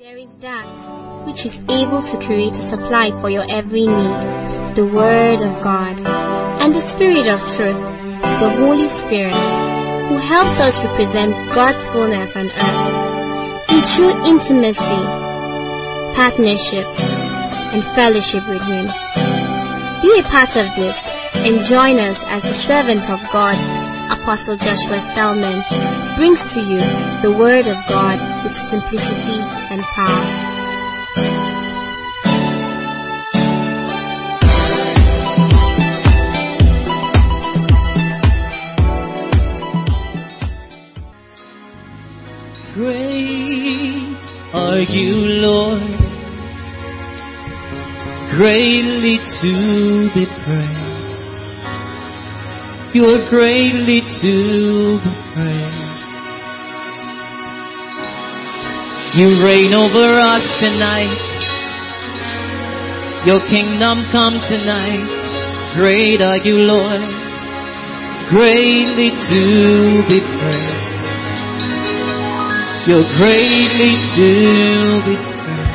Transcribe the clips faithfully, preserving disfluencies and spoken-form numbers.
There is that which is able to create a supply for your every need, the Word of God, and the Spirit of truth, the Holy Spirit, who helps us represent God's fullness on earth in true intimacy, partnership, and fellowship with Him. Be a part of this and join us as the servant of God, Apostle Joshua Selman, brings to you the Word of God with simplicity and power. Great are you, Lord, greatly to be praised. You're greatly to be praised. You reign over us tonight. Your kingdom come tonight. Great are you, Lord, greatly to be praised. You're greatly to be praised.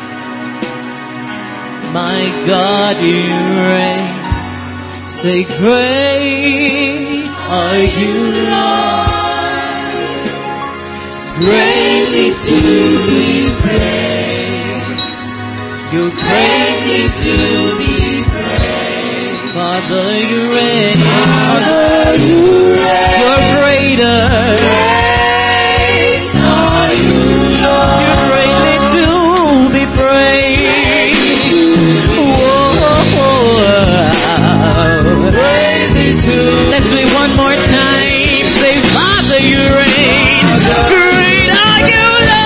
My God, you reign. Say, great are you, Lord, greatly to be praised. You're greatly to be praised. Father, you reign. Father, you reign. You're greater. Great are you, Lord. You're greatly to be praised. Whoa. Let's do it one more time. Say, Father, you reign. Great are you,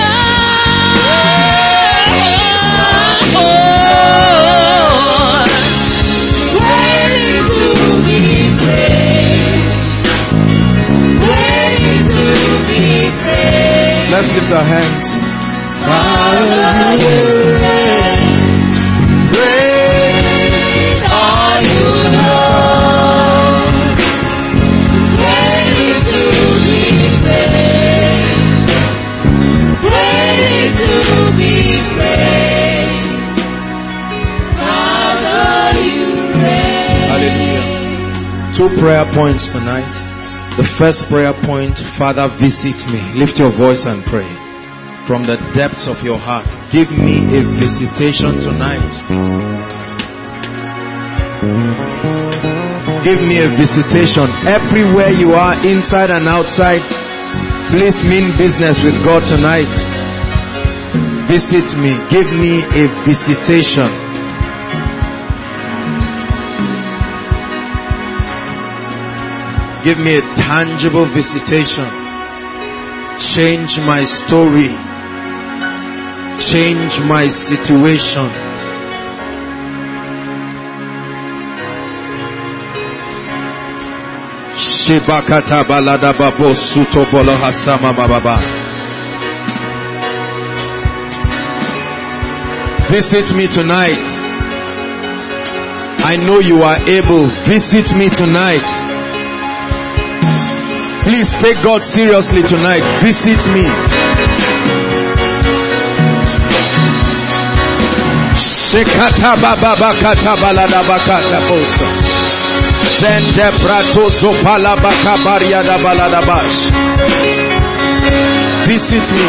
Lord. Ready to be praised. Ready to be praised. Let's lift our hands. Father, you reign. Great are you, Lord. Two prayer points tonight. The first prayer point, Father, visit me. Lift your voice and pray. From the depths of your heart, give me a visitation tonight. Give me a visitation. Everywhere you are, inside and outside, please mean business with God tonight. Visit me. Give me a visitation. Give me a tangible visitation. Change my story. Change my situation. Shibakata balada babo suto bolo hasama bababa. Visit me tonight. I know you are able. Visit me tonight. Please take God seriously tonight. Visit me. Shekata baba bakata balada bakata bosa. Zende brato zopala bakabaria da balada bash. Visit me.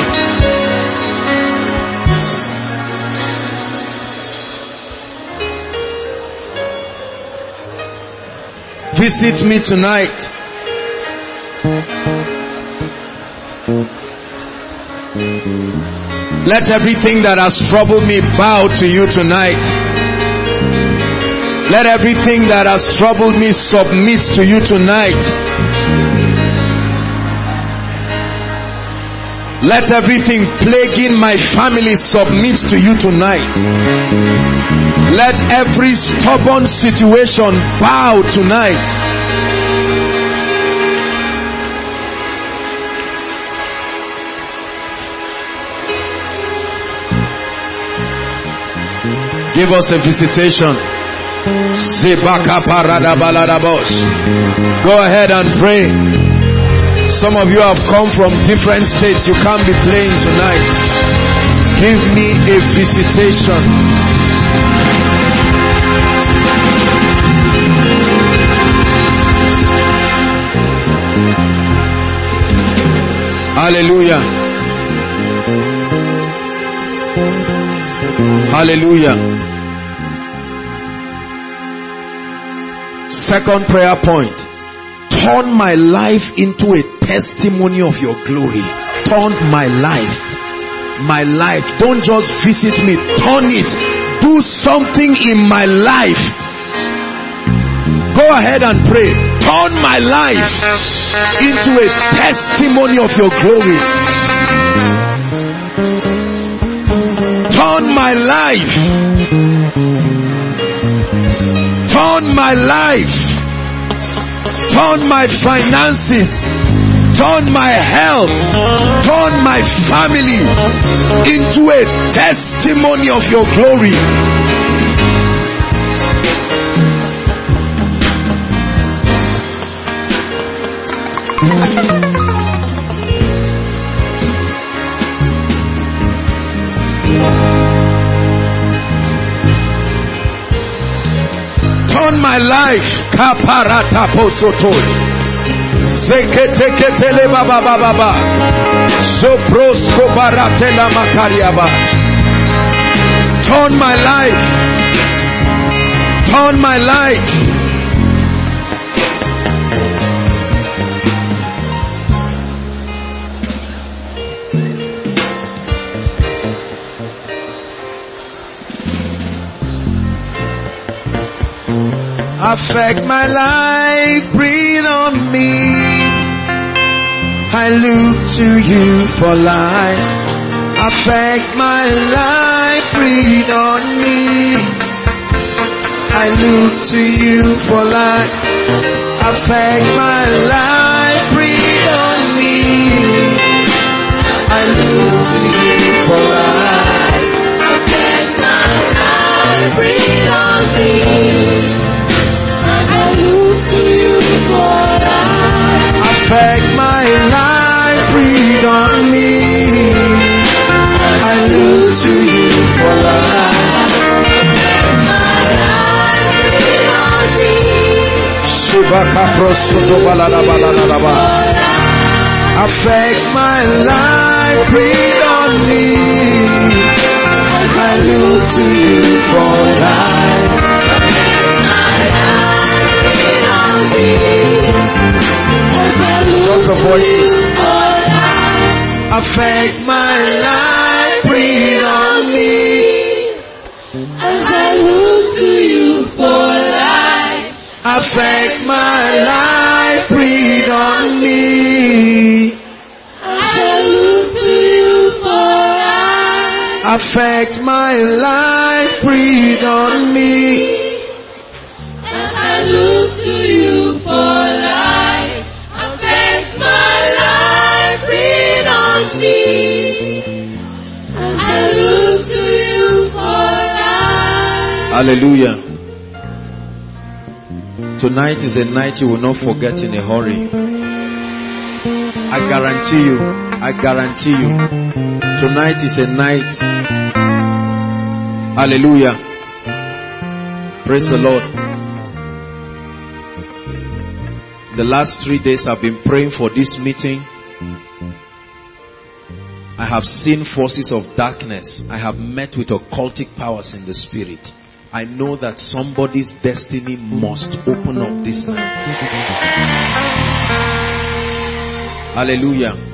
Visit me tonight. Let everything that has troubled me bow to you tonight. Let everything that has troubled me submit to you tonight. Let everything plaguing my family submit to you tonight. Let every stubborn situation bow tonight. Give us a visitation. Go ahead and pray. Some of you have come from different states. You can't be playing tonight. Give me a visitation. Hallelujah. Hallelujah. Second prayer point. Turn my life into a testimony of your glory. Turn my life. My life. Don't just visit me. Turn it. Do something in my life. Go ahead and pray. Turn my life into a testimony of your glory. Turn my life. Turn my life. Turn my finances. Turn my health. Turn my family into a testimony of your glory. Turn my life. Kaparata posotoi. Zeketeketele baba baba baba. Zoprosko baratela makariaba. Turn my life. Turn my life. Affect my life, breathe on me. I look to you for life. Affect my life, breathe on me. I look to you for life. Affect my life, breathe on me. I look to you for life. Affect my life, breathe on me. Affect my life, breathe on me. I look to you for life. Affect my life, breathe on me. Affect my life, breathe on me. I look to you for life. Just the voices. Affect my life, breathe on me. As I look to you for life. Affect my life, breathe on me. As I look to you for life. Affect my life, breathe on me. As I look to you for life, affect my life, breathe on me. As I look to you for life. Hallelujah. Tonight is a night you will not forget in a hurry. I guarantee you, I guarantee you, tonight is a night. Hallelujah. Praise the Lord. The last three days I've been praying for this meeting. I have seen forces of darkness. I have met with occultic powers in the spirit. I know that somebody's destiny must open up this night. Hallelujah.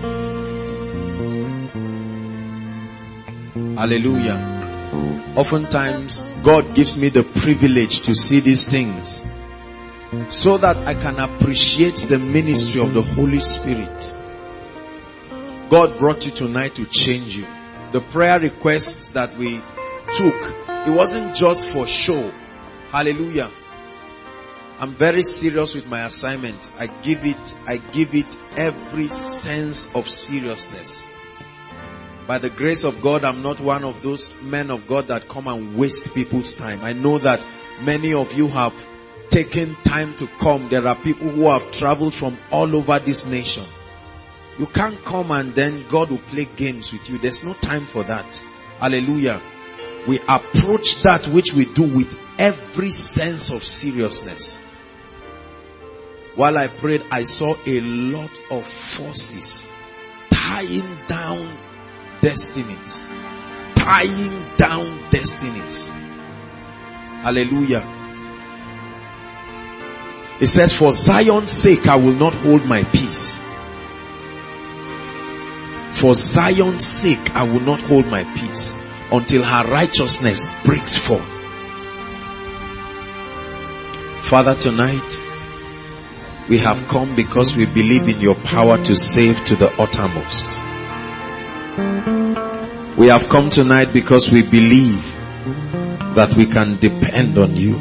Hallelujah. Oftentimes God gives me the privilege to see these things, so that I can appreciate the ministry of the Holy Spirit. God brought you tonight to change you. The prayer requests that we took, it wasn't just for show. Hallelujah. I'm very serious with my assignment. I give it, I give it every sense of seriousness. By the grace of God, I'm not one of those men of God that come and waste people's time. I know that many of you have taken time to come. There are people who have traveled from all over this nation. You can't come and then God will play games with you. There's no time for that. Hallelujah. We approach that which we do with every sense of seriousness. While I prayed, I saw a lot of forces tying down destinies. Tying down destinies. Hallelujah. It says, for Zion's sake, I will not hold my peace. For Zion's sake, I will not hold my peace until her righteousness breaks forth. Father, tonight, we have come because we believe in your power to save to the uttermost. We have come tonight because we believe that we can depend on you.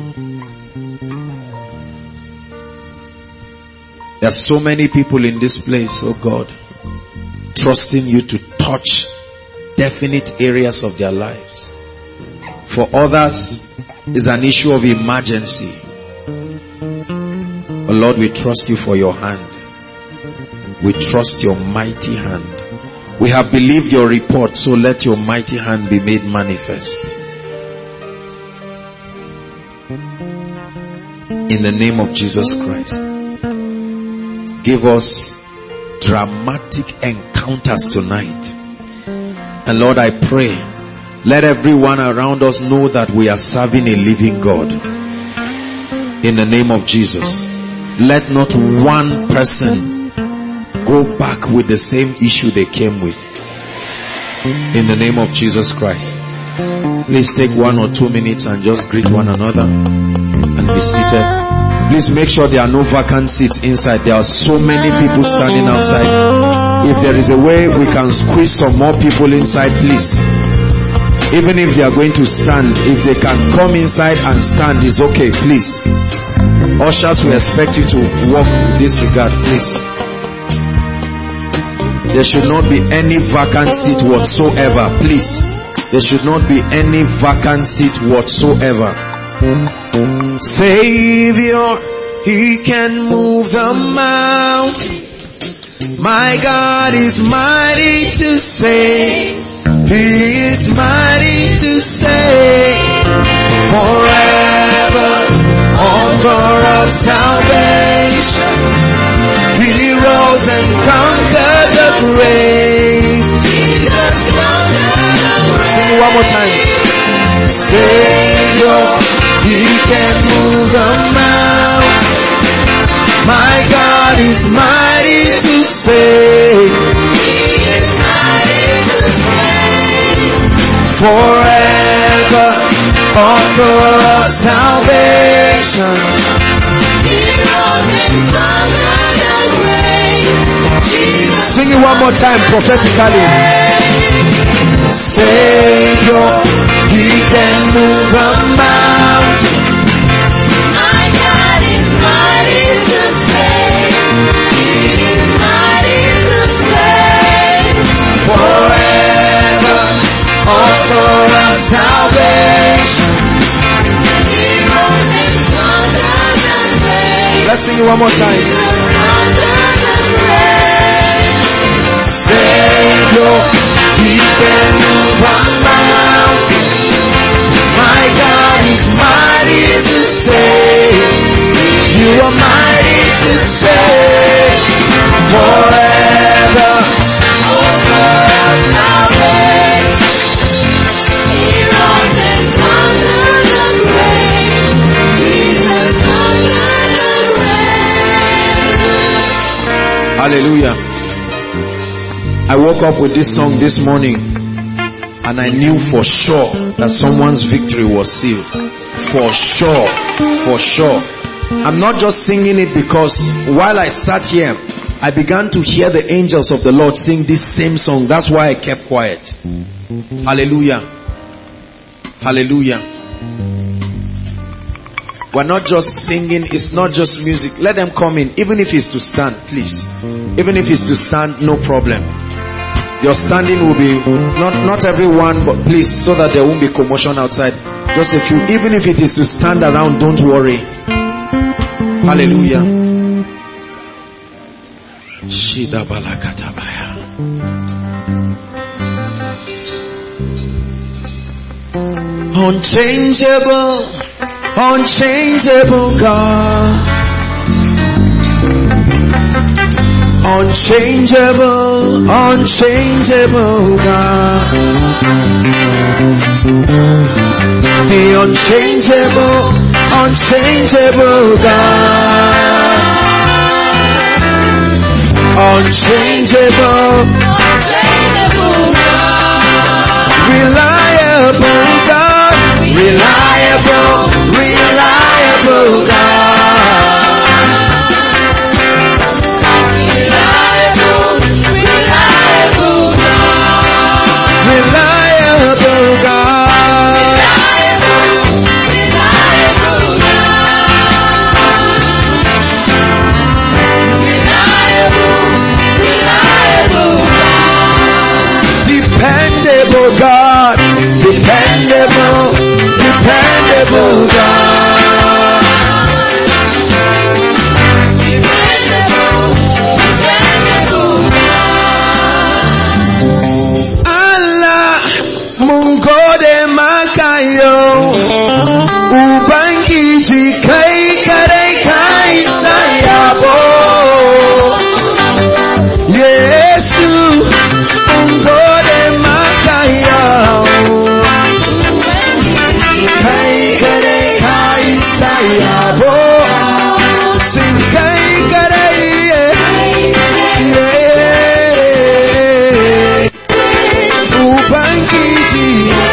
There are so many people in this place, oh God, trusting you to touch definite areas of their lives. For others, it's an issue of emergency. But Lord, we trust you for your hand. We trust your mighty hand. We have believed your report, so let your mighty hand be made manifest. In the name of Jesus Christ. Give us dramatic encounters tonight. And Lord, I pray, let everyone around us know that we are serving a living God. In the name of Jesus. Let not one person go back with the same issue they came with. In the name of Jesus Christ. Please take one or two minutes and just greet one another and be seated. Please make sure there are no vacant seats inside. There are so many people standing outside. If there is a way we can squeeze some more people inside, please. Even if they are going to stand, if they can come inside and stand, it's okay, please. Ushers will expect you to walk in this regard, please. There should not be any vacant seat whatsoever, please. There should not be any vacant seat whatsoever. Savior, he can move the mountain. My God is mighty to save. He is mighty to save. Forever, author of salvation. He rose and conquered the grave. Jesus conquered the grave. Sing it one more time. Savior, he can move the mountain. My God is mighty to save. He is mighty to save. Forever, author of salvation. He rose and conquered the grave. Jesus. Sing it one more time prophetically. Savior, he can move the mountain. My God is mighty to save. He is mighty to save. Forever, author of salvation. He rose and conquered the grave. Let's sing it one more time. Savior, he can move a mountain. My God is mighty to save. You are mighty to save. Forever, over salvation. He rose and conquered the grave. Jesus conquered the grave. Hallelujah. I woke up with this song this morning and I knew for sure that someone's victory was sealed. For sure. For sure. I'm not just singing it because while I sat here, I began to hear the angels of the Lord sing this same song. That's why I kept quiet. Hallelujah. Hallelujah. We're not just singing. It's not just music. Let them come in. Even if it's to stand, please. Even if it's to stand, no problem. Your standing will be, not, not everyone, but please, so that there won't be commotion outside. Just a few. Even if it is to stand around, don't worry. Hallelujah. Shida balakatabaya. Unchangeable, unchangeable God. Unchangeable, unchangeable God. The unchangeable, unchangeable God. Unchangeable, unchangeable God. Reliable God. Reliable, reliable God. Reliable, reliable God. Reliable God. Reliable, reliable God. Reliable, reliable God. Dependable God. Dependable. Dependable God. Dependable, dependable God. Allah mungode makayo ubangiji kai kare kai sayabo Yesu mungode makayo Sayabo, sing kai karai, yeah. Ubangiji,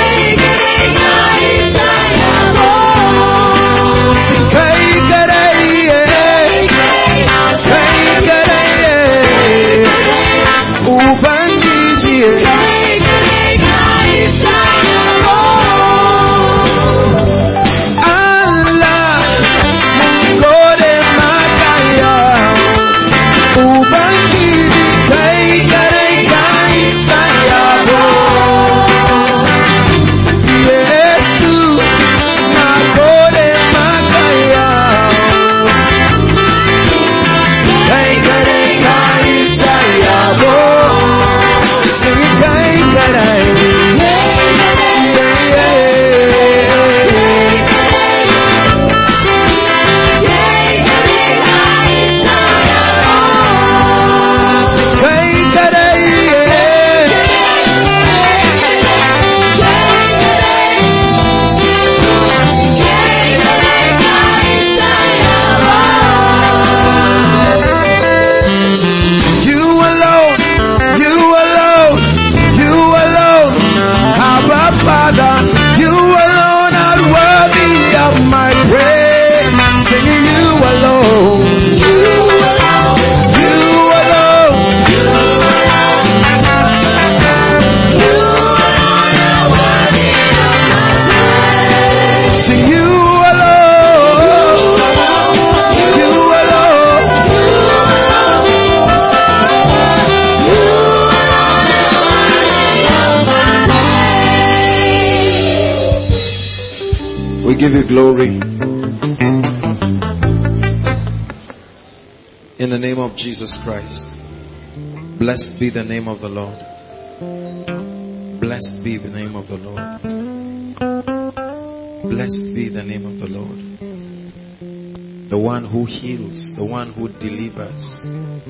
sing kai karai, kai karai, Ubangiji. Give you glory in the name of Jesus Christ. Blessed be the name of the Lord. Blessed be the name of the Lord. Blessed be the name of the Lord. The one who heals, the one who delivers,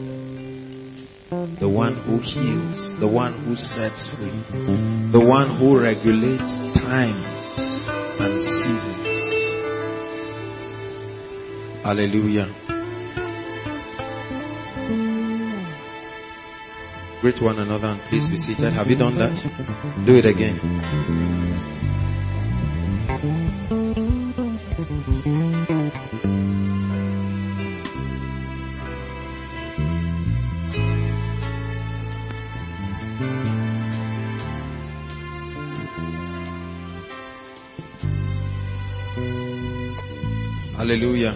the one who heals, the one who sets free, the one who regulates times and seasons. Hallelujah. Greet one another and please be seated. Have you done that? Do it again. Hallelujah.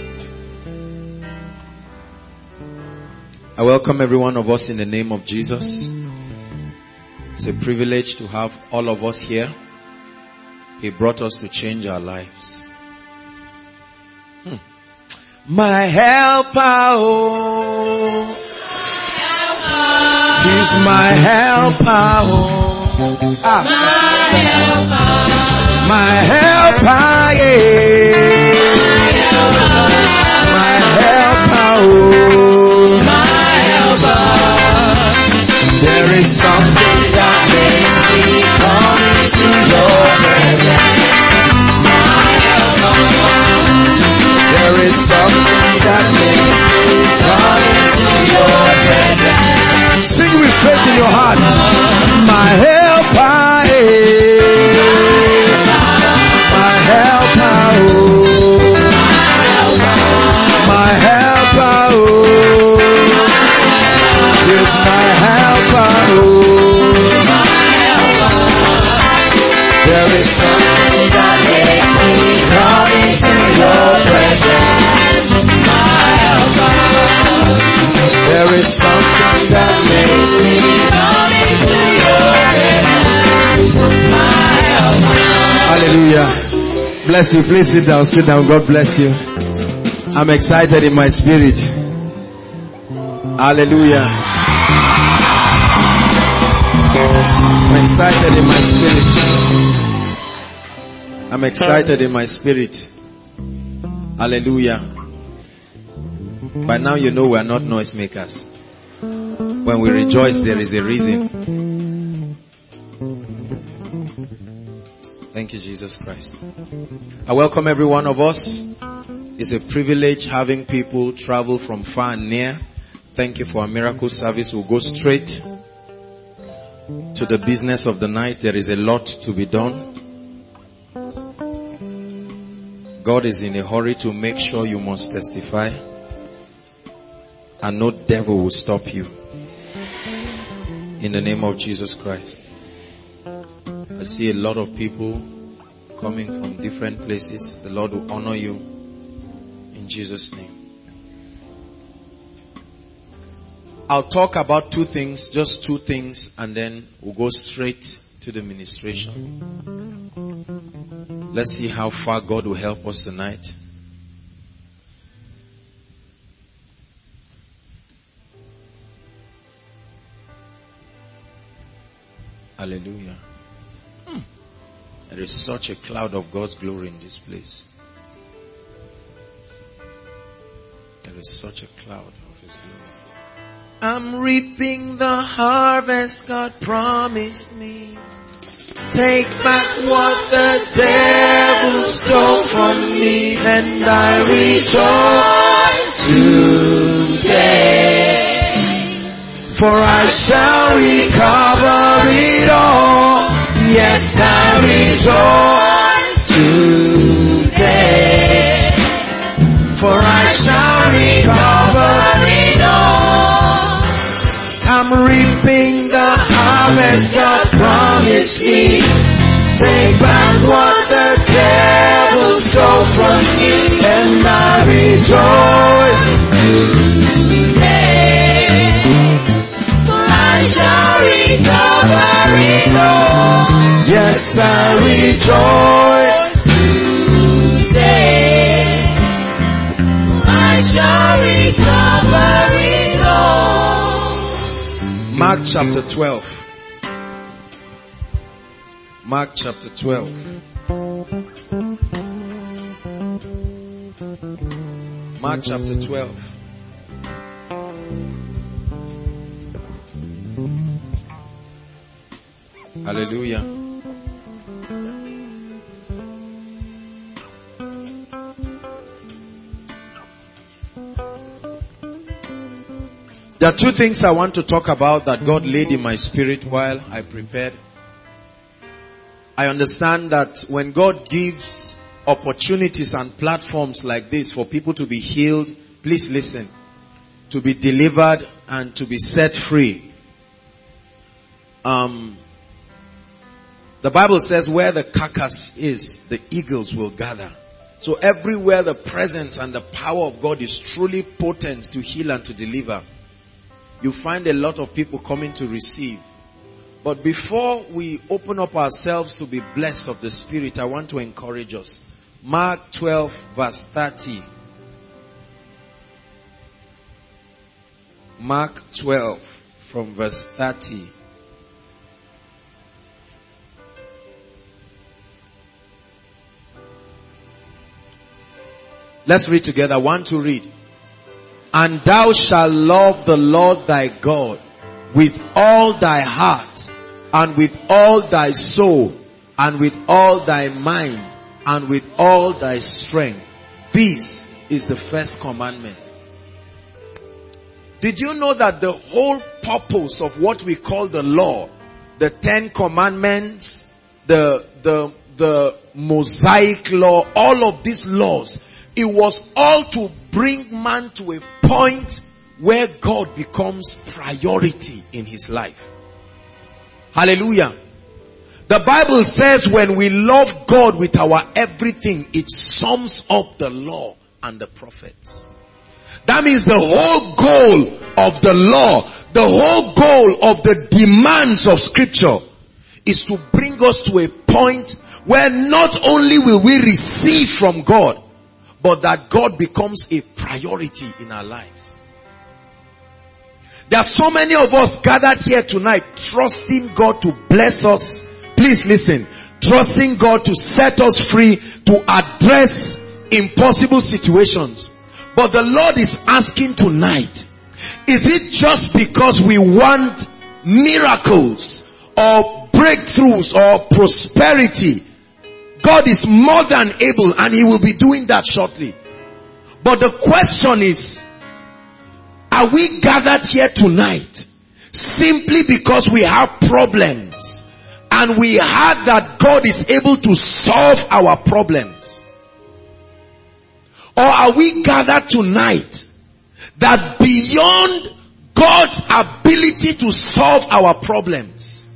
I welcome every one of us in the name of Jesus. It's a privilege to have all of us here. He brought us to change our lives. Hmm. My helper, oh, he's my helper, oh, ah. my helper, my My helper, oh, My helper. there is something that makes me come into your presence. My helper. There is something that makes me come into your presence. Sing with faith in your heart. My helper, eh. My helper, oh. My helper, oh. Yes, my helper, oh. There is something that makes me come into your presence. My helper. There is something that makes me Come into your presence. My helper. Hallelujah. Bless you. Please sit down. Sit down. God bless you. I'm excited in my spirit. Hallelujah. I'm excited in my spirit. I'm excited in my spirit. Hallelujah. By now you know we are not noisemakers. When we rejoice, there is a reason. Thank you, Jesus Christ. I welcome every one of us. It's a privilege having people travel from far and near. Thank you for our miracle service. We'll go straight to the business of the night. There is a lot to be done. God is in a hurry to make sure you must testify, and no devil will stop you. In the name of Jesus Christ. I see a lot of people coming from different places. The Lord will honor you in Jesus' name. I'll talk about two things, just two things, and then we'll go straight to the ministration. Let's see how far God will help us tonight. Hallelujah. Hmm. There is such a cloud of God's glory in this place. There is such a cloud of His glory. I'm reaping the harvest God promised me. Take back what the devil stole from me, and I rejoice today. For I shall recover it all. Yes, I rejoice today. For I shall recover it all. I'm reaping the harvest God promised me. Take back what the devil stole from me, and I rejoice today. For I shall recover it all. Yes, I rejoice today. I shall recover it all. Mark chapter twelve. Mark chapter twelve. Mark chapter twelve. Hallelujah. There are two things I want to talk about that God laid in my spirit while I prepared. I understand that when God gives opportunities and platforms like this for people to be healed, please listen, to be delivered and to be set free. Um, the Bible says where the carcass is, the eagles will gather. So everywhere the presence and the power of God is truly potent to heal and to deliver, you find a lot of people coming to receive. But before we open up ourselves to be blessed of the Spirit, I want to encourage us. Mark twelve verse thirty. Mark twelve from verse thirty. Let's read together. One to read. And thou shalt love the Lord thy God with all thy heart, and with all thy soul, and with all thy mind, and with all thy strength. This is the first commandment. Did you know that the whole purpose of what we call the law, the Ten Commandments, the, the, the Mosaic law, all of these laws, it was all to bring man to a point where God becomes priority in his life. Hallelujah. The Bible says when we love God with our everything, it sums up the law and the prophets. That means the whole goal of the law, the whole goal of the demands of scripture is to bring us to a point where not only will we receive from God, but that God becomes a priority in our lives. There are so many of us gathered here tonight trusting God to bless us. Please listen. Trusting God to set us free, to address impossible situations. But the Lord is asking tonight, is it just because we want miracles or breakthroughs or prosperity? God is more than able, and He will be doing that shortly. But the question is, are we gathered here tonight simply because we have problems and we heard that God is able to solve our problems? Or are we gathered tonight that beyond God's ability to solve our problems,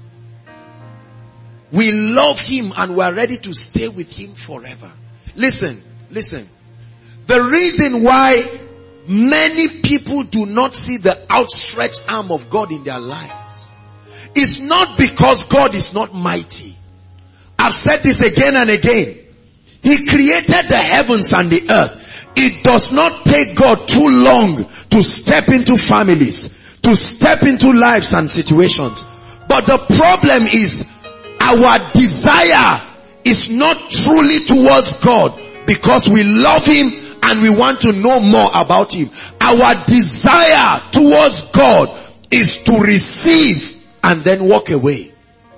we love Him and we are ready to stay with Him forever? Listen, listen. The reason why many people do not see the outstretched arm of God in their lives is not because God is not mighty. I've said this again and again. He created the heavens and the earth. It does not take God too long to step into families, to step into lives and situations. But the problem is our desire is not truly towards God because we love Him and we want to know more about Him. Our desire towards God is to receive and then walk away.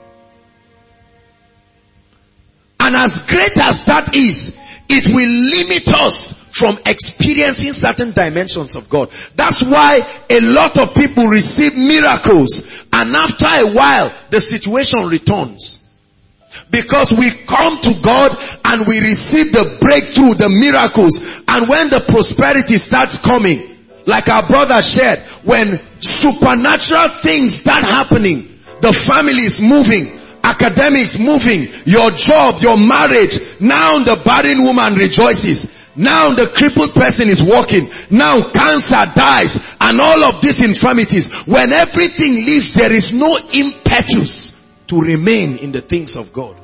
And as great as that is, it will limit us from experiencing certain dimensions of God. That's why a lot of people receive miracles and after a while the situation returns. Because we come to God and we receive the breakthrough, the miracles, and when the prosperity starts coming, like our brother shared, when supernatural things start happening, the family is moving, academics moving, your job, your marriage, now the barren woman rejoices. Now the crippled person is walking. Now cancer dies and all of these infirmities. When everything leaves, there is no impetus to remain in the things of God.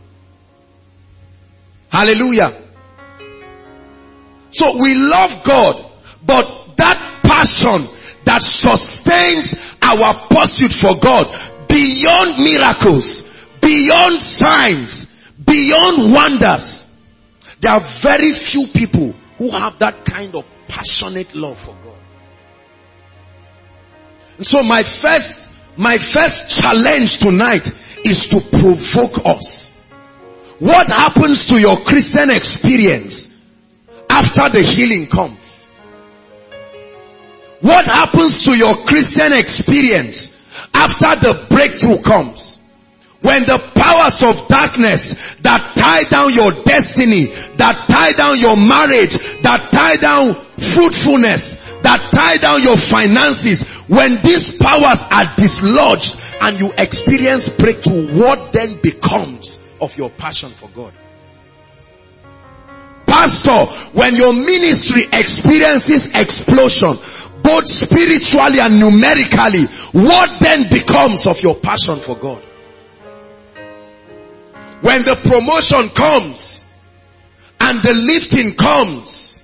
Hallelujah. So we love God, but that passion that sustains our pursuit for God beyond miracles, beyond signs, beyond wonders, there are very few people who have that kind of passionate love for God. And so my first My first challenge tonight is to provoke us. What happens to your Christian experience after the healing comes? What happens to your Christian experience after the breakthrough comes? When the powers of darkness that tie down your destiny, that tie down your marriage, that tie down fruitfulness, that tie down your finances, when these powers are dislodged and you experience breakthrough, what then becomes of your passion for God? Pastor, when your ministry experiences explosion, both spiritually and numerically, what then becomes of your passion for God? When the promotion comes and the lifting comes,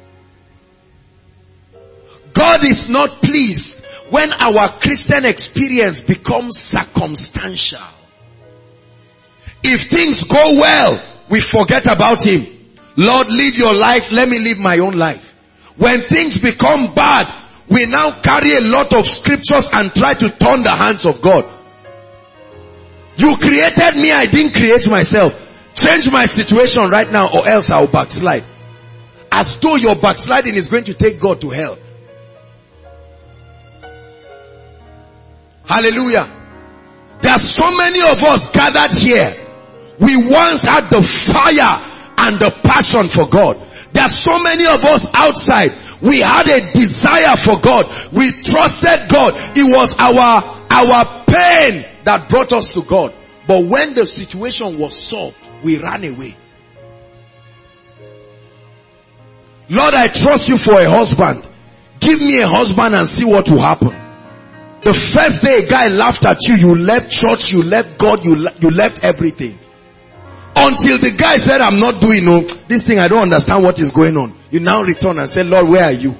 God is not pleased when our Christian experience becomes circumstantial. If things go well, we forget about Him. Lord, lead your life. Let me live my own life. When things become bad, we now carry a lot of scriptures and try to turn the hands of God. You created me, I didn't create myself. Change my situation right now or else I'll backslide. As though your backsliding is going to take God to hell. Hallelujah. There are so many of us gathered here. We once had the fire and the passion for God. There are so many of us outside. We had a desire for God. We trusted God. It was our, our pain that brought us to God. But when the situation was solved, we ran away. Lord, I trust you for a husband. Give me a husband and see what will happen. The first day a guy laughed at you, you left church, you left God, you, le- you left everything. Until the guy said, I'm not doing no, this thing, I don't understand what is going on. You now return and say, Lord, where are you?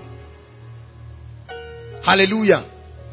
Hallelujah.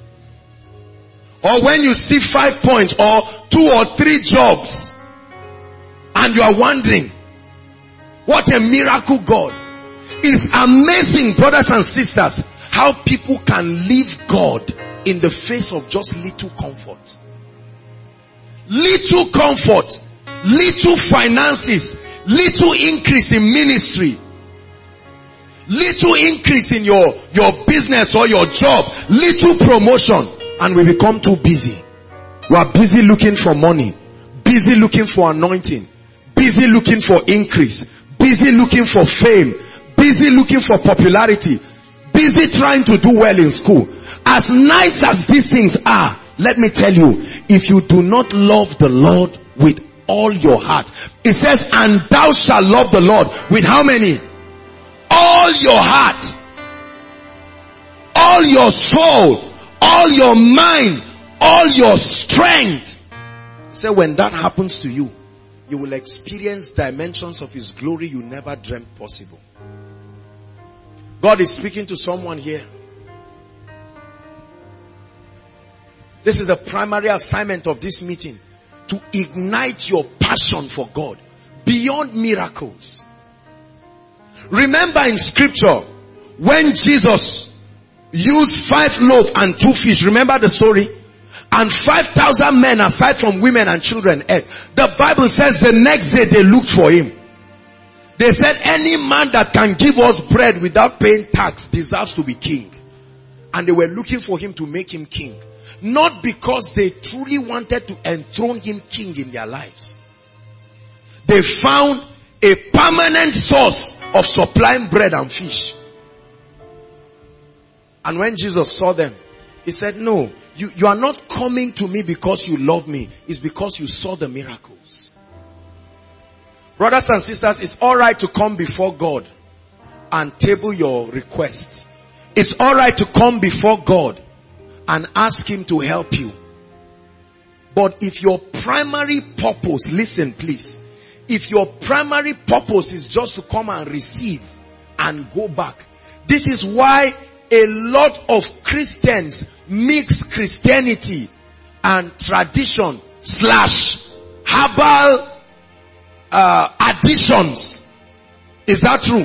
Or when you see five points or two or three jobs and you are wondering, what a miracle God. It's amazing, brothers and sisters, how people can leave God in the face of just little comfort. Little comfort, little finances, little increase in ministry, little increase in your, your business or your job, little promotion, and we become too busy. We are busy looking for money, busy looking for anointing, busy looking for increase, busy looking for fame, busy looking for popularity, busy trying to do well in school. As nice as these things are, let me tell you, if you do not love the Lord with all your heart, it says, and thou shalt love the Lord with how many? All your heart, all your soul, all your mind, all your strength. So when that happens to you, you will experience dimensions of His glory you never dreamt possible. God is speaking to someone here. This is the primary assignment of this meeting. To ignite your passion for God beyond miracles. Remember in scripture, when Jesus used five loaves and two fish, remember the story? And five thousand men aside from women and children ate. The Bible says the next day they looked for Him. They said any man that can give us bread without paying tax deserves to be king. And they were looking for Him to make Him king. Not because they truly wanted to enthrone Him king in their lives. They found a permanent source of supplying bread and fish. And when Jesus saw them, He said, no, you, you are not coming to me because you love me. It's because you saw the miracles. Brothers and sisters, it's alright to come before God and table your requests. It's alright to come before God and ask Him to help you. But if your primary purpose, listen please, if your primary purpose is just to come and receive and go back, this is why a lot of Christians mix Christianity and tradition slash herbal uh, additions. Is that true?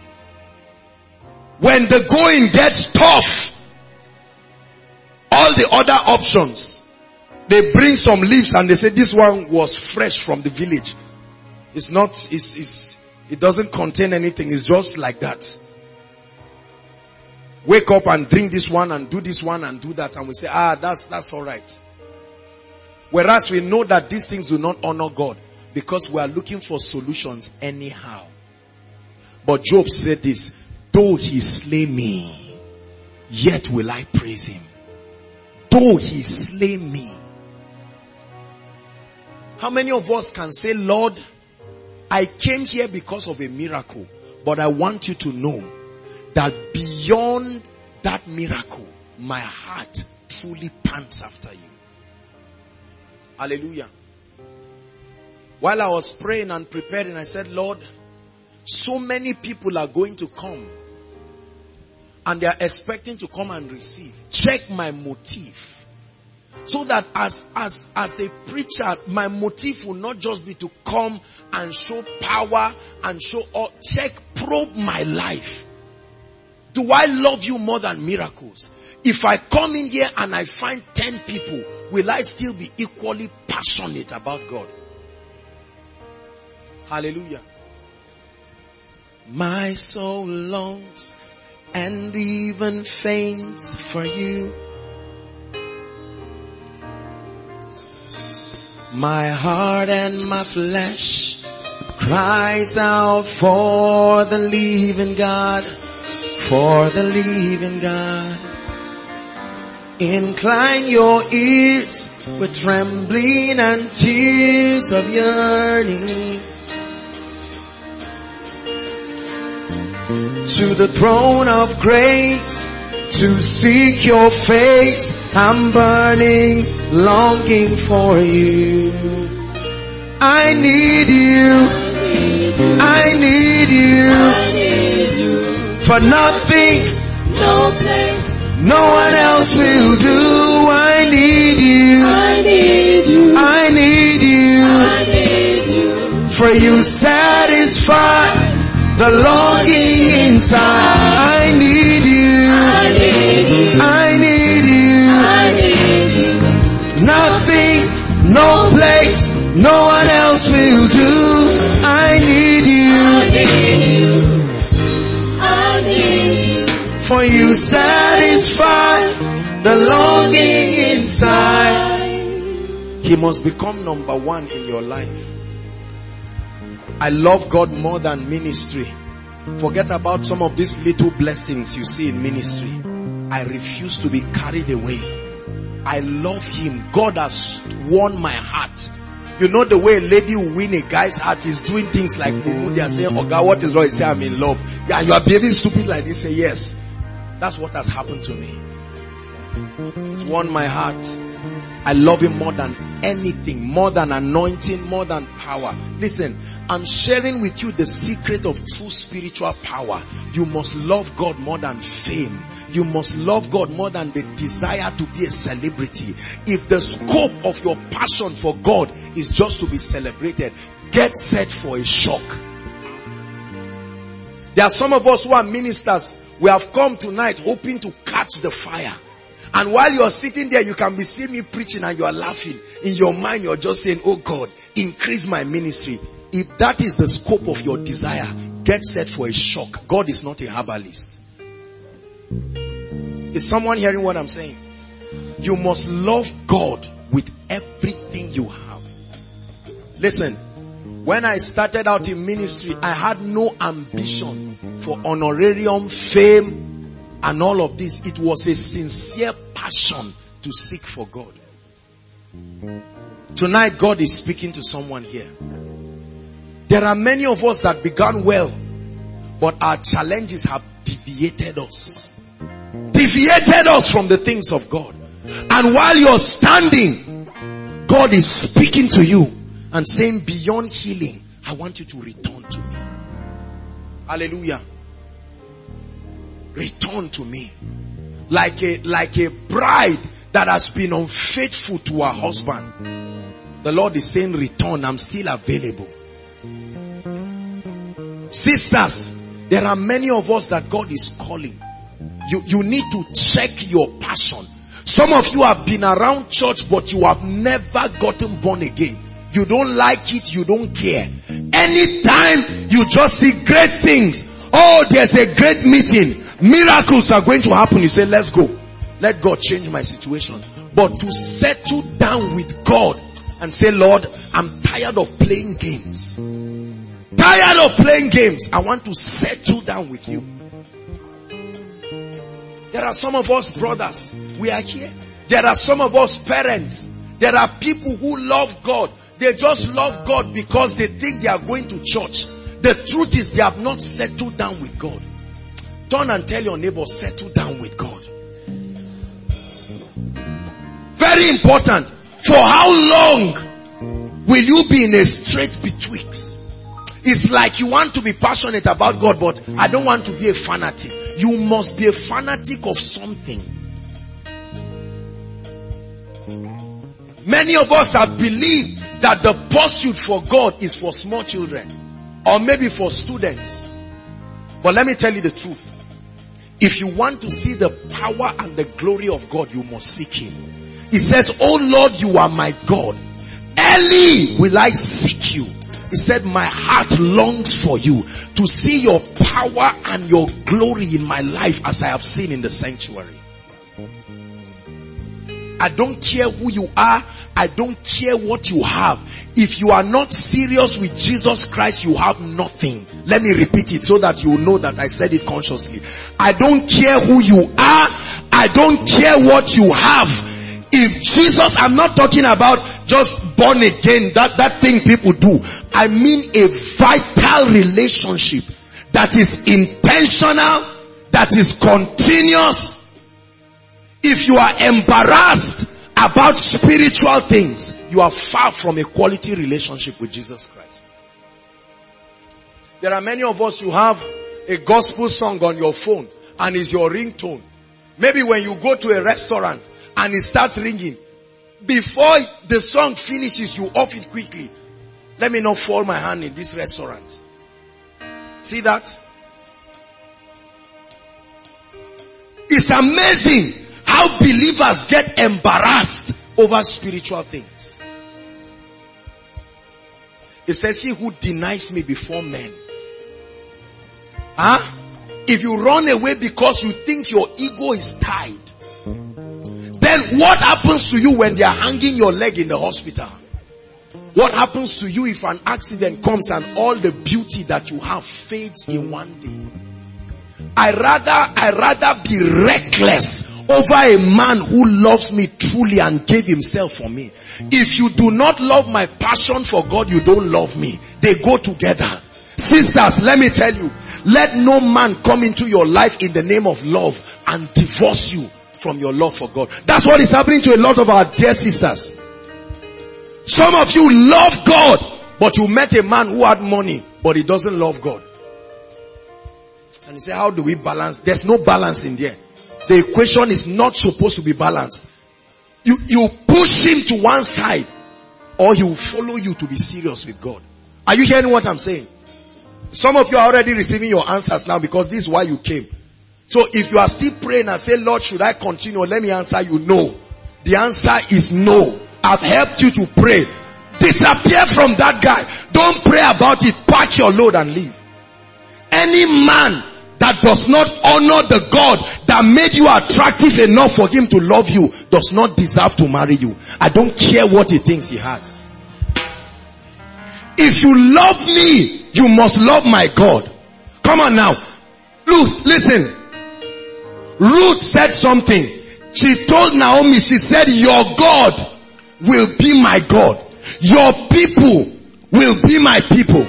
When the going gets tough, all the other options, they bring some leaves and they say this one was fresh from the village. It's not, it's, it's, it doesn't contain anything. It's just like that. Wake up and drink this one and do this one and do that, and we say, ah, that's, that's alright. Whereas we know that these things do not honor God because we are looking for solutions anyhow. But Job said this, though He slay me, yet will I praise Him. Though He slay me. How many of us can say, Lord, I came here because of a miracle, but I want you to know that beyond that miracle, my heart truly pants after you. Hallelujah. While I was praying and preparing, I said, Lord, so many people are going to come and they are expecting to come and receive. Check my motive. So that as, as, as a preacher, my motive will not just be to come and show power and show, or check, probe my life. Do I love you more than miracles? If I come in here and I find ten people, will I still be equally passionate about God? Hallelujah. My soul longs and even faints for you. My heart and my flesh cries out for the living God, for the living God. Incline your ears with trembling and tears of yearning to the throne of grace to seek your face. I'm burning, longing for you. I need you. I need you. I need you. For nothing, No place. no one else will do. I need you. I need you. I need you. I need you. For you satisfy the longing inside. I need you. I need you. I need you. I need you. Nothing, no place, no one else will do. I need I you. need you. I need you. For you satisfy the longing inside. He must become number one in your life. I love God more than ministry. Forget about some of these little blessings you see in ministry. I refuse to be carried away. I love Him. God has won my heart. You know the way a lady will win a guy's heart is doing things like Mumu. They are saying, oh God, what is wrong? He say, I'm in love. Yeah, you are behaving stupid like this. Say, yes. That's what has happened to me. It's won my heart. I love Him more than anything, more than anointing, more than power. Listen, I'm sharing with you the secret of true spiritual power. You must love God more than fame. You must love God more than the desire to be a celebrity. If the scope of your passion for God is just to be celebrated, get set for a shock. There are some of us who are ministers. We have come tonight hoping to catch the fire. And while you're sitting there, you can be seeing me preaching and you are laughing. In your mind, you're just saying, oh God, increase my ministry. If that is the scope of your desire, get set for a shock. God is not a herbalist. Is someone hearing what I'm saying? You must love God with everything you have. Listen, when I started out in ministry, I had no ambition for honorarium, fame, and all of this. It was a sincere passion to seek for God. Tonight, God is speaking to someone here. There are many of us that began well, but our challenges have deviated us. Deviated us from the things of God. And while you're standing, God is speaking to you and saying, beyond healing, I want you to return to me. Hallelujah. Return to me. Like a, like a bride that has been unfaithful to her husband. The Lord is saying, return, I'm still available. Sisters, there are many of us that God is calling. You, you need to check your passion. Some of you have been around church, but you have never gotten born again. You don't like it, you don't care. Anytime you just see great things, oh, there's a great meeting, miracles are going to happen, you say, let's go. Let God change my situation. But to settle down with God and say, Lord, I'm tired of playing games. Tired of playing games. I want to settle down with you. There are some of us brothers, we are here. There are some of us parents. There are people who love God. They just love God because they think they are going to church. The truth is they have not settled down with God. Turn and tell your neighbor, settle down with God. Very important. For how long will you be in a strait betwixt? It's like you want to be passionate about God, but I don't want to be a fanatic. You must be a fanatic of something. Many of us have believed that the pursuit for God is for small children or maybe for students. But let me tell you the truth. If you want to see the power and the glory of God, you must seek Him. He says, "Oh Lord, you are my God. Early will I seek you." He said, "My heart longs for you, to see your power and your glory in my life as I have seen in the sanctuary." I don't care who you are. I don't care what you have. If you are not serious with Jesus Christ, you have nothing. Let me repeat it so that you know that I said it consciously. I don't care who you are. I don't care what you have. If Jesus, I'm not talking about just born again, that, that thing people do. I mean a vital relationship that is intentional, that is continuous. If you are embarrassed about spiritual things, you are far from a quality relationship with Jesus Christ. There are many of us who have a gospel song on your phone and is your ringtone. Maybe when you go to a restaurant and it starts ringing, before the song finishes, you off it quickly. Let me not fall my hand in this restaurant. See that? It's amazing how believers get embarrassed over spiritual things. It says, "He who denies me before men." Huh? If you run away because you think your ego is tied, then what happens to you when they are hanging your leg in the hospital? What happens to you if an accident comes and all the beauty that you have fades in one day? I rather, I rather be reckless over a man who loves me truly and gave himself for me. If you do not love my passion for God, you don't love me. They go together. Sisters, let me tell you, let no man come into your life in the name of love and divorce you from your love for God. That's what is happening to a lot of our dear sisters. Some of you love God, but you met a man who had money, but he doesn't love God. And you say, how do we balance? There's no balance in there. The equation is not supposed to be balanced. You, you push him to one side, or he will follow you to be serious with God. Are you hearing what I'm saying? Some of you are already receiving your answers now because this is why you came. So if you are still praying and say, "Lord, should I continue?" Let me answer you, no. The answer is no. I've helped you to pray. Disappear from that guy. Don't pray about it. Pack your load and leave. Any man that does not honor the God that made you attractive enough for him to love you does not deserve to marry you. I don't care what he thinks he has. If you love me, you must love my God. Come on now. Look, listen. Ruth said something. She told Naomi, she said, "Your God will be my God. Your people will be my people."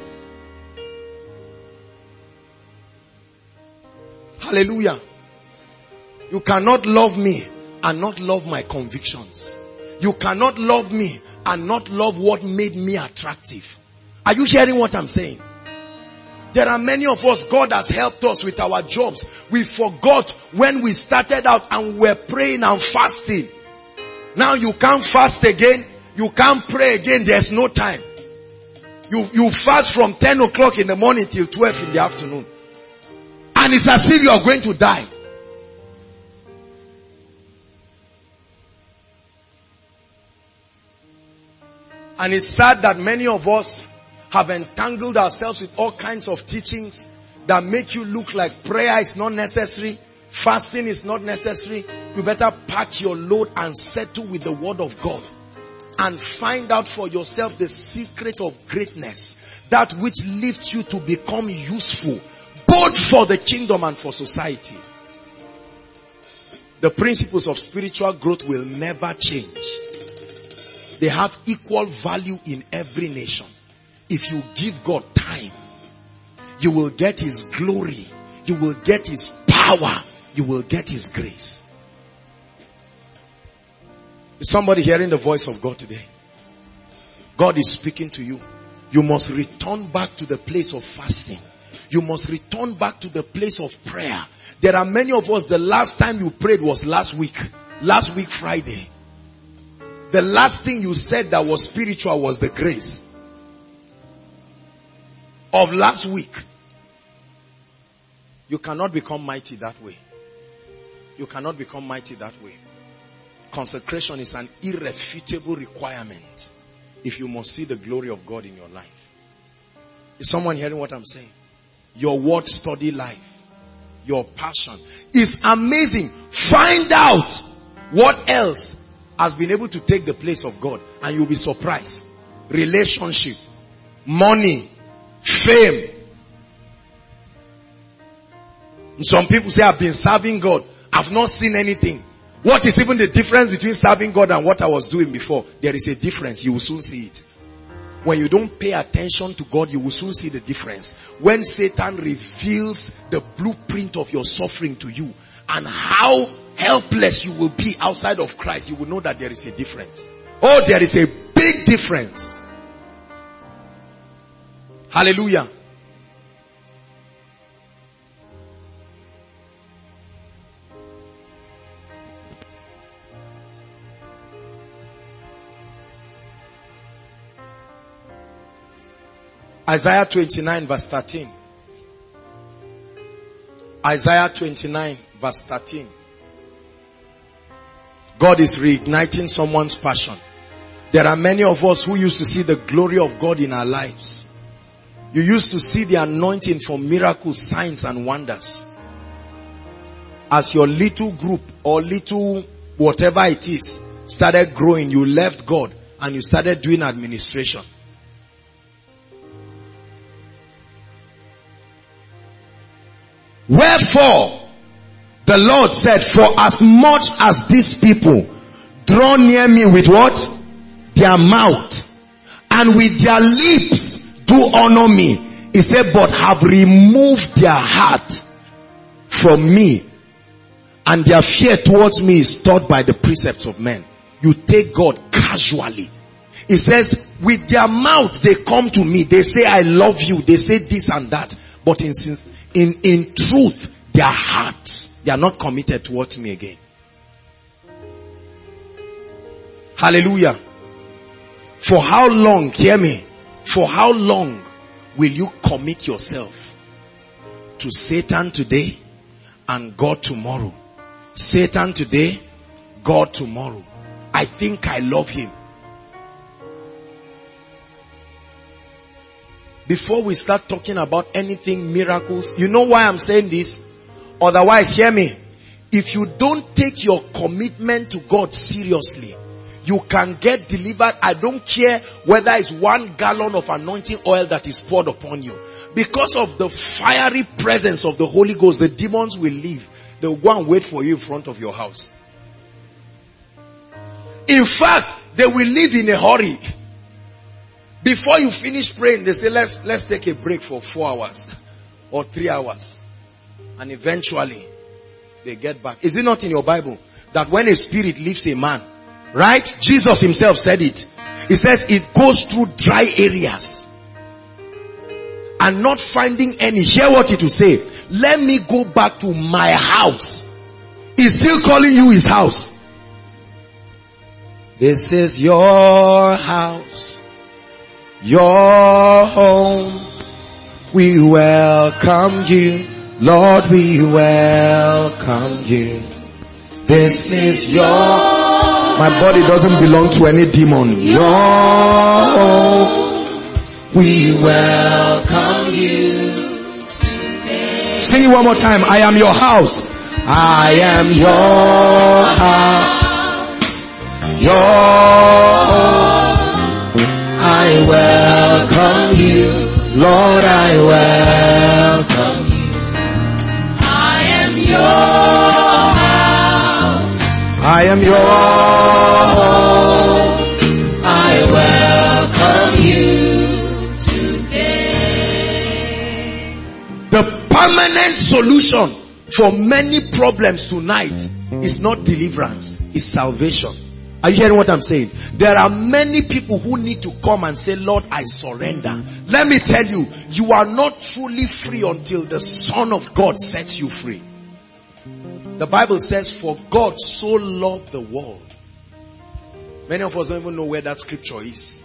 Hallelujah. You cannot love me and not love my convictions. You cannot love me and not love what made me attractive. Are you hearing what I'm saying? There are many of us, God has helped us with our jobs. We forgot when we started out and we're praying and fasting. Now you can't fast again. You can't pray again. There's no time. You, you fast from ten o'clock in the morning till twelve in the afternoon. And it's as if you are going to die. And it's sad that many of us have entangled ourselves with all kinds of teachings that make you look like prayer is not necessary, fasting is not necessary. You better pack your load and settle with the word of God and find out for yourself the secret of greatness, that which lifts you to become useful both for the kingdom and for society. The principles of spiritual growth will never change. They have equal value in every nation. If you give God time, you will get His glory. You will get His power. You will get His grace. Is somebody hearing the voice of God today? God is speaking to you. You must return back to the place of fasting. You must return back to the place of prayer. There are many of us, the last time you prayed was last week. Last week Friday. the last thing you said that was spiritual was the grace of last week. You cannot become mighty that way. You cannot become mighty that way. Consecration is an irrefutable requirement if you must see the glory of God in your life. Is someone hearing what I'm saying? Your word study life, your passion is amazing. Find out what else has been able to take the place of God and you'll be surprised. Relationship, money, fame. Some people say, I've been serving God. I've not seen anything. What is even the difference between serving God and what I was doing before? There is a difference. You will soon see it. When you don't pay attention to God, you will soon see the difference. When Satan reveals the blueprint of your suffering to you and how helpless you will be outside of Christ, you will know that there is a difference. Oh, there is a big difference. Hallelujah. Isaiah twenty-nine verse thirteen. Isaiah twenty-nine verse thirteen. God is reigniting someone's passion. There are many of us who used to see the glory of God in our lives. You used to see the anointing for miracles, signs and wonders. As your little group or little whatever it is started growing, you left God and you started doing administration. Wherefore, the Lord said, for as much as these people draw near me with what? Their mouth, and with their lips do honor me. He said, but have removed their heart from me, and their fear towards me is taught by the precepts of men. You take God casually. He says, with their mouth they come to me. They say, I love you. They say this and that. But in, in, in truth, their hearts, they are not committed towards me again. Hallelujah. For how long, hear me, for how long will you commit yourself to Satan today and God tomorrow? Satan today, God tomorrow. I think I love him. Before we start talking about anything miracles, you know why I'm saying this? Otherwise, hear me. If you don't take your commitment to God seriously, you can get delivered. I don't care whether it's one gallon of anointing oil that is poured upon you. Because of the fiery presence of the Holy Ghost, the demons will leave. They'll go and wait for you in front of your house. In fact, they will leave in a hurry. Before you finish praying, they say, let's, let's take a break for four hours or three hours. And eventually, they get back. Is it not in your Bible that when a spirit leaves a man, right? Jesus himself said it. He says it goes through dry areas. And not finding any. Hear what it will say. Let me go back to my house. He's still calling you his house. This is your house. Your home, we welcome you. Lord, we welcome you. This is your, my body doesn't belong to any demon. Your home, we welcome you. Sing it one more time. I am your house. I am your house. Your home. I welcome you, Lord, I welcome you. I am your house. I am your home. I welcome you today. The permanent solution for many problems tonight is not deliverance, it's salvation. Are you hearing what I'm saying? There are many people who need to come and say, Lord, I surrender. Let me tell you, you are not truly free until the Son of God sets you free. The Bible says, for God so loved the world Many of us don't even know where that scripture is.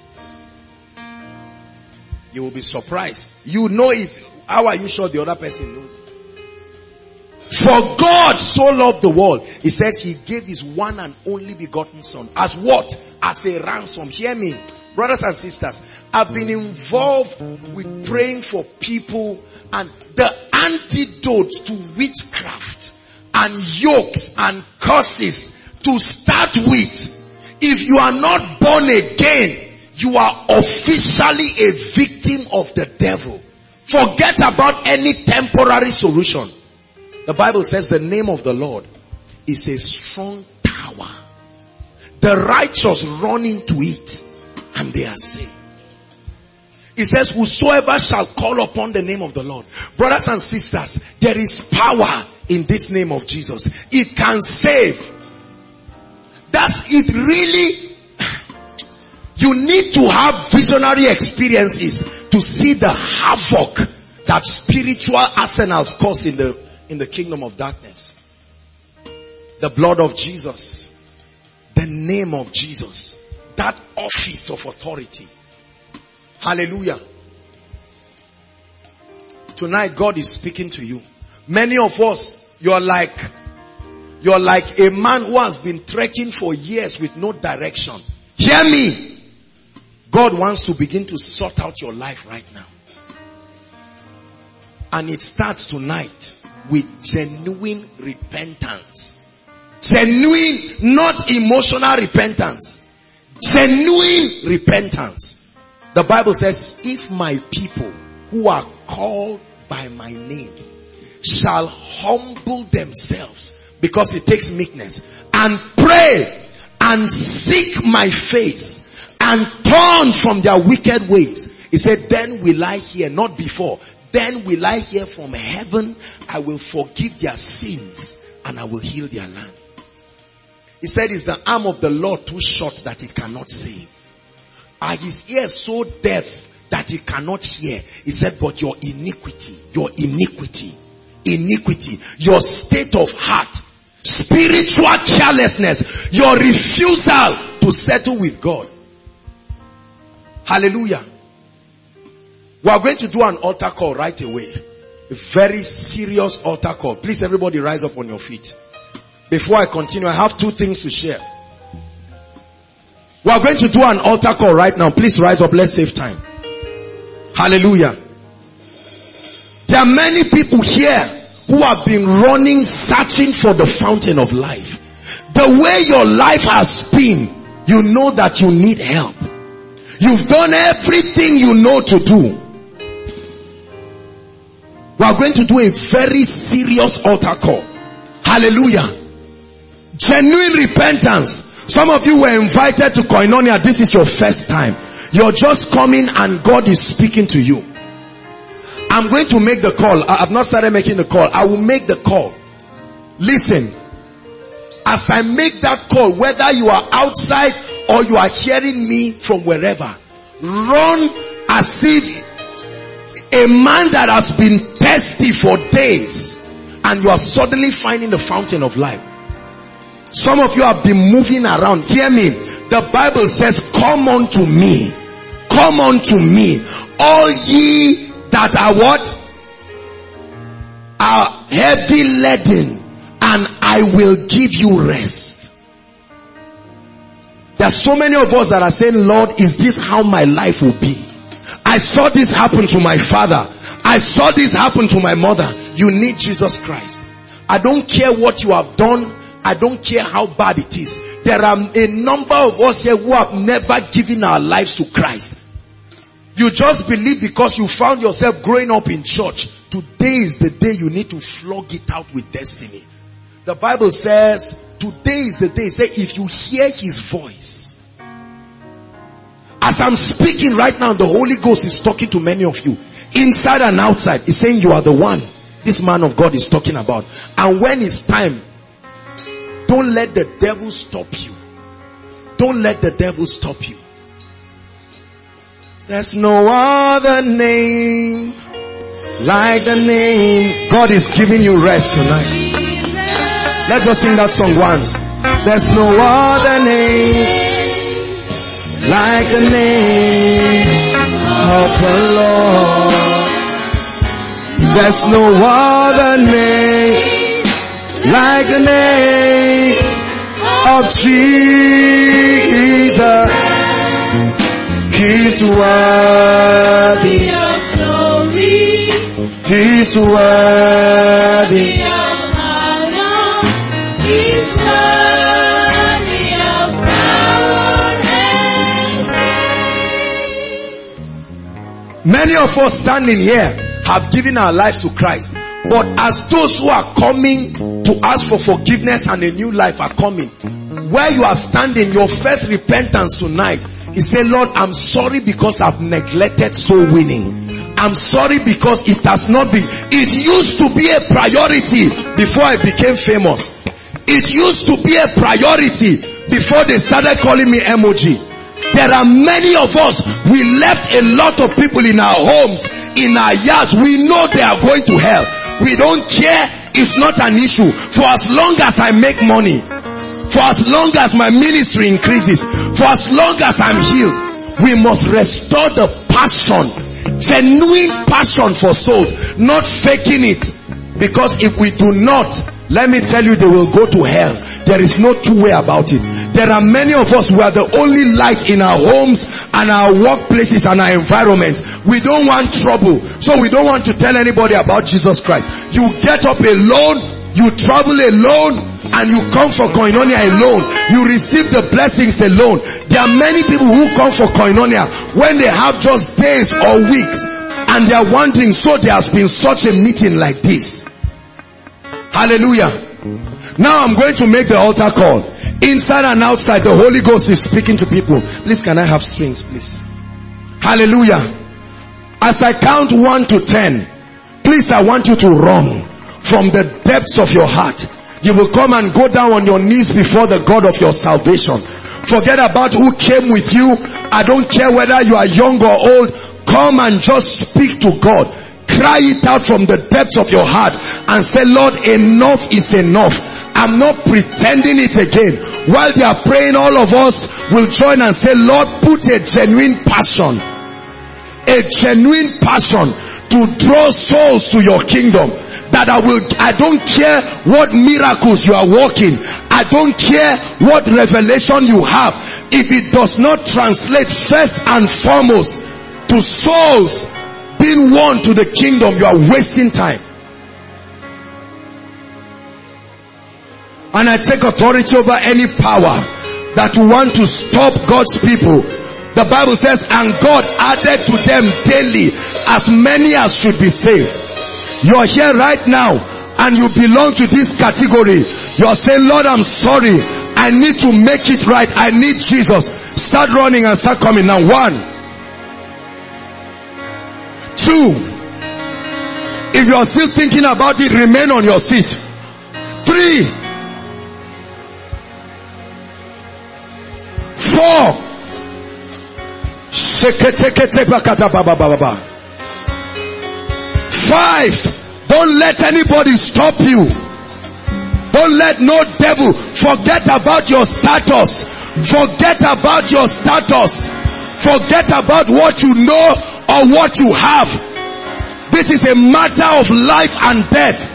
You will be surprised. You know it. How are you sure the other person knows it? For God so loved the world. He says he gave his one and only begotten son. As what? As a ransom. Hear me. Brothers and sisters, I've been involved with praying for people, and the antidote to witchcraft and yokes and curses to start with, if you are not born again, you are officially a victim of the devil. Forget about any temporary solution. The Bible says the name of the Lord is a strong tower. The righteous run into it and they are saved. It says, whosoever shall call upon the name of the Lord. Brothers and sisters, there is power in this name of Jesus. It can save. That's it really. You need to have visionary experiences to see the havoc that spiritual arsenals cause in the, in the kingdom of darkness. The blood of Jesus. The name of Jesus. That office of authority. Hallelujah. Tonight God is speaking to you. Many of us, you're like, you're like a man who has been trekking for years with no direction. Hear me. God wants to begin to sort out your life right now. And it starts tonight with genuine repentance. Genuine, not emotional repentance. Genuine repentance. The Bible says, if my people who are called by my name shall humble themselves, because it takes meekness, and pray and seek my face and turn from their wicked ways. He said, then will I hear, not before, then will I hear from heaven, I will forgive their sins and I will heal their land. He said, is the arm of the Lord too short that it cannot save? Are his ears so deaf that he cannot hear? He said, but your iniquity, your iniquity, iniquity, your state of heart, spiritual carelessness, your refusal to settle with God. Hallelujah. We are going to do an altar call right away. A very serious altar call. Please everybody rise up on your feet. Before I continue, I have two things to share. We are going to do an altar call right now. Please rise up. Let's save time. Hallelujah. There are many people here who have been running, searching for the fountain of life. The way your life has been, you know that you need help. You've done everything you know to do. We are going to do a very serious altar call. Hallelujah. Genuine repentance. Some of you were invited to Koinonia. This is your first time. You're just coming and God is speaking to you. I'm going to make the call. I have not started making the call. I will make the call. Listen. As I make that call, whether you are outside or you are hearing me from wherever, run as if a man that has been thirsty for days and you are suddenly finding the fountain of life. Some of you have been moving around. Hear me. The Bible says, come unto me. Come unto me. All ye that are what? Are heavy laden, and I will give you rest. There are so many of us that are saying, Lord, is this how my life will be? I saw this happen to my father. I saw this happen to my mother. You need Jesus Christ. I don't care what you have done. I don't care how bad it is. There are a number of us here who have never given our lives to Christ. You just believe because you found yourself growing up in church. Today is the day you need to flog it out with destiny. The Bible says, today is the day. Say, if you hear his voice. As I'm speaking right now, the Holy Ghost is talking to many of you. Inside and outside. He's saying you are the one this man of God is talking about. And when it's time, don't let the devil stop you. Don't let the devil stop you. There's no other name like the name. God is giving you rest tonight. Let's just sing that song once. There's no other name like the name of the Lord. There's no other name like the name of Jesus. He's worthy of glory. He's worthy of honor. He's worthy of power and praise. Many of us standing here have given our lives to Christ. But as those who are coming to ask for forgiveness and a new life are coming, where you are standing, your first repentance tonight is say, Lord, I'm sorry because I've neglected soul winning. I'm sorry because it has not been, it used to be a priority before I became famous. It used to be a priority before they started calling me M O G. There are many of us, we left a lot of people in our homes, in our yards. We know they are going to hell. We don't care. It's not an issue. For as long as I make money, for as long as my ministry increases, for as long as I'm healed, we must restore the passion, genuine passion for souls, not faking it. Because if we do not, let me tell you, they will go to hell. There is no two way about it. There are many of us who are the only light in our homes and our workplaces and our environments. We don't want trouble, so we don't want to tell anybody about Jesus Christ. You get up alone, you travel alone, and you come for koinonia alone. You receive the blessings alone. There are many people who come for koinonia when they have just days or weeks, and they are wondering, so there has been such a meeting like this. Hallelujah. Now I'm going to make the altar call. Inside and outside, the Holy Ghost is speaking to people. Please, can I have strings, please? Hallelujah. As I count one to ten, please, I want you to run from the depths of your heart. You will come and go down on your knees before the God of your salvation. Forget about who came with you. I don't care whether you are young or old. Come and just speak to God. Cry it out from the depths of your heart and say, Lord, enough is enough. I'm not pretending it again. While they are praying, all of us will join and say, Lord, put a genuine passion, a genuine passion to draw souls to your kingdom. That I will, I don't care what miracles you are working. I don't care what revelation you have. If it does not translate first and foremost to souls being won to the kingdom, you are wasting time. And I take authority over any power that want to stop God's people. The Bible says, and God added to them daily as many as should be saved. You are here right now and you belong to this category. You are saying, Lord, I'm sorry. I need to make it right. I need Jesus. Start running and start coming now. One. Two. If you are still thinking about it, remain on your seat. Three. Four. Five. Don't let anybody stop you. Don't let no devil. Forget about your status. Forget about your status. Forget about what you know or what you have. This is a matter of life and death.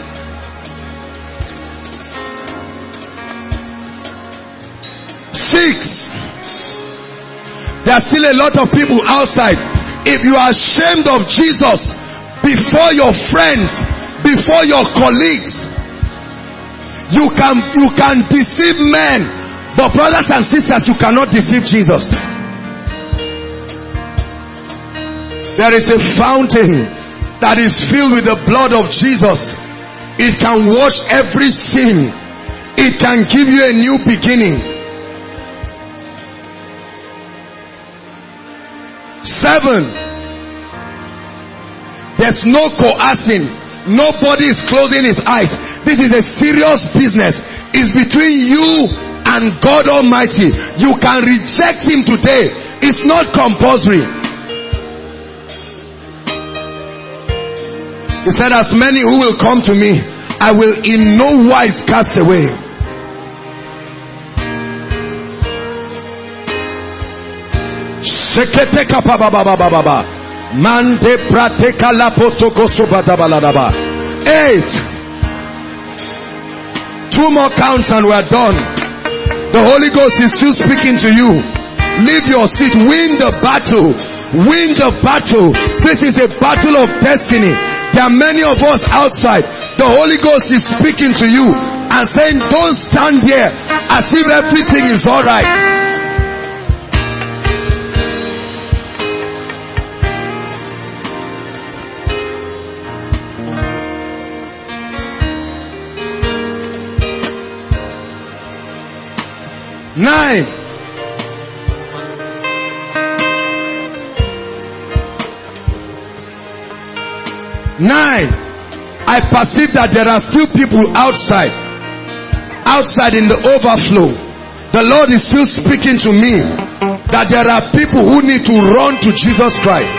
Six. There are still a lot of people outside. If you are ashamed of Jesus before your friends, before your colleagues, you can, you can deceive men. But brothers and sisters, you cannot deceive Jesus. There is a fountain that is filled with the blood of Jesus. It can wash every sin. It can give you a new beginning. Seven. There's no coercing. Nobody is closing his eyes. This is a serious business. It's between you and God Almighty. You can reject him today. It's not compulsory. He said, as many who will come to me, I will in no wise cast away. Shekete kapabababababa. Mande prateka la potoko subadabaladaba. Eight. Two more counts and we're done. The Holy Ghost is still speaking to you. Leave your seat. Win the battle. Win the battle. This is a battle of destiny. There are many of us outside. The Holy Ghost is speaking to you and saying, don't stand there as if everything is alright. Nine. Nine. I perceive that there are still people outside. Outside in the overflow. The Lord is still speaking to me that there are people who need to run to Jesus Christ.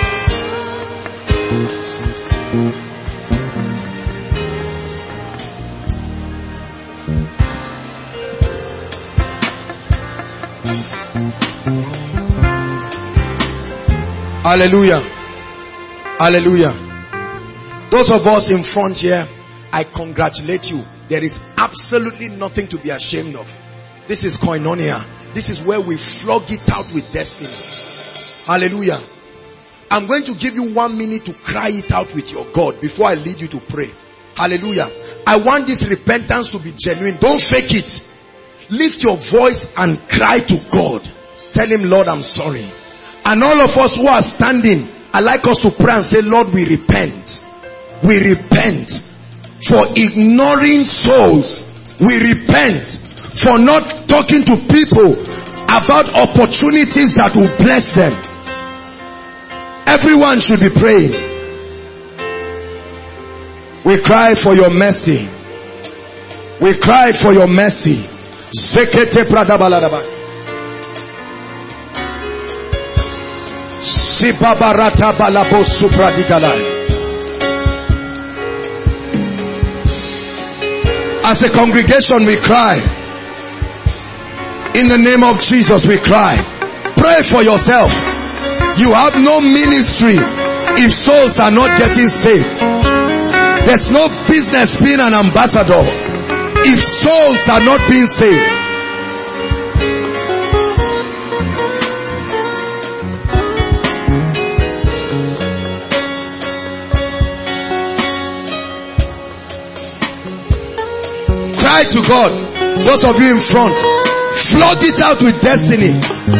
Hallelujah. Hallelujah. Those of us in front here, I congratulate you. There is absolutely nothing to be ashamed of. This is koinonia. This is where we flog it out with destiny. Hallelujah. I'm going to give you one minute to cry it out with your God before I lead you to pray. Hallelujah. I want this repentance to be genuine. Don't fake it. Lift your voice and cry to God. Tell him, Lord, I'm sorry. And all of us who are standing, I like us to pray and say, Lord, we repent. We repent for ignoring souls. We repent for not talking to people about opportunities that will bless them. Everyone should be praying. We cry for your mercy. We cry for your mercy. Zekete pradabaladaba. Sibabarata balabo supradigalai. As a congregation we cry. In the name of Jesus we cry. Pray for yourself. You have no ministry if souls are not getting saved. There's no business being an ambassador if souls are not being saved. Cry to God. Those of you in front, flog it out with destiny.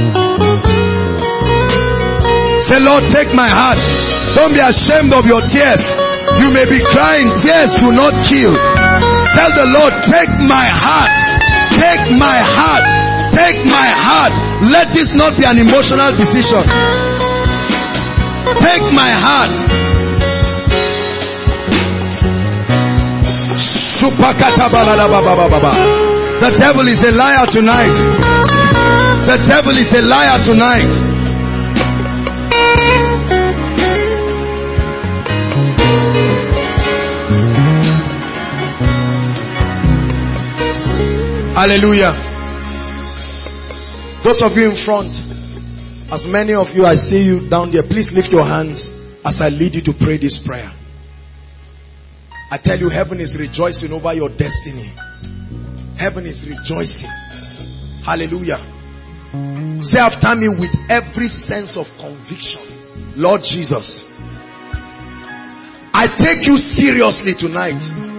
Say, Lord, take my heart. Don't be ashamed of your tears. You may be crying. Tears do not kill. Tell the Lord, take my heart. Take my heart. Take my heart. Let this not be an emotional decision. Take my heart. The devil is a liar tonight. The devil is a liar tonight. Hallelujah. Those of you in front, as many of you I see you down there, please lift your hands as I lead you to pray this prayer. I tell you, heaven is rejoicing over your destiny. Heaven is rejoicing. Hallelujah. Say after me with every sense of conviction, Lord Jesus, I take you seriously tonight.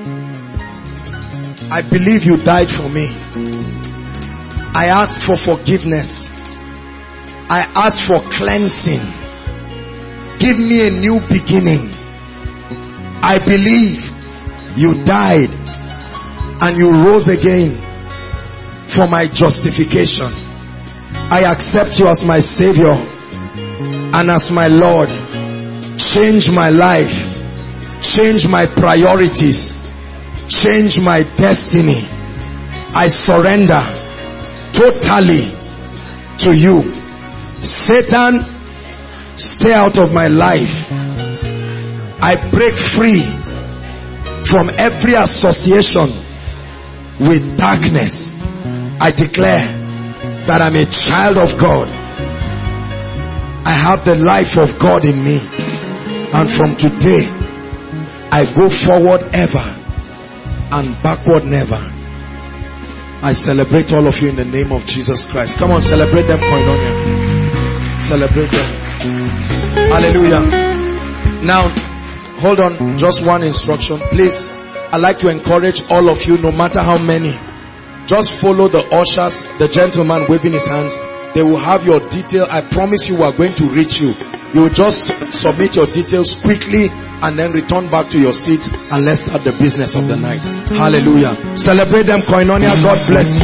I believe you died for me. I ask for forgiveness. I ask for cleansing. Give me a new beginning. I believe you died and you rose again for my justification. I accept you as my Savior and as my Lord. Change my life. Change my priorities. Change my destiny. I surrender totally to you. Satan, stay out of my life. I break free from every association with darkness. I declare that I'm a child of God. I have the life of God in me. And from today, I go forward ever and backward never. I celebrate all of you in the name of Jesus Christ. Come on, celebrate them, Koinonia. Celebrate them. Hallelujah. Now, hold on, just one instruction. Please, I'd like to encourage all of you, no matter how many, just follow the ushers, the gentleman waving his hands. They will have your detail. I promise you we are going to reach you. You will just submit your details quickly and then return back to your seat and let's start the business of the night. Hallelujah. Celebrate them, Koinonia. God bless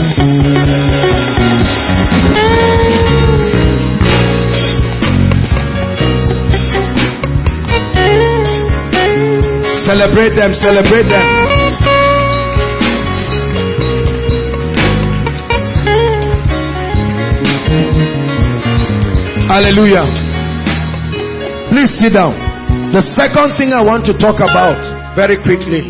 you. Celebrate them, celebrate them. Hallelujah. Please sit down. The second thing I want to talk about very quickly.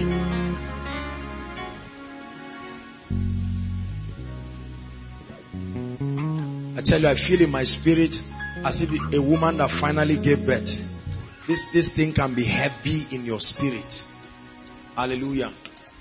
I tell you, I feel in my spirit as if a woman that finally gave birth. This, this thing can be heavy in your spirit. Hallelujah.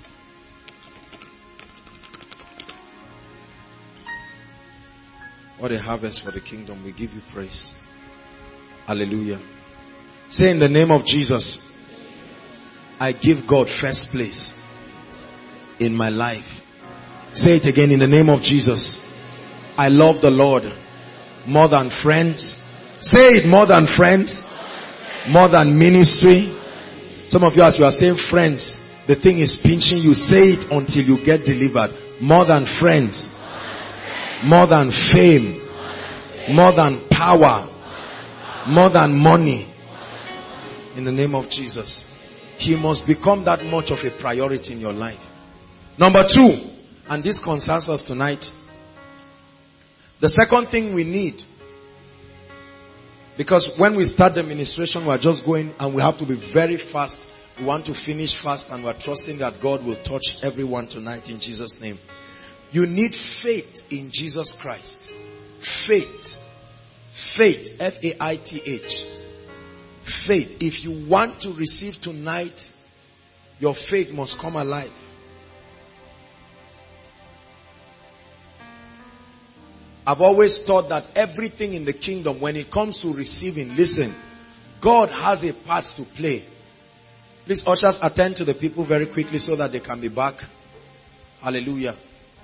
What a harvest for the kingdom. We give you praise. Hallelujah. Say, in the name of Jesus, I give God first place in my life. Say it again, in the name of Jesus. I love the Lord more than friends. Say it, more than friends. More than ministry. Some of you, as you are saying friends, the thing is pinching you. Say it until you get delivered. More than friends. More than fame. More than power. More than money. In the name of Jesus. He must become that much of a priority in your life. Number two, and this concerns us tonight. The second thing we need, because when we start the ministration, we are just going and we have to be very fast. We want to finish fast and we are trusting that God will touch everyone tonight in Jesus' name. You need faith in Jesus Christ. Faith. Faith. F A I T H. Faith. If you want to receive tonight, your faith must come alive. I've always thought that everything in the kingdom, when it comes to receiving, listen, God has a part to play. Please, ushers, attend to the people very quickly so that they can be back. Hallelujah.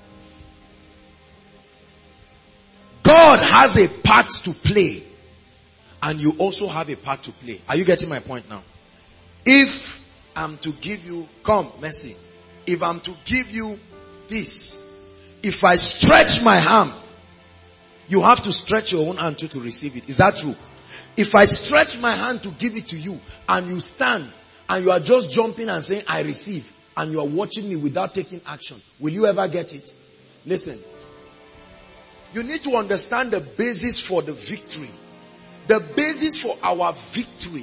God has a part to play. And you also have a part to play. Are you getting my point now? If I'm to give you, come, Mercy. If I'm to give you this, if I stretch my hand, you have to stretch your own hand too to receive it. Is that true? If I stretch my hand to give it to you and you stand and you are just jumping and saying, I receive, and you are watching me without taking action, will you ever get it? Listen. You need to understand the basis for the victory. The basis for our victory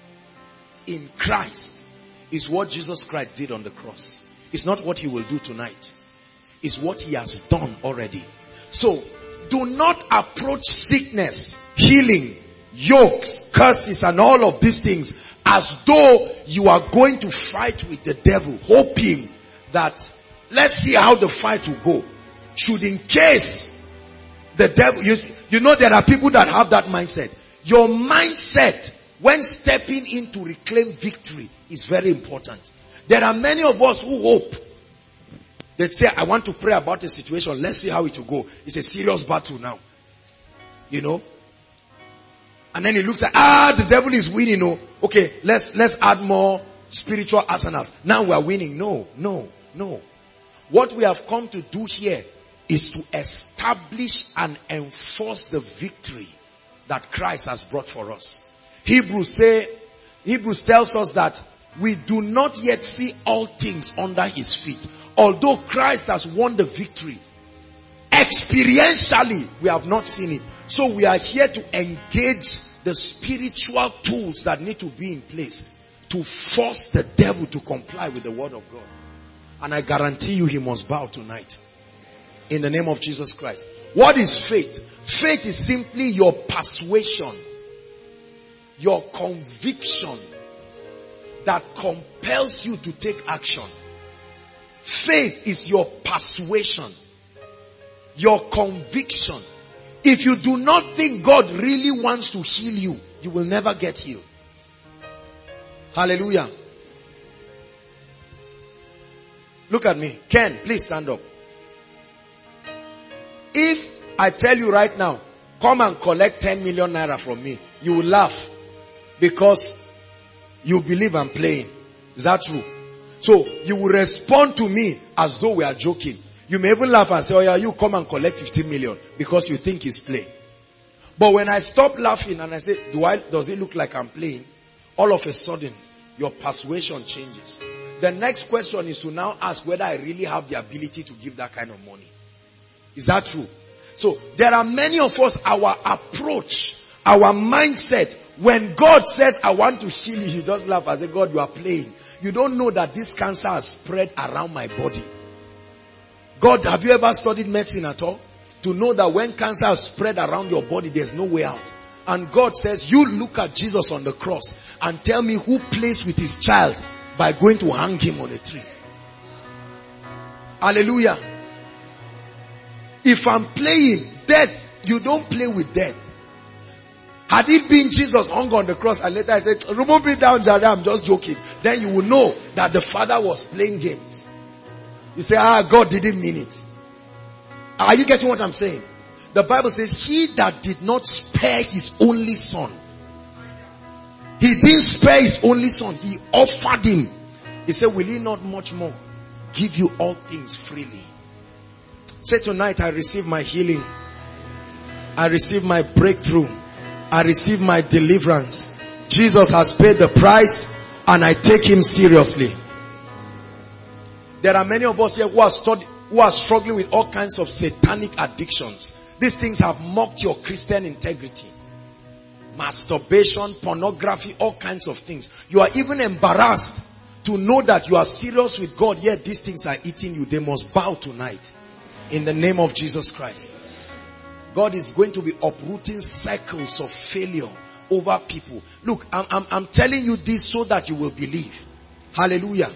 in Christ is what Jesus Christ did on the cross. It's not what he will do tonight. It's what he has done already. So, do not approach sickness, healing, yokes, curses and all of these things as though you are going to fight with the devil, hoping that let's see how the fight will go. Should in case the devil, you, you know there are people that have that mindset. Your mindset when stepping in to reclaim victory is very important. There are many of us who hope. They say, I want to pray about a situation. Let's see how it will go. It's a serious battle now. You know? And then it looks like, ah, the devil is winning. Oh, okay, let's, let's add more spiritual asanas. Now we are winning. No, no, no. What we have come to do here is to establish and enforce the victory that Christ has brought for us. Hebrews say, Hebrews tells us that we do not yet see all things under his feet. Although Christ has won the victory, experientially we have not seen it. So we are here to engage the spiritual tools that need to be in place to force the devil to comply with the word of God. And I guarantee you he must bow tonight. In the name of Jesus Christ. What is faith? Faith is simply your persuasion your conviction that compels you to take action. Faith is your persuasion, your conviction. If you do not think God really wants to heal you, you will never get healed. Hallelujah. Look at me. Ken, please stand up. If I tell you right now, come and collect ten million naira from me, you will laugh because you believe I'm playing. Is that true? So you will respond to me as though we are joking. You may even laugh and say, oh yeah, you come and collect fifteen million because you think it's play. But when I stop laughing and I say, do I, does it look like I'm playing? All of a sudden, your persuasion changes. The next question is to now ask whether I really have the ability to give that kind of money. Is that true? So there are many of us, our approach, our mindset, when God says, I want to heal you, you just laugh and say, God, you are playing. You don't know that this cancer has spread around my body. God, have you ever studied medicine at all? To know that when cancer has spread around your body, there's no way out. And God says, you look at Jesus on the cross and tell me who plays with his child by going to hang him on a tree. Hallelujah. If I'm playing death, you don't play with death. Had it been Jesus hung on the cross and later I said, remove me down, Jada, I'm just joking. Then you will know that the Father was playing games. You say, ah, God didn't mean it. Are you getting what I'm saying? The Bible says, he that did not spare his only son. He didn't spare his only son. He offered him. He said, will he not much more give you all things freely? Say tonight, I receive my healing. I receive my breakthrough. I receive my deliverance. Jesus has paid the price and I take him seriously. There are many of us here who are, study, who are struggling with all kinds of satanic addictions. These things have mocked your Christian integrity. Masturbation, pornography, all kinds of things. You are even embarrassed to know that you are serious with God, yet these things are eating you. They must bow tonight in the name of Jesus Christ. God is going to be uprooting cycles of failure over people. Look, I'm, I'm, I'm telling you this so that you will believe. Hallelujah.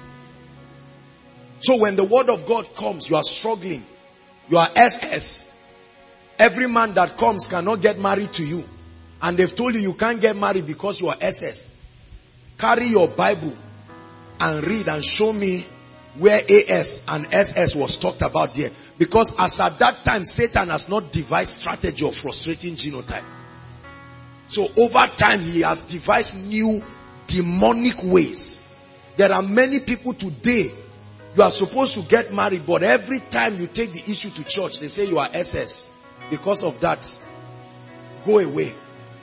So when the word of God comes, you are struggling. You are S S. Every man that comes cannot get married to you. And they've told you you can't get married because you are S S. Carry your Bible and read and show me where A S and S S was talked about there. Because as at that time, Satan has not devised strategy of frustrating genotype. So over time, he has devised new demonic ways. There are many people today, you are supposed to get married, but every time you take the issue to church, they say you are S S. Because of that, go away.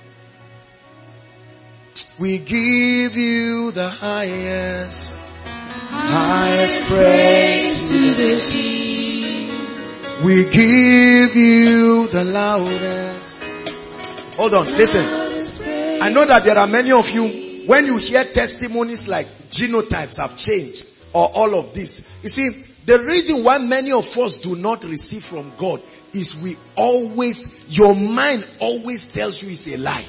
We give you the highest, highest praise to the King. We give you the loudest. Hold on, listen. I know that there are many of you, when you hear testimonies like genotypes have changed or all of this, you see, the reason why many of us do not receive from God is we always, your mind always tells you it's a lie.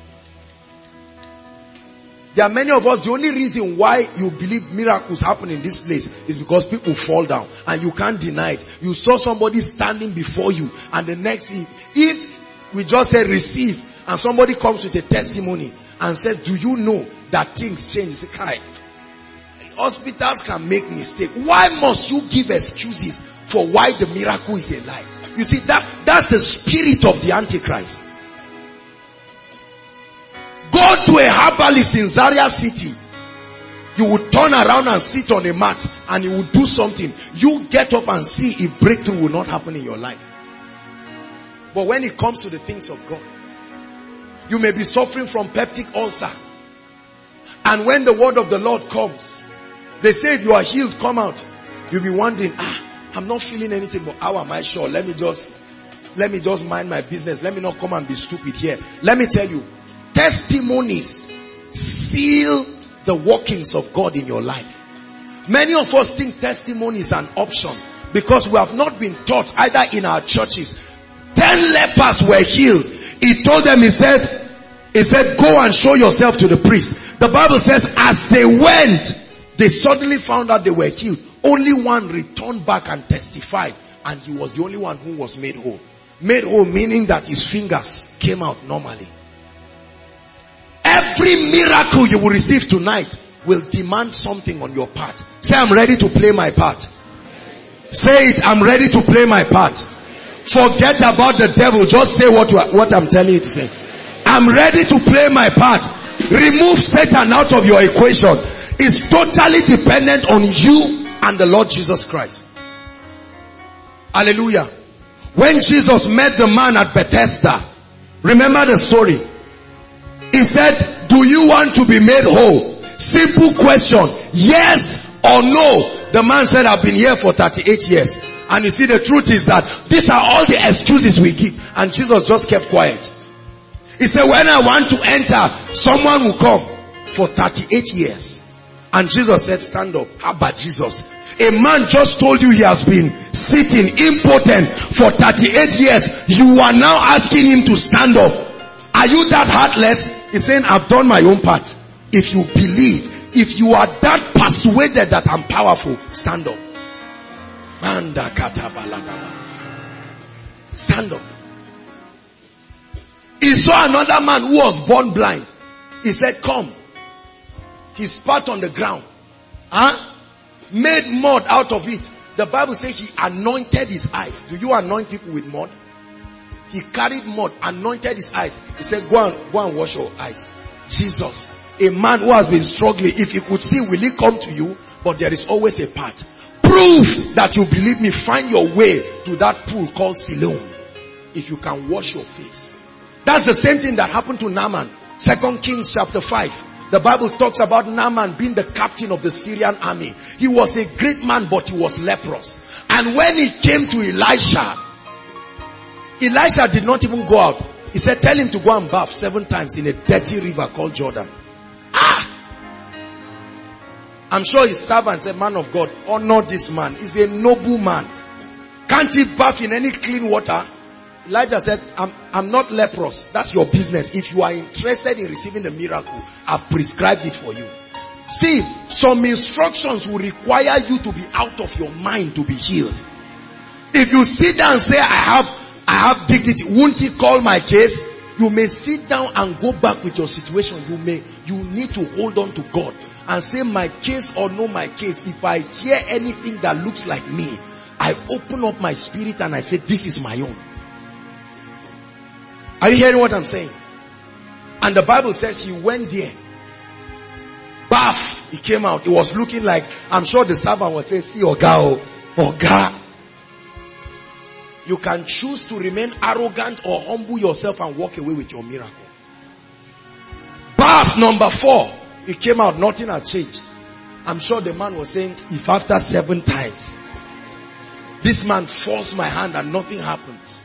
There are many of us, the only reason why you believe miracles happen in this place is because people fall down and you can't deny it. You saw somebody standing before you and the next thing, if we just say receive and somebody comes with a testimony and says, do you know that things change? You say, Kai, hospitals can make mistakes. Why must you give excuses for why the miracle is a lie? You see, that that's the spirit of the Antichrist. Go to a herbalist in Zaria City. You would turn around and sit on a mat and he would do something. You get up and see if breakthrough will not happen in your life. But when it comes to the things of God, you may be suffering from peptic ulcer. And when the word of the Lord comes, they say if you are healed, come out. You'll be wondering, ah, I'm not feeling anything, but how am I sure? Let me just, let me just mind my business. Let me not come and be stupid here. Let me tell you, testimonies seal the workings of God in your life. Many of us think testimony is an option because we have not been taught either in our churches. Ten lepers were healed. He told them, he says, He said, go and show yourself to the priest. The Bible says, as they went, they suddenly found out they were healed. Only one returned back and testified. And he was the only one who was made whole. Made whole meaning that his fingers came out normally. Every miracle you will receive tonight will demand something on your part. Say, I'm ready to play my part. Say it, I'm ready to play my part. Forget about the devil. Just say what, what I'm telling you to say. I'm ready to play my part. Remove Satan out of your equation. It's totally dependent on you and the Lord Jesus Christ. Hallelujah. When Jesus met the man at Bethesda, remember the story. He said, do you want to be made whole? Simple question. Yes or no? The man said, I've been here for thirty-eight years. And you see, the truth is that these are all the excuses we give. And Jesus just kept quiet. He said, when I want to enter, someone will come for thirty-eight years. And Jesus said, stand up. How about Jesus? A man just told you he has been sitting impotent for thirty-eight years. You are now asking him to stand up. Are you that heartless? He's saying, I've done my own part. If you believe, if you are that persuaded that I'm powerful, stand up. Stand up. He saw another man who was born blind. He said, come. He spat on the ground. Huh? Made mud out of it. The Bible says he anointed his eyes. Do you anoint people with mud? He carried mud, anointed his eyes. He said, go and, go and wash your eyes. Jesus, a man who has been struggling, if he could see, will he come to you? But there is always a path. Prove that you believe me. Find your way to that pool called Siloam. If you can wash your face. That's the same thing that happened to Naaman. Second Kings chapter five. The Bible talks about Naaman being the captain of the Syrian army. He was a great man, but he was leprous. And when he came to Elisha, Elisha did not even go out. He said, tell him to go and bath seven times in a dirty river called Jordan. Ah! I'm sure his servant said, man of God, honor this man. He's a noble man. Can't he bath in any clean water? Elijah said, I'm, I'm not leprous. That's your business. If you are interested in receiving the miracle, I've prescribed it for you. See, some instructions will require you to be out of your mind to be healed. If you sit down and say, I have, I have dignity, won't he call my case? You may sit down and go back with your situation. You may, you need to hold on to God and say, my case or no my case. If I hear anything that looks like me, I open up my spirit and I say, this is my own. Are you hearing what I'm saying? And the Bible says he went there. Bath. He came out. He was looking like, I'm sure the servant was saying, see Oga, Oga. You can choose to remain arrogant or humble yourself and walk away with your miracle. Bath number four. He came out, nothing had changed. I'm sure the man was saying, if after seven times, this man falls my hand and nothing happens.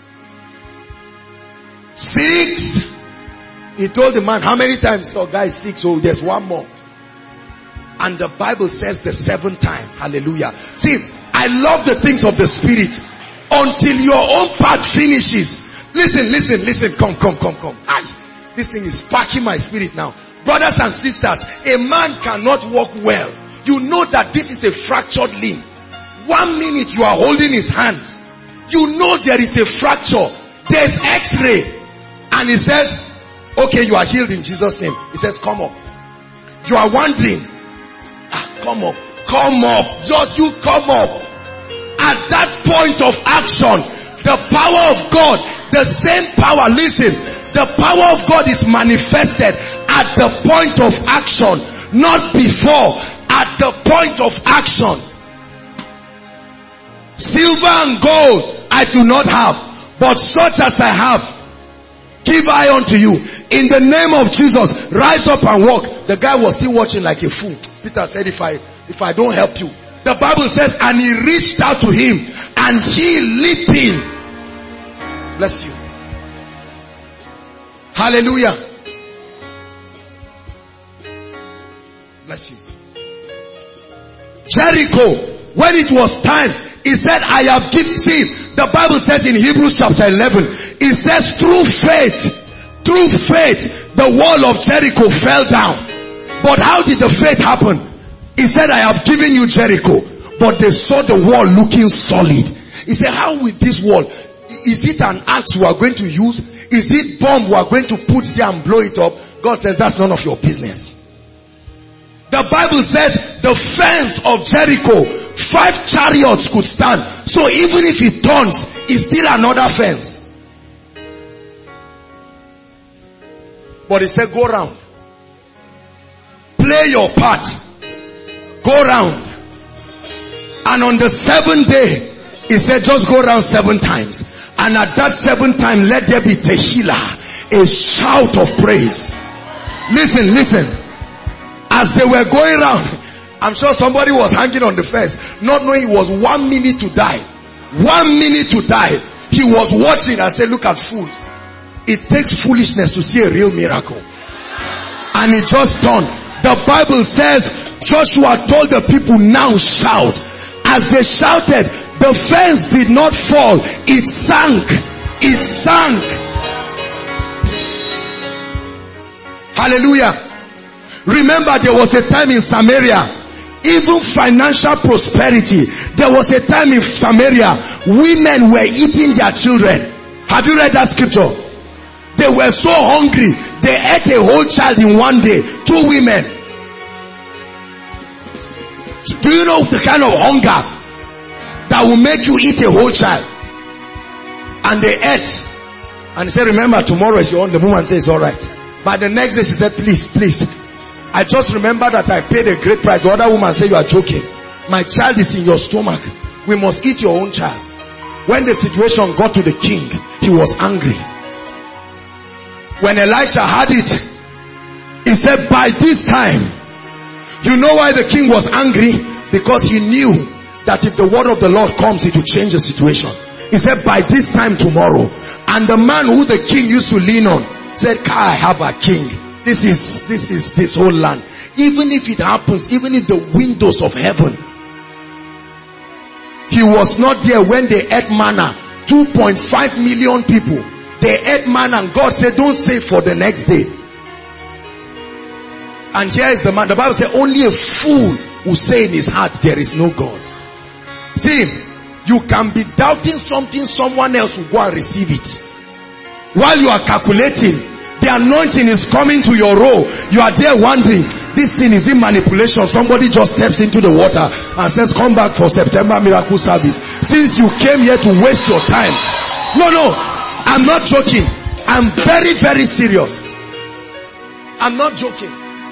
Six. He told the man, how many times? Oh, guys, six. Oh, there's one more. And the Bible says the seventh time. Hallelujah. See, I love the things of the Spirit. Until your own part finishes. Listen, listen, listen. Come, come, come, come. Aye. This thing is sparking my spirit now. Brothers and sisters, a man cannot walk well. You know that this is a fractured limb. One minute you are holding his hands. You know there is a fracture. There's x-ray. And he says, okay, you are healed in Jesus' name. He says, come up. You are wondering, ah, come up, come up, just you come up. At that point of action, the power of God, the same power, listen, the power of God is manifested at the point of action, not before, at the point of action. Silver and gold I do not have, but such as I have, give I unto you. In the name of Jesus, rise up and walk. The guy was still watching like a fool. Peter said, if I, if I don't help you. The Bible says, and he reached out to him, and he leaping. Bless you. Hallelujah. Bless you. Jericho, when it was time, he said, I have given. See, the Bible says in Hebrews chapter eleven, it says, through faith, Through faith, the wall of Jericho fell down. But how did the faith happen? He said, I have given you Jericho. But they saw the wall looking solid. He said, how with this wall? Is it an axe we are going to use? Is it bomb we are going to put there and blow it up? God says, that's none of your business. The Bible says the fence of Jericho, five chariots could stand. So even if it turns, it's still another fence. But he said, go round. Play your part. Go round. And on the seventh day, he said, just go round seven times. And at that seventh time, let there be tehillah, a shout of praise. Listen, listen. As they were going round, I'm sure somebody was hanging on the fence, not knowing it was one minute to die. One minute to die. He was watching and said, look at fools. It takes foolishness to see a real miracle. And it just done. The Bible says, Joshua told the people, now shout. As they shouted, the fence did not fall. It sank. It sank. Hallelujah. Remember, there was a time in Samaria, even financial prosperity. There was a time in Samaria, women were eating their children. Have you read that scripture? They were so hungry, they ate a whole child in one day. Two women. Do you know the kind of hunger that will make you eat a whole child? And they ate. And he said, remember, tomorrow is your own. The woman says, all right. But the next day she said, please, please. I just remember that I paid a great price. The other woman said, you are joking. My child is in your stomach. We must eat your own child. When the situation got to the king, he was angry. When Elisha had it, he said, by this time, you know why the king was angry? Because he knew that if the word of the Lord comes, it will change the situation. He said, by this time tomorrow. And the man who the king used to lean on said, I have a king. This is, this is this whole land. Even if it happens, even if the windows of heaven. He was not there when they ate manna. two point five million people. They ate manna and God said, don't save for the next day. And here is the man. The Bible says, only a fool will say in his heart, there is no God. See, you can be doubting something, someone else will go and receive it. While you are calculating, the anointing is coming to your row. You are there wondering, this thing is in manipulation. Somebody just steps into the water and says, come back for September miracle service. Since you came here to waste your time. No, no, I'm not joking. I'm very, very serious. I'm not joking.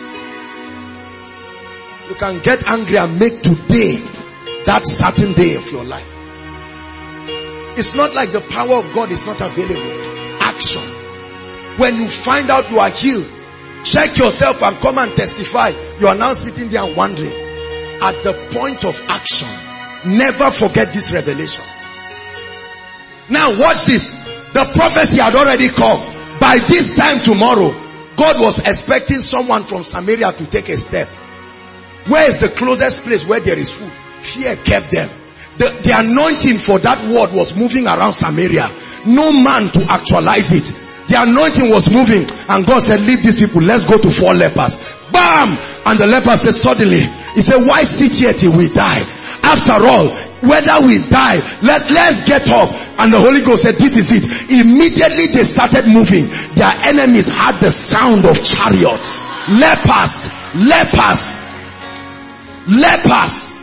You can get angry and make today that certain day of your life. It's not like the power of God is not available. Action. When you find out you are healed, check yourself and come and testify. You are now sitting there and wondering. At the point of action, never forget this revelation. Now watch this. The prophecy had already come. By this time tomorrow, God was expecting someone from Samaria to take a step. Where is the closest place where there is food? Fear kept them. The, the anointing for that word was moving around Samaria. No man to actualize it. The anointing was moving and God said, leave these people, let's go to four lepers. Bam! And the leper said suddenly, he said, why sit here till we die? After all, whether we die, let, let's get up. And the Holy Ghost said, this is it. Immediately they started moving. Their enemies had the sound of chariots. Lepers, lepers, lepers.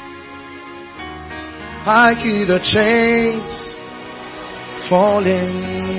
I hear the chains falling.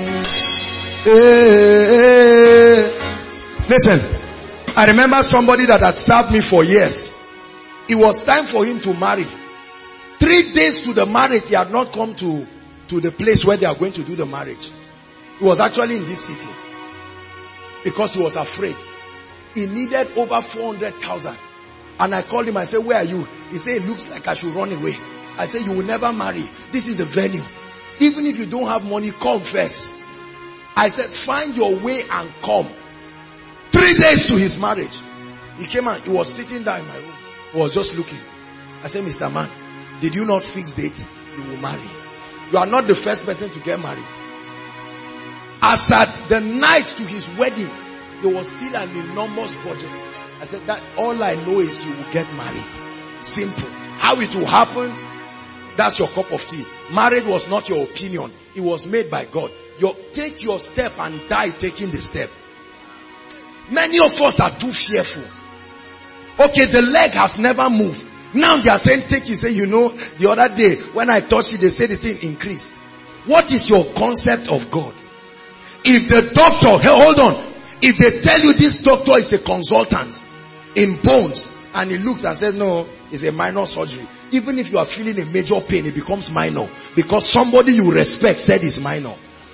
Listen, I remember somebody that had served me for years. It was time for him to marry. Three days to the marriage, he had not come to, to the place where they are going to do the marriage. He was actually in this city because he was afraid. He needed over four hundred thousand. And I called him, I said, where are you? He said, it looks like I should run away. I said, you will never marry. This is the venue. Even if you don't have money, come first. I said, find your way and come. Three days to his marriage. He came and he was sitting down in my room. He was just looking. I said, Mister Man, did you not fix date? You will marry. You are not the first person to get married. As at the night to his wedding, there was still an enormous budget. I said, that all I know is you will get married. Simple. How it will happen, that's your cup of tea. Marriage was not your opinion. It was made by God. You take your step and die taking the step. Many of us are too fearful. Okay, the leg has never moved. Now they are saying take it. Say, you know, the other day when I touched it, they said the thing increased. What is your concept of God? If the doctor, hey, hold on. If they tell you this doctor is a consultant in bones, and he looks and says, no, it's a minor surgery. Even if you are feeling a major pain, it becomes minor. Because somebody you respect said it's minor.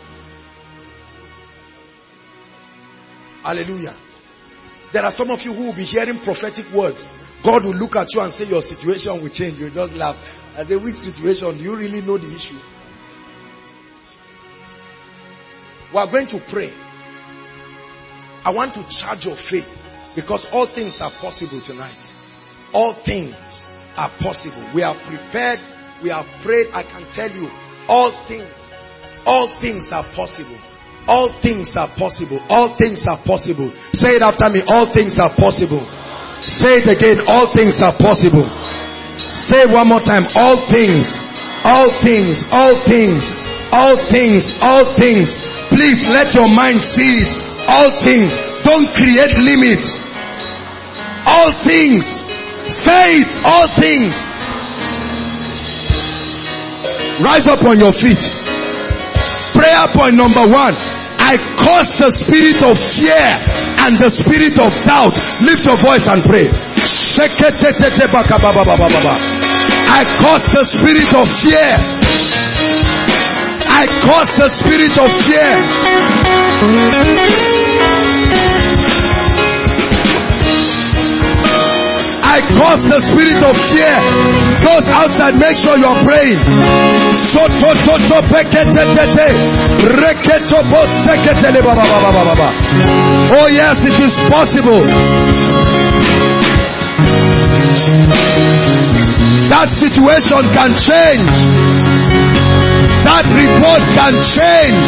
Hallelujah. There are some of you who will be hearing prophetic words. God will look at you and say your situation will change. You just laugh. I say, which situation? Do you really know the issue? We are going to pray. I want to charge your faith, because all things are possible tonight. All things are possible. We are prepared. We are prayed. I can tell you, all things, all things are possible. All things are possible. All things are possible. Say it after me. All things are possible. Say it again. All things are possible. Say it one more time. All things. All things. All things. All things. All things. Please let your mind see it. All things. Don't create limits. All things. Say it. All things. Rise up on your feet. Prayer point number one. I curse the spirit of fear and the spirit of doubt. Lift your voice and pray. I curse the spirit of fear. I curse the spirit of fear. I curse the spirit of fear. Those outside, make sure you are praying. Oh yes, it is possible. That situation can change. That report can change.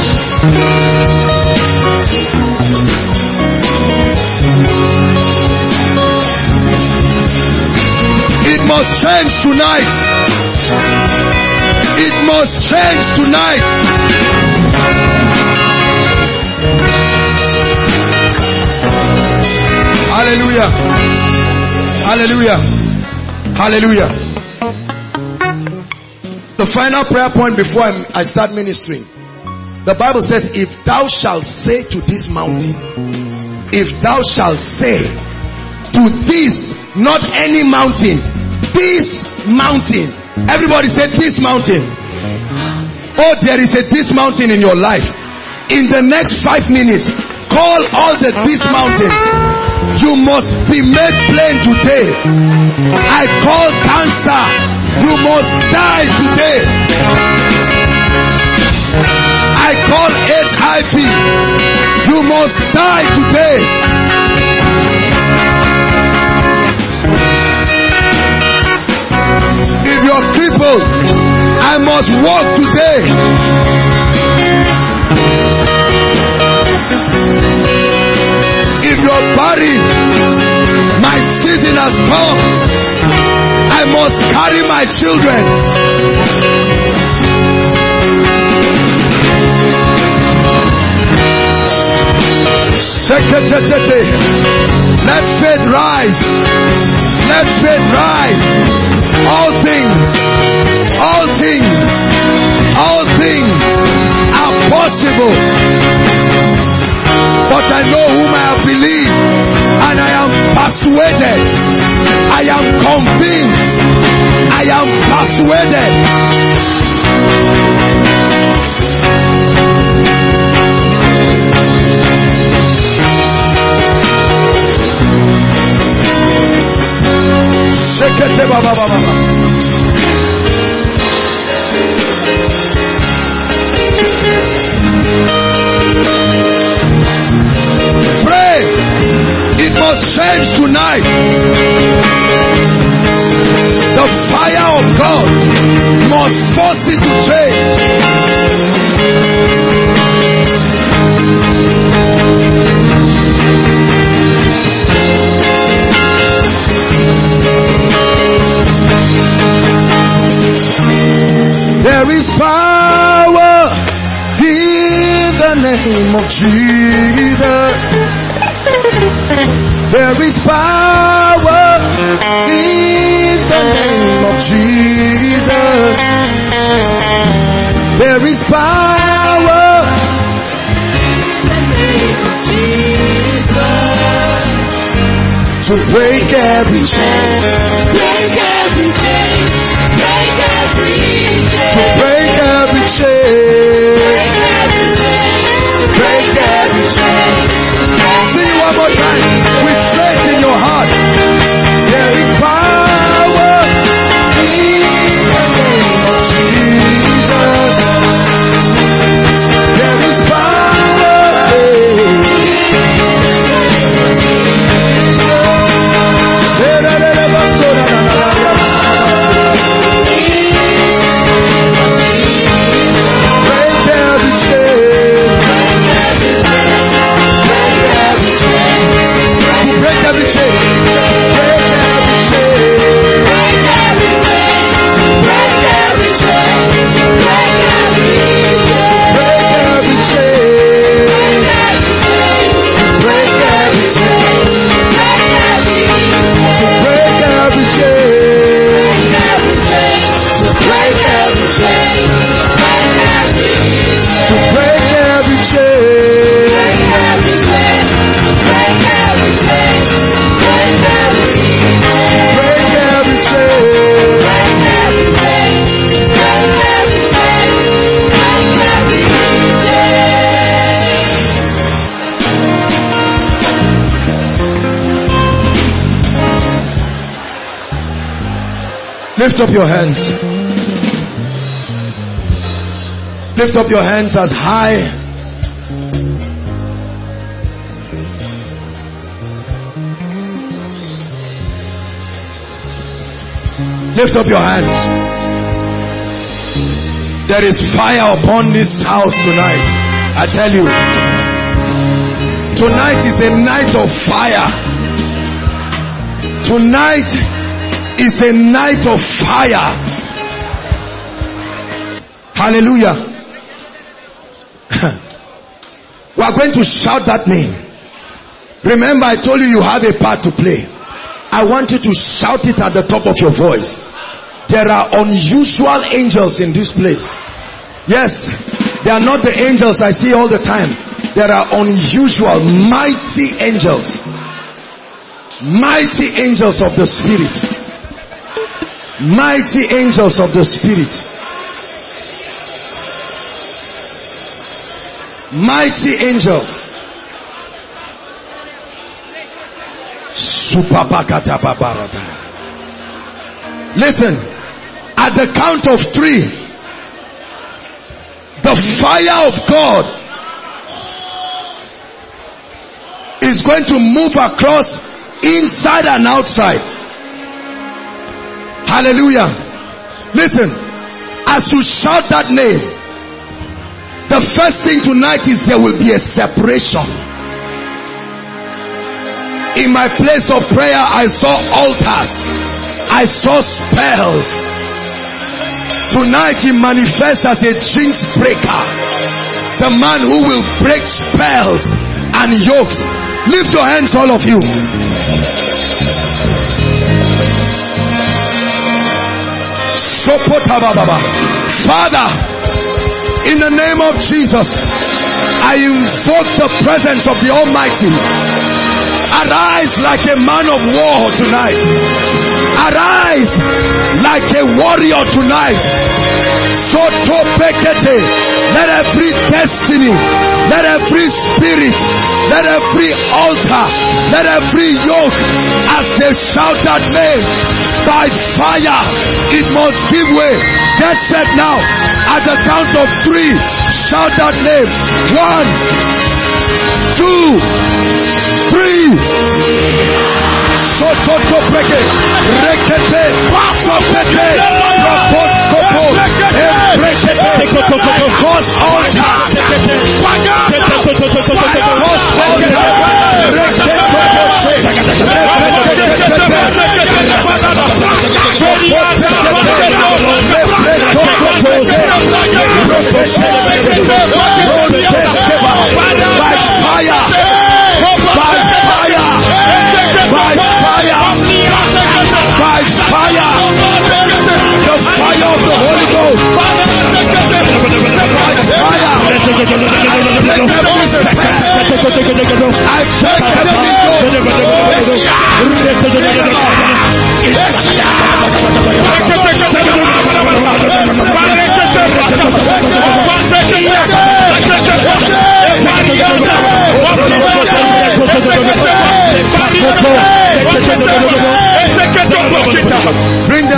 It must change tonight. It must change tonight. Hallelujah. Hallelujah. Hallelujah. The final prayer point before I start ministering. The Bible says, if thou shalt say to this mountain, if thou shalt say to this, not any mountain, this mountain. Everybody say this mountain. Oh, there is a this mountain in your life. In the next five minutes, call all the this mountains. You must be made plain today. I call cancer. You must die today. I call H I V. You must die today. If you're crippled, I must walk today. If you're barren, my season has come. I must carry my children. Let faith rise. Let faith rise. All things, all things, all things are possible. But I know whom I have believed, and I am persuaded. I am convinced. I am persuaded. Shekete baba baba. Pray. It must change tonight. The fire of God must force it to change. is power in the name of Jesus. There is power in the name of Jesus. There is power in the name of Jesus to break every chain, break every chain, break every chain, to break every chain, break every chain. Sing it one more time with faith in your heart. There is power in the name of Jesus. There is power in the name of break every chain, to break every chain, break every chain, break every chain, break every chain, break every chain, to break every chain, to break every chain, to break every chain, break every chain, break every chain. Lift up your hands. Lift up your hands as high. Lift up your hands. There is fire upon this house tonight. I tell you. Tonight is a night of fire. Tonight is a night of fire. Hallelujah. We are going to shout that name. Remember, I told you you have a part to play. I want you to shout it at the top of your voice. There are unusual angels in this place. Yes, they are not the angels I see all the time. There are unusual, mighty angels. Mighty angels of the Spirit. Mighty angels of the Spirit. Mighty angels. Listen, at the count of three, the fire of God is going to move across inside and outside. Hallelujah. Listen, as you shout that name, the first thing tonight is there will be a separation. In my place of prayer, I saw altars. I saw spells. Tonight he manifests as a jinx breaker. The man who will break spells and yokes. Lift your hands, all of you. Father, in the name of Jesus, I invoke the presence of the Almighty. Arise like a man of war tonight. Arise like a warrior tonight. Soto pekete. Let every destiny, let every spirit, let every altar, let every yoke, as they shout that name, by fire, it must give way. Get set now. At the count of three, shout that name. One, two, three. Soto peke. Rekete. Sopete. Raposkopo. Rekete. Cause altar. Cause altar.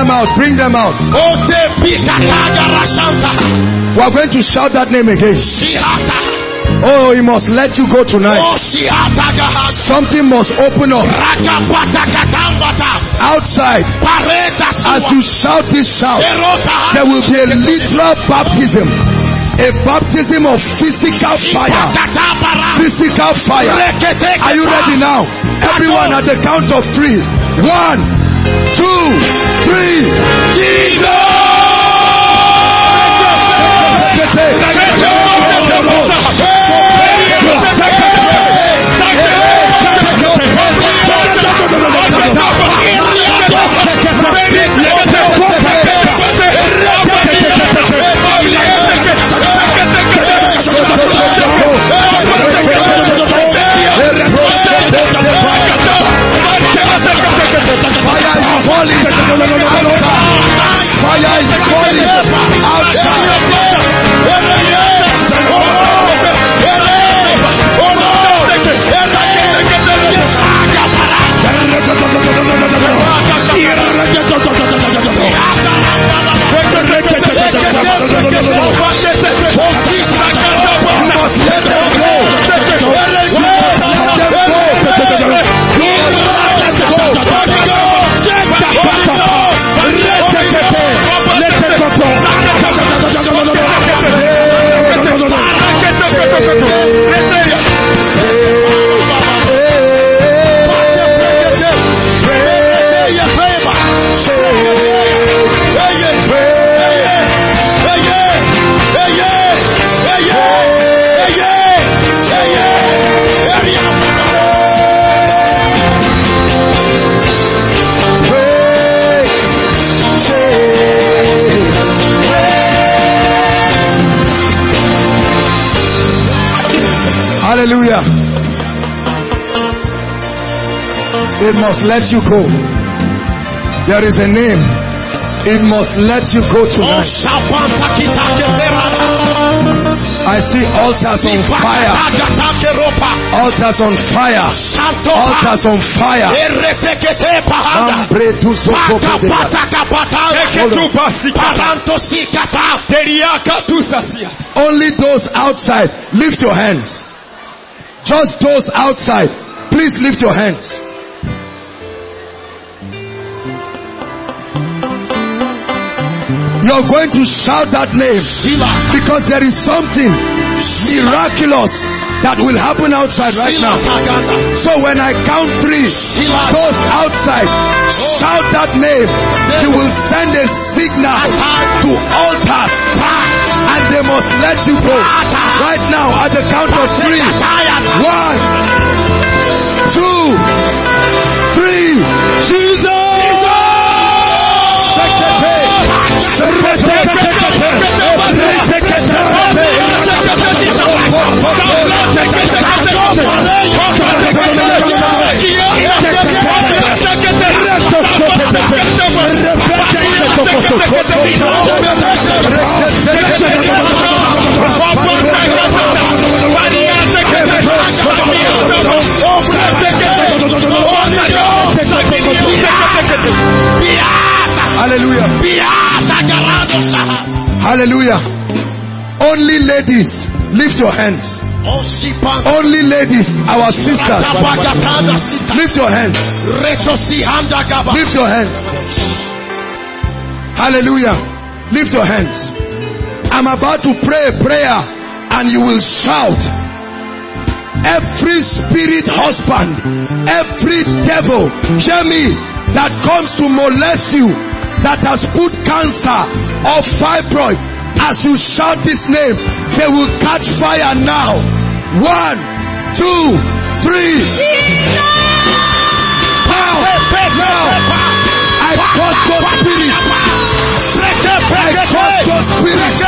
them out. Bring them out. We are going to shout that name again. Oh, he must let you go tonight. Something must open up. Outside, as you shout this shout, there will be a literal baptism. A baptism of physical fire. Physical fire. Are you ready now? Everyone at the count of three. One, two, three. Jesus! Fire is falling outside. Hallelujah. It must let you go. There is a name. It must let you go tonight. I see altars on fire. Altars on fire. Altars on fire. Only those outside, lift your hands. Just those outside, please lift your hands. You're going to shout that name because there is something miraculous that will happen outside right now. So when I count three, those outside, shout that name. You will send a signal to altars and they must let you go. Right now at the count of three. One, two, three. Jesus! Hallelujah. Hallelujah. Only ladies, lift your hands. Only ladies, our sisters, lift your hands. Lift your hands. Hallelujah. Lift your hands. I'm about to pray a prayer and you will shout. Every spirit husband, every devil, hear me, that comes to molest you, that has put cancer or fibroid, as you shout this name, they will catch fire now. One, two, three. Now, now, I cause those spirits. I cause those spirits.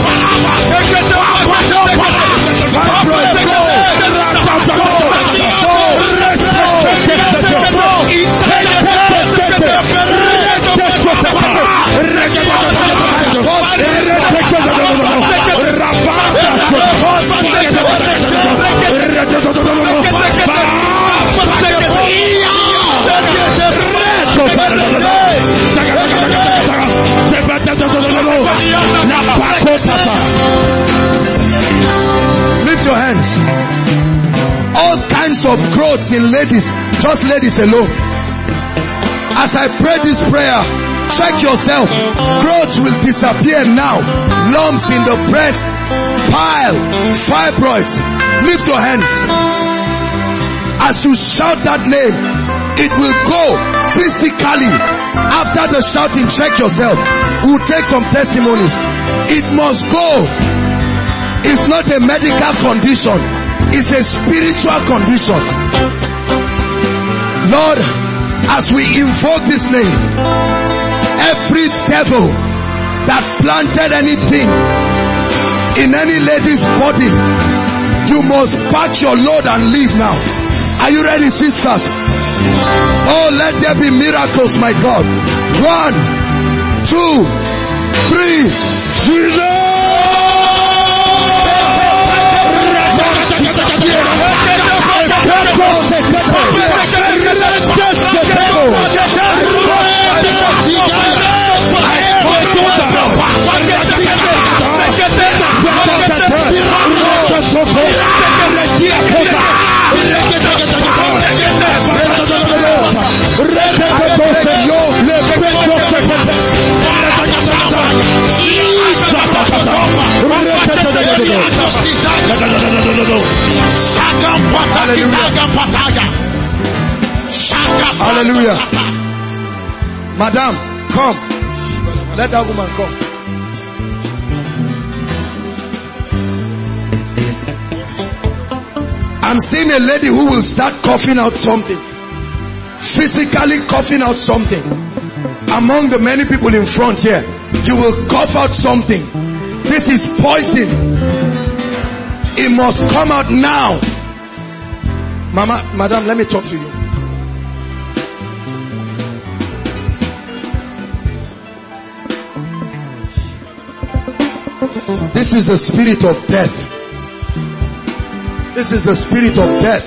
Fibroid, go. Go. of growth in ladies, just ladies alone. As I pray this prayer, check yourself. Growth will disappear now. Lumps in the breast, pile, fibroids. Lift your hands. As you shout that name, it will go physically. After the shouting, check yourself. We'll take some testimonies. It must go. It's not a medical condition. It's a spiritual condition. Lord, as we invoke this name, every devil that planted anything in any lady's body, you must pack your load and leave now. Are you ready, sisters? Oh, let there be miracles, my God. One, two, three. Jesus! Hallelujah. Madam, come. Let that woman come. I'm seeing a lady who will start coughing out something. Physically coughing out something. Among the many people in front here, you will cough out something. This is poison. It must come out now. Mama, madam, let me talk to you. This is the spirit of death. This is the spirit of death.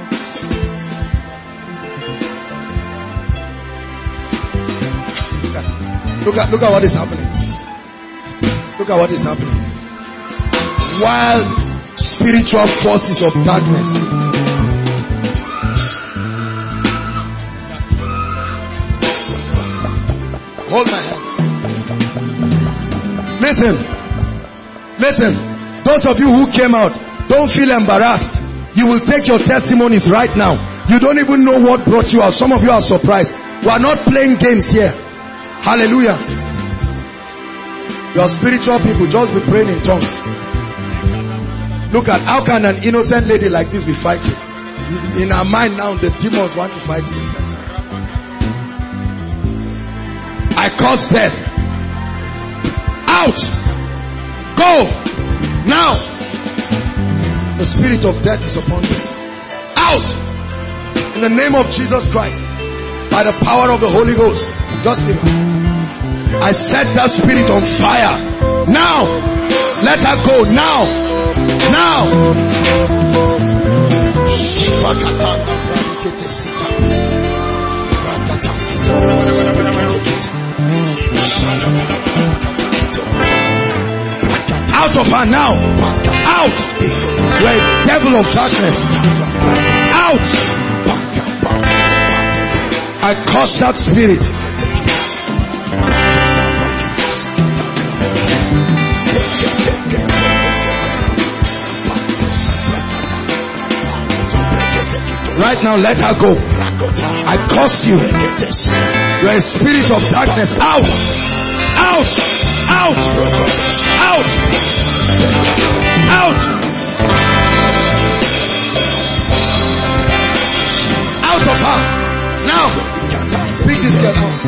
Look at, look at what is happening. Look at what is happening. Wild spiritual forces of darkness. Hold my hands. Listen. Listen. Those of you who came out, don't feel embarrassed. You will take your testimonies right now. You don't even know what brought you out. Some of you are surprised. We are not playing games here. Hallelujah. You are spiritual people. Just be praying in tongues. Look at, how can an innocent lady like this be fighting? In her mind now, the demons want to fight you. I cause death. Out. Go. Now. The spirit of death is upon you. Out. In the name of Jesus Christ. By the power of the Holy Ghost. Just leave her. I set that spirit on fire. Now. Let her go. Now. Now. Out of her now. Out. You are a devil of darkness. Out. I curse that spirit. Right now, let her go. I curse you. You are a spirit of darkness. Out. Out. Out. Out. Out. Out of her. Now. Pick this girl out.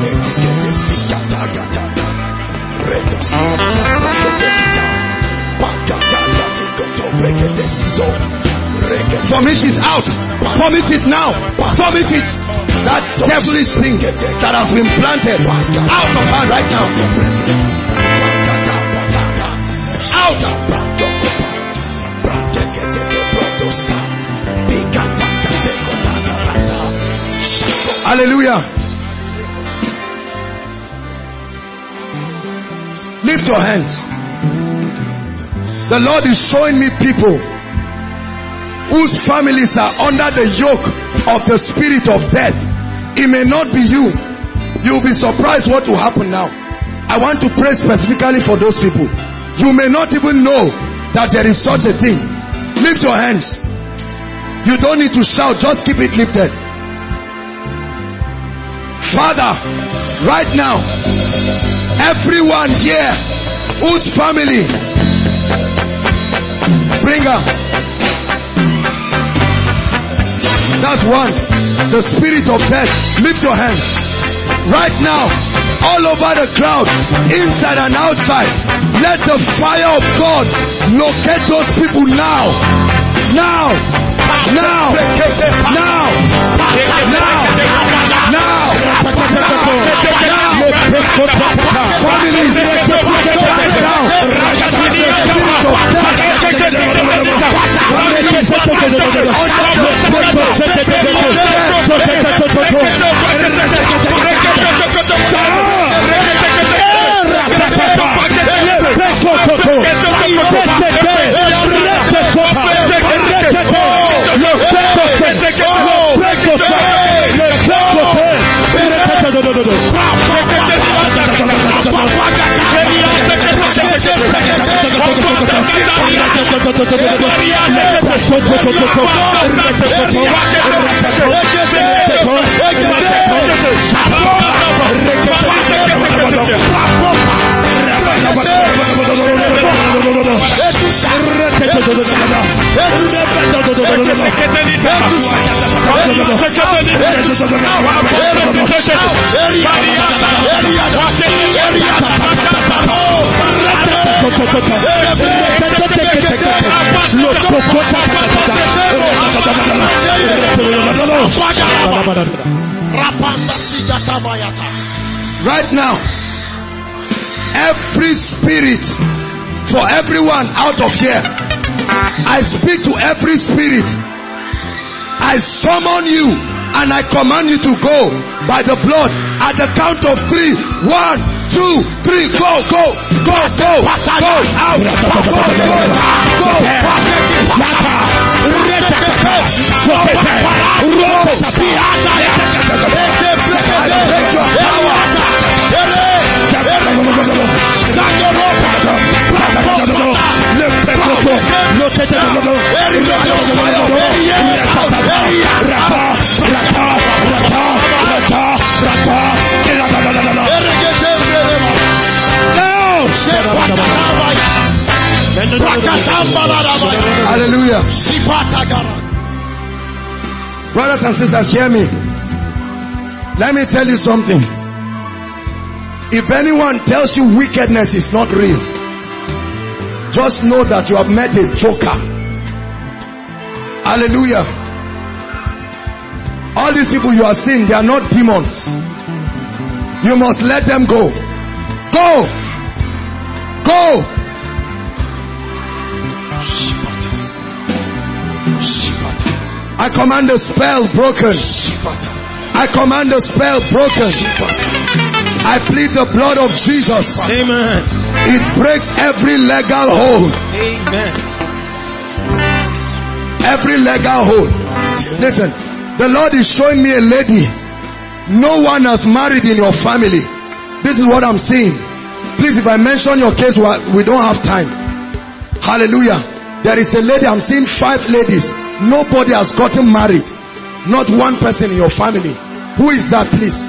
Vomit it out. Vomit it now. Vomit it. That devilish thing that has been planted out of her right now. Out. Hallelujah. Lift your hands. The Lord is showing me people whose families are under the yoke of the spirit of death. It may not be you. You'll be surprised what will happen now. I want to pray specifically for those people. You may not even know that there is such a thing. Lift your hands. You don't need to shout, just keep it lifted. Father, right now, everyone here whose family, bring her. That's one. The spirit of death. Lift your hands. Right now, all over the crowd, inside and outside, let the fire of God locate those people now. Now. Now. Now. Now. Now. Families, now. Right now, every spirit, for everyone out of here, I speak to every spirit. I summon you and I command you to go by the blood at the count of three. One, two, three, go, go, go, go, go, out, go, go, go, Hallelujah. Brothers and sisters, hear me. Let me tell you something. If anyone tells you wickedness is not real, just know that you have met a joker. Hallelujah. All these people you are seeing, they are not demons. You must let them go. Go. Go. I command the spell broken. I command the spell broken. I plead the blood of Jesus. Amen. It breaks every legal hold. Amen. Every legal hold. Listen, the Lord is showing me a lady. No one has married in your family. This is what I'm seeing. Please, if I mention your case, we don't have time. Hallelujah. There is a lady, I'm seeing five ladies. Nobody has gotten married. Not one person in your family. Who is that, please?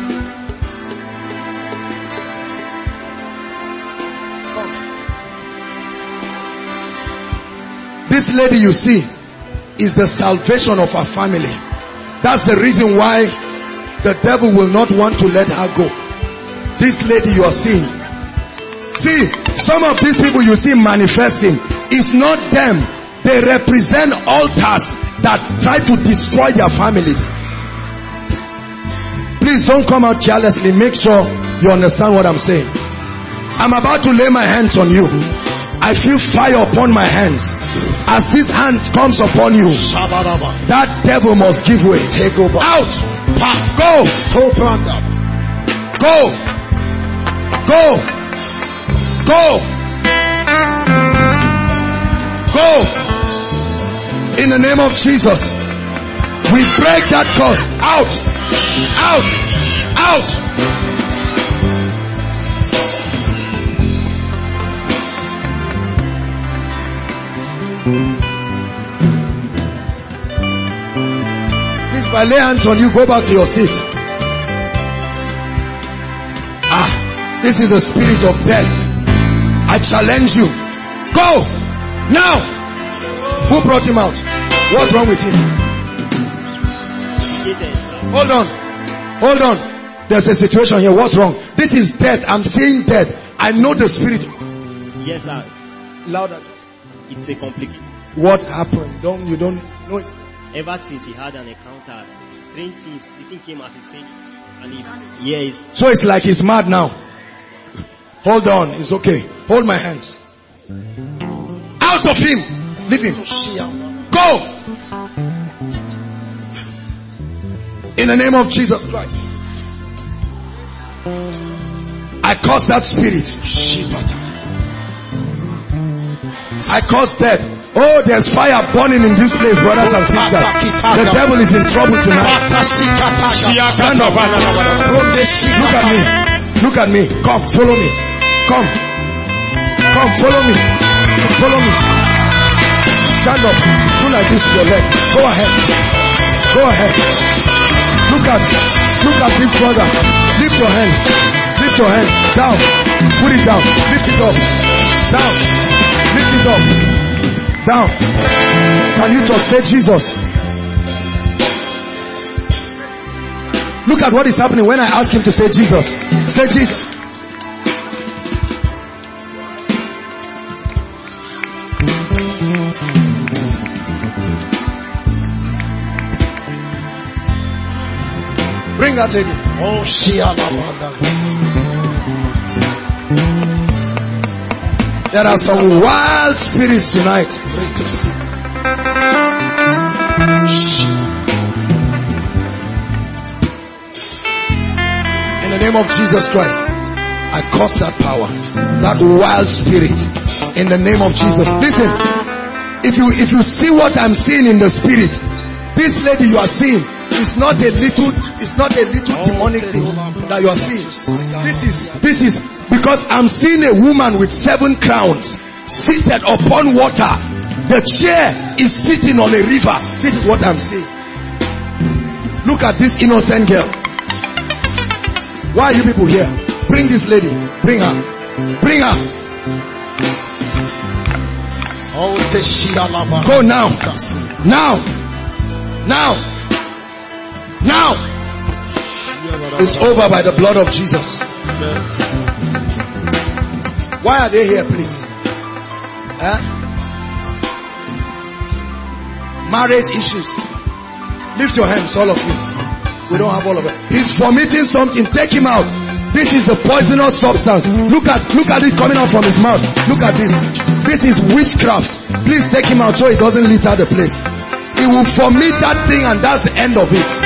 This lady you see is the salvation of her family. That's the reason why the devil will not want to let her go. This lady you are seeing. See, some of these people you see manifesting, it's not them. They represent altars that try to destroy their families. Please don't come out carelessly. Make sure you understand what I'm saying. I'm about to lay my hands on you. I feel fire upon my hands. As this hand comes upon you, that devil must give way. Take over. Out. Go. Go. Go. Go. Go. In the name of Jesus, we break that curse. Out, out, out. Please, if I lay hands on you, go back to your seat. Ah, this is the spirit of death. I challenge you. Go now. Who brought him out? What's wrong with him? Hold on. Hold on. There's a situation here. What's wrong? This is death. I'm seeing death. I know the spirit. Yes, sir. Louder. It's a complication. What happened? Don't you don't know it? Ever since he had an encounter, strange things, the thing came as he said, and he, yes. So it's like he's mad now. Hold on. It's okay. Hold my hands. Out of him. Leave him. Go. In the name of Jesus Christ. I curse that spirit. I curse death. Oh, there's fire burning in this place, brothers and sisters. The devil is in trouble tonight. Stand up. Look at me. Look at me. Come, follow me. Come. Come, follow me. Follow me. Stand up. Do like this with your leg. Go ahead. Go ahead. Look at, look at this brother. Lift your hands. Lift your hands. Down. Put it down. Lift it up. Down. Lift it up. Down. Can you just say Jesus? Look at what is happening when I ask him to say Jesus. Say Jesus. Bring that lady. Oh, there are some wild spirits tonight. In the name of Jesus Christ, I curse that power, that wild spirit. In the name of Jesus. Listen, if you if you see what I'm seeing in the spirit, this lady you are seeing, it's not a little, it's not a little demonic thing that you are seeing. This is, this is because I'm seeing a woman with seven crowns seated upon water. The chair is sitting on a river. This is what I'm seeing. Look at this innocent girl. Why are you people here? Bring this lady. Bring her. Bring her. Go now. Now. Now. Now, it's over by the blood of Jesus. Why are they here, please? Eh? Marriage issues. Lift your hands, all of you. We don't have all of it. He's vomiting something. Take him out. This is the poisonous substance. Look at, look at it coming out from his mouth. Look at this. This is witchcraft. Please take him out so he doesn't litter the place. He will vomit that thing and that's the end of it.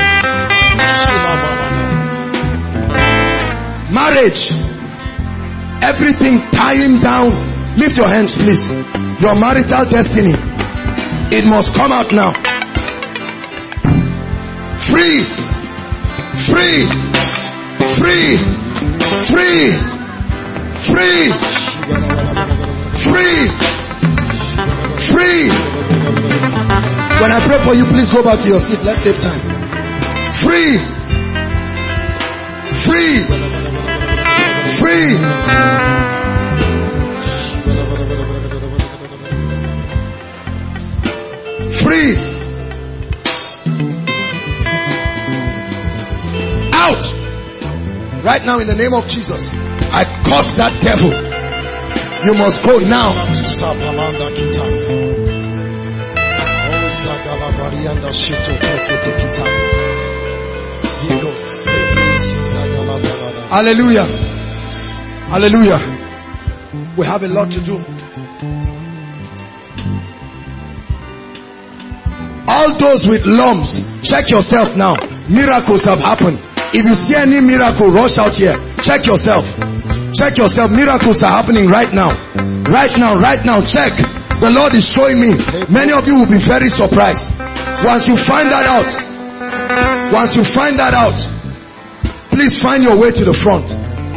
Marriage, everything tying down. Lift your hands, please. Your marital destiny, it must come out now. Free, free, free, free, free, free, free. When I pray for you, please go back to your seat. Let's save time. Free, free. Free. Free. Out. Right now in the name of Jesus, I curse that devil. You must go now. Hallelujah. Hallelujah. We have a lot to do. All those with lumps, check yourself now. Miracles have happened. If you see any miracle, rush out here. Check yourself. Check yourself. Miracles are happening right now. Right now, right now. Check. The Lord is showing me. Many of you will be very surprised. Once you find that out, once you find that out, please find your way to the front.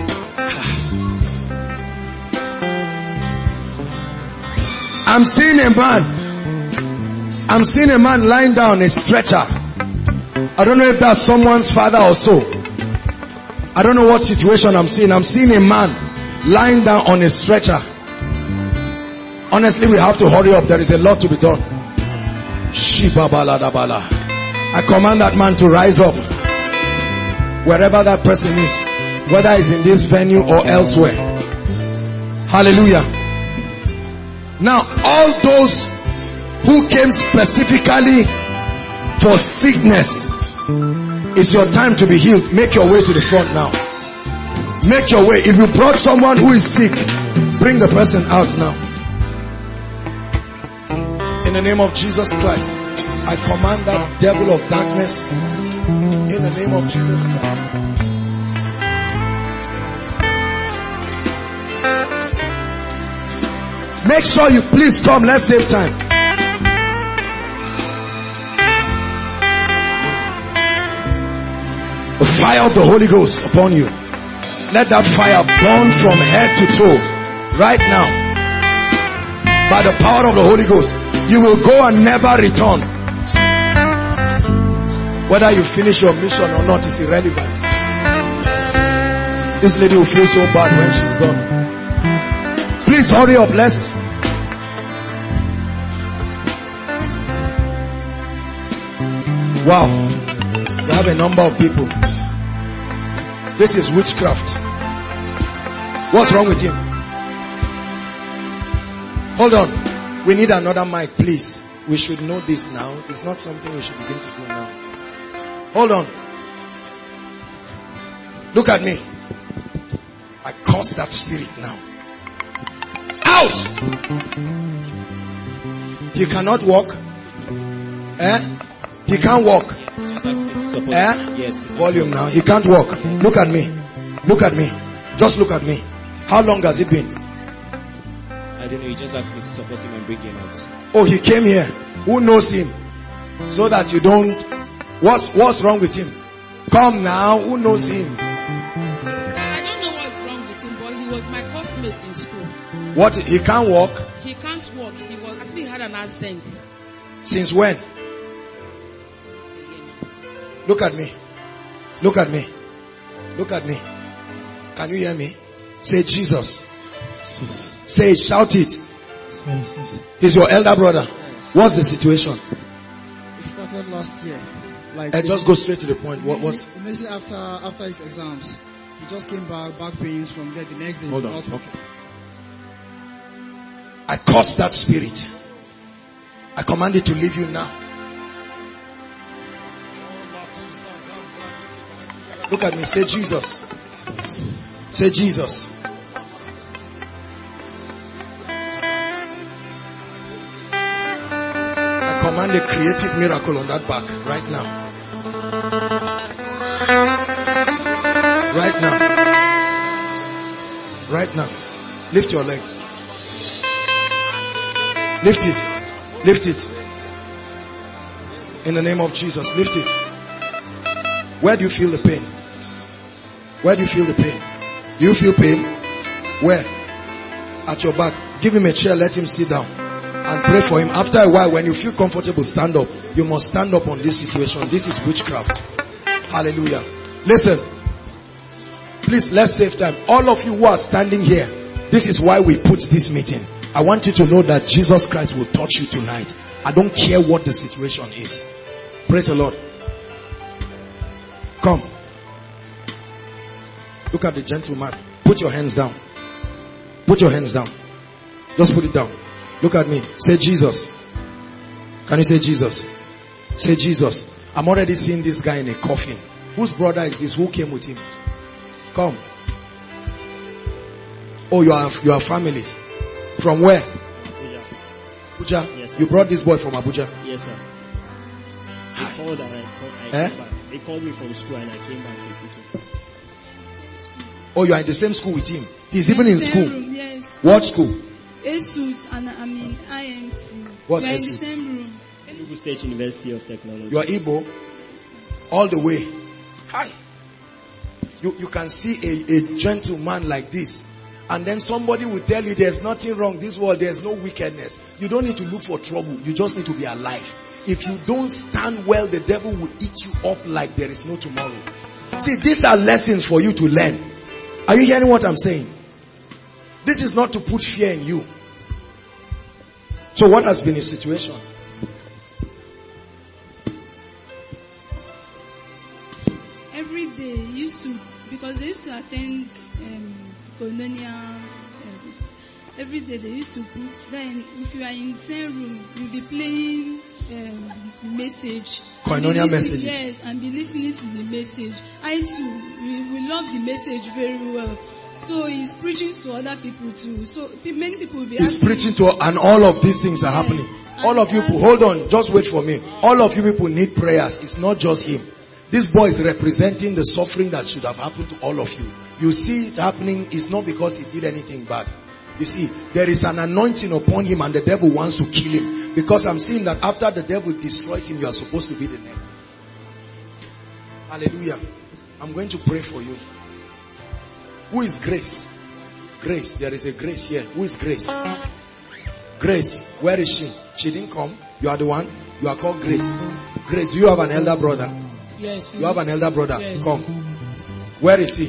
I'm seeing a man. I'm seeing a man lying down on a stretcher. I don't know if that's someone's father or so. I don't know what situation I'm seeing. I'm seeing a man lying down on a stretcher. Honestly, we have to hurry up. There is a lot to be done. I command that man to rise up. Wherever that person is. Whether it's in this venue or elsewhere. Hallelujah. Now, all those who came specifically for sickness, it's your time to be healed. Make your way to the front now. Make your way. If you brought someone who is sick, bring the person out now. In the name of Jesus Christ, I command that devil of darkness in the name of Jesus Christ. Make sure you please come. Let's save time. The fire of the Holy Ghost upon you. Let that fire burn from head to toe right now. By the power of the Holy Ghost, you will go and never return. Whether you finish your mission or not is irrelevant. This lady will feel so bad when she's gone. Please hurry up. Let's. Wow. We have a number of people. This is witchcraft. What's wrong with him? Hold on. We need another mic, please. We should know this now. It's not something we should begin to do now. Hold on. Look at me. I curse that spirit now. Out! He cannot walk. Eh? He can't walk. Eh? Yes. Volume now. He can't walk. Look at me. Look at me. Just look at me. How long has it been? I don't know. He just asked me to support him and bring him out. Oh, he came here. Who knows him? So that you don't. What's what's wrong with him? Come now. Who knows him? I don't know what's wrong with him, but he was my classmate in school. What? He can't walk? He can't walk. He was. I think he had an accident. Since when? Look at me. Look at me. Look at me. Can you hear me? Say Jesus. Say it. Shout it. He's your elder brother. What's the situation? It started last year. Like I just go straight to the point. What was? Immediately after after his exams, he just came back, back pains from there. The next day, Hold he on. was not Okay. I curse that spirit. I command it to leave you now. Look at me. Say Jesus. Say Jesus. I command a creative miracle on that back right now. Right now. Right now. Lift your leg. Lift it. Lift it. In the name of Jesus. Lift it. Where do you feel the pain? Where do you feel the pain? Do you feel pain? Where? At your back. Give him a chair. Let him sit down. And pray for him. After a while, when you feel comfortable, stand up. You must stand up on this situation. This is witchcraft. Hallelujah. Listen. Please, let's save time. All of you who are standing here, this is why we put this meeting. I want you to know that Jesus Christ will touch you tonight. I don't care what the situation is. Praise the Lord. Come. Look at the gentleman. Put your hands down. Put your hands down. Just put it down. Look at me. Say Jesus. Can you say Jesus? Say Jesus. I'm already seeing this guy in a coffin. Whose brother is this? Who came with him? Come. Oh, you are you are families. From where? Abuja. Abuja. Yes, sir. You brought this boy from Abuja. Yes, sir. They Hi. called and I, called, I Eh? came back. They called me from school and I came back to pick him. Oh, you are in the same school with him. He's even in Same school. room, yes. What school? Esut and I'm in I M T. What's We are in the Esut? same room. Enugu State University of Technology. You are Igbo all the way. Hi. You, you can see a, a gentleman like this. And then somebody will tell you there's nothing wrong. This world, there's no wickedness. You don't need to look for trouble. You just need to be alive. If you don't stand well, the devil will eat you up like there is no tomorrow. See, these are lessons for you to learn. Are you hearing what I'm saying? This is not to put fear in you. So what has been his situation? Every day he used to, because they used to attend um, Koinonia. Uh, every day they used to put. Then if you are in the same room, you'll be playing um, message. Koinonia And be listening- messages. Yes, and be listening to the message. I too, we, we love the message very well. So he's preaching to other people too. So pe- many people will be He's asking, preaching to, and all of these things are happening. All of you people, hold on, just wait for me. All of you people need prayers. It's not just him. This boy is representing the suffering that should have happened to all of you. You see it happening, it's not because he did anything bad. You see, there is an anointing upon him and the devil wants to kill him. Because I'm seeing that after the devil destroys him, you are supposed to be the next. Hallelujah. I'm going to pray for you. Who is Grace? Grace, there is a Grace here. Who is Grace? Grace, where is she? She didn't come. You are the one. You are called Grace. Grace, do you have an elder brother? Yes. You have an elder brother. Yes. Come. Where is he?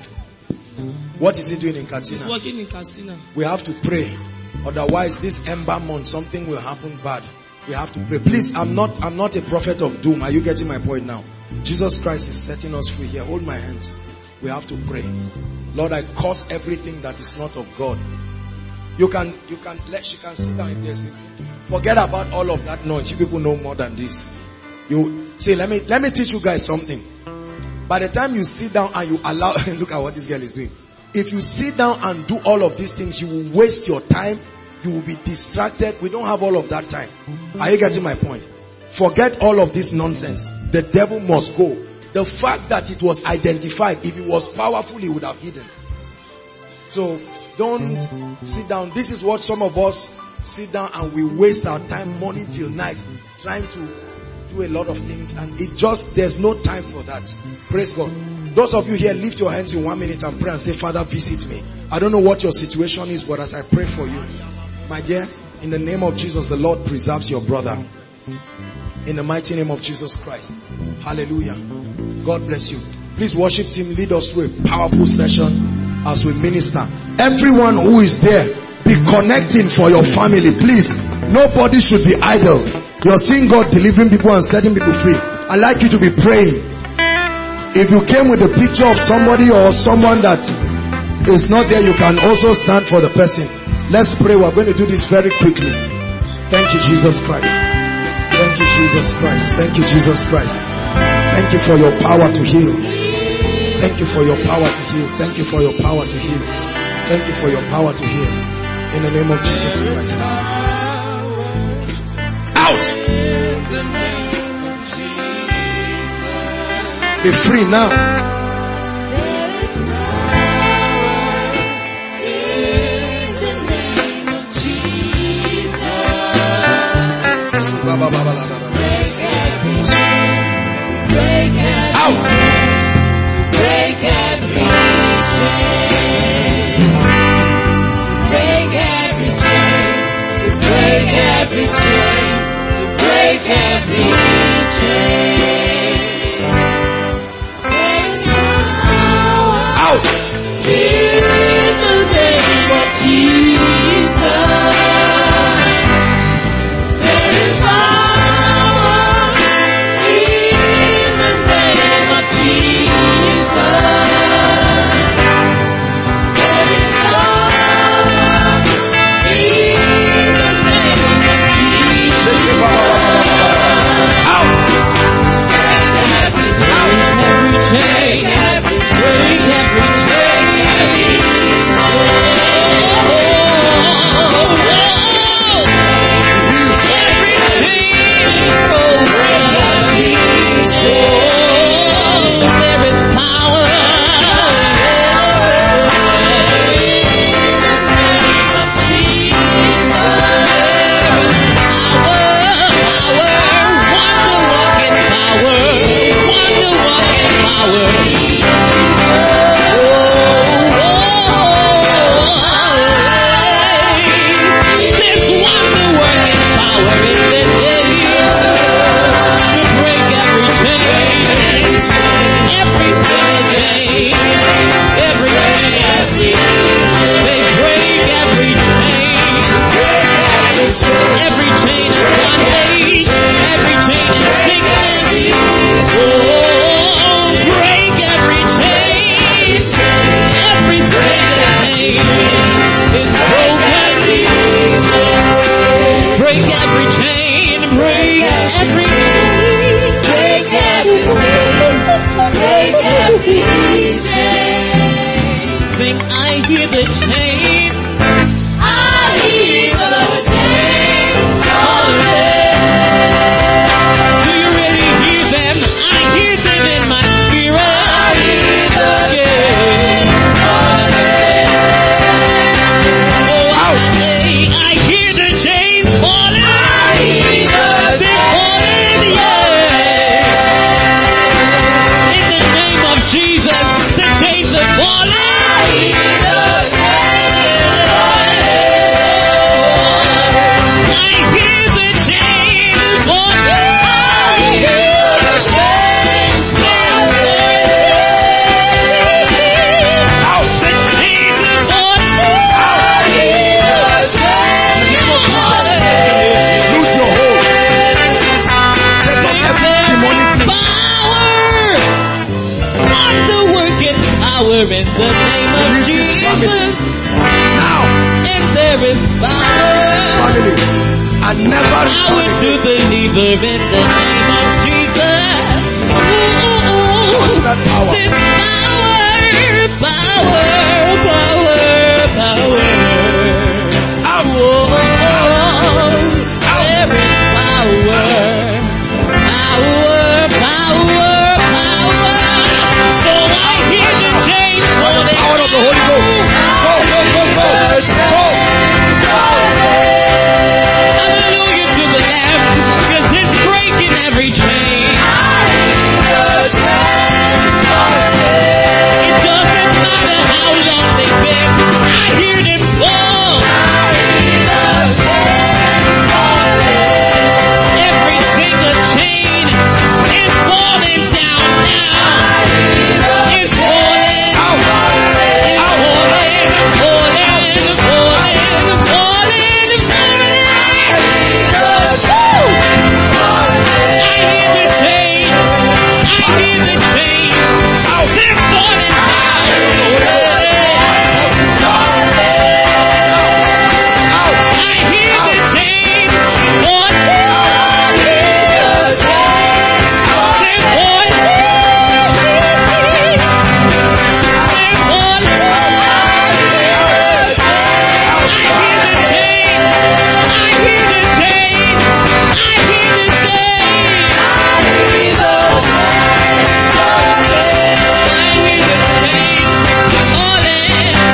What is he doing in He's Katsina? working in Castina. We have to pray. Otherwise, this ember month, something will happen bad. We have to pray. Please, I'm not, I'm not a prophet of doom. Are you getting my point now? Jesus Christ is setting us free here. Hold my hands. We have to pray. Lord, I curse everything that is not of God. You can, you can, let, she can sit down if there's, forget about all of that noise. You people know more than this. You, see, let me, let me teach you guys something. By the time you sit down and you allow, look at what this girl is doing. If you sit down and do all of these things, you will waste your time. You will be distracted. We don't have all of that time. Are you getting my point? Forget all of this nonsense. The devil must go. The fact that it was identified, if it was powerful, he would have hidden. So, don't sit down. This is what some of us sit down and we waste our time morning till night trying to do a lot of things, and it just, there's no time for that. Praise God. Those of you here, lift your hands in one minute and pray and say, Father, visit me. I don't know what your situation is, but as I pray for you, my dear, in the name of Jesus, the Lord preserves your brother. In the mighty name of Jesus Christ. Hallelujah. God bless you. Please worship team, lead us through a powerful session as we minister. Everyone who is there, be connecting for your family. Please, nobody should be idle. You're seeing God delivering people and setting people free. I'd like you to be praying. If you came with a picture of somebody or someone that is not there, you can also stand for the person. Let's pray. We're going to do this very quickly. Thank you, Jesus Christ. Thank you, Jesus Christ. Thank you, Jesus Christ. Thank you for your power to heal. Thank you for your power to heal. Thank you for your power to heal. Thank you for your power to heal. In the name of Jesus Christ. Out! Be free now. Out. Break every chain. Break every chain. To break every chain. To break every chain. Out. hear the chain. I hear the chains falling. Do you really hear them? I hear them in my spirit. I hear the chains falling. Oh, I say, I hear the chains falling. I hear the They're falling, yeah. In the name of Jesus, the chains are falling. I hear the chains falling. I hear the chains falling. I hear the chains Out. The chains are falling. I hear the chains falling. Lose your hold. Take off every demonic thing. Power. Wonder working power in the name of Release this family. Jesus. Now, And there is power. family. And never Power return to again. believer in the name of Jesus. What's that power? This power, power, power, power. Out. Whoa, there is power, power, power, power. So I hear the chains falling. Power of the Holy Ghost. Go, go, go, go. Go. Hallelujah to the Lamb, because it's breaking every chain. It doesn't matter how long they've been. I hear them fall. Every single chain is falling down now. It's falling. It's falling, falling, falling, falling, falling. I hear the chain. I hear the chain. They're falling down. I hear the chain falling. They're falling. They're falling. I hear the chain. I hear the chain. I hear the chain. I hear the chain falling.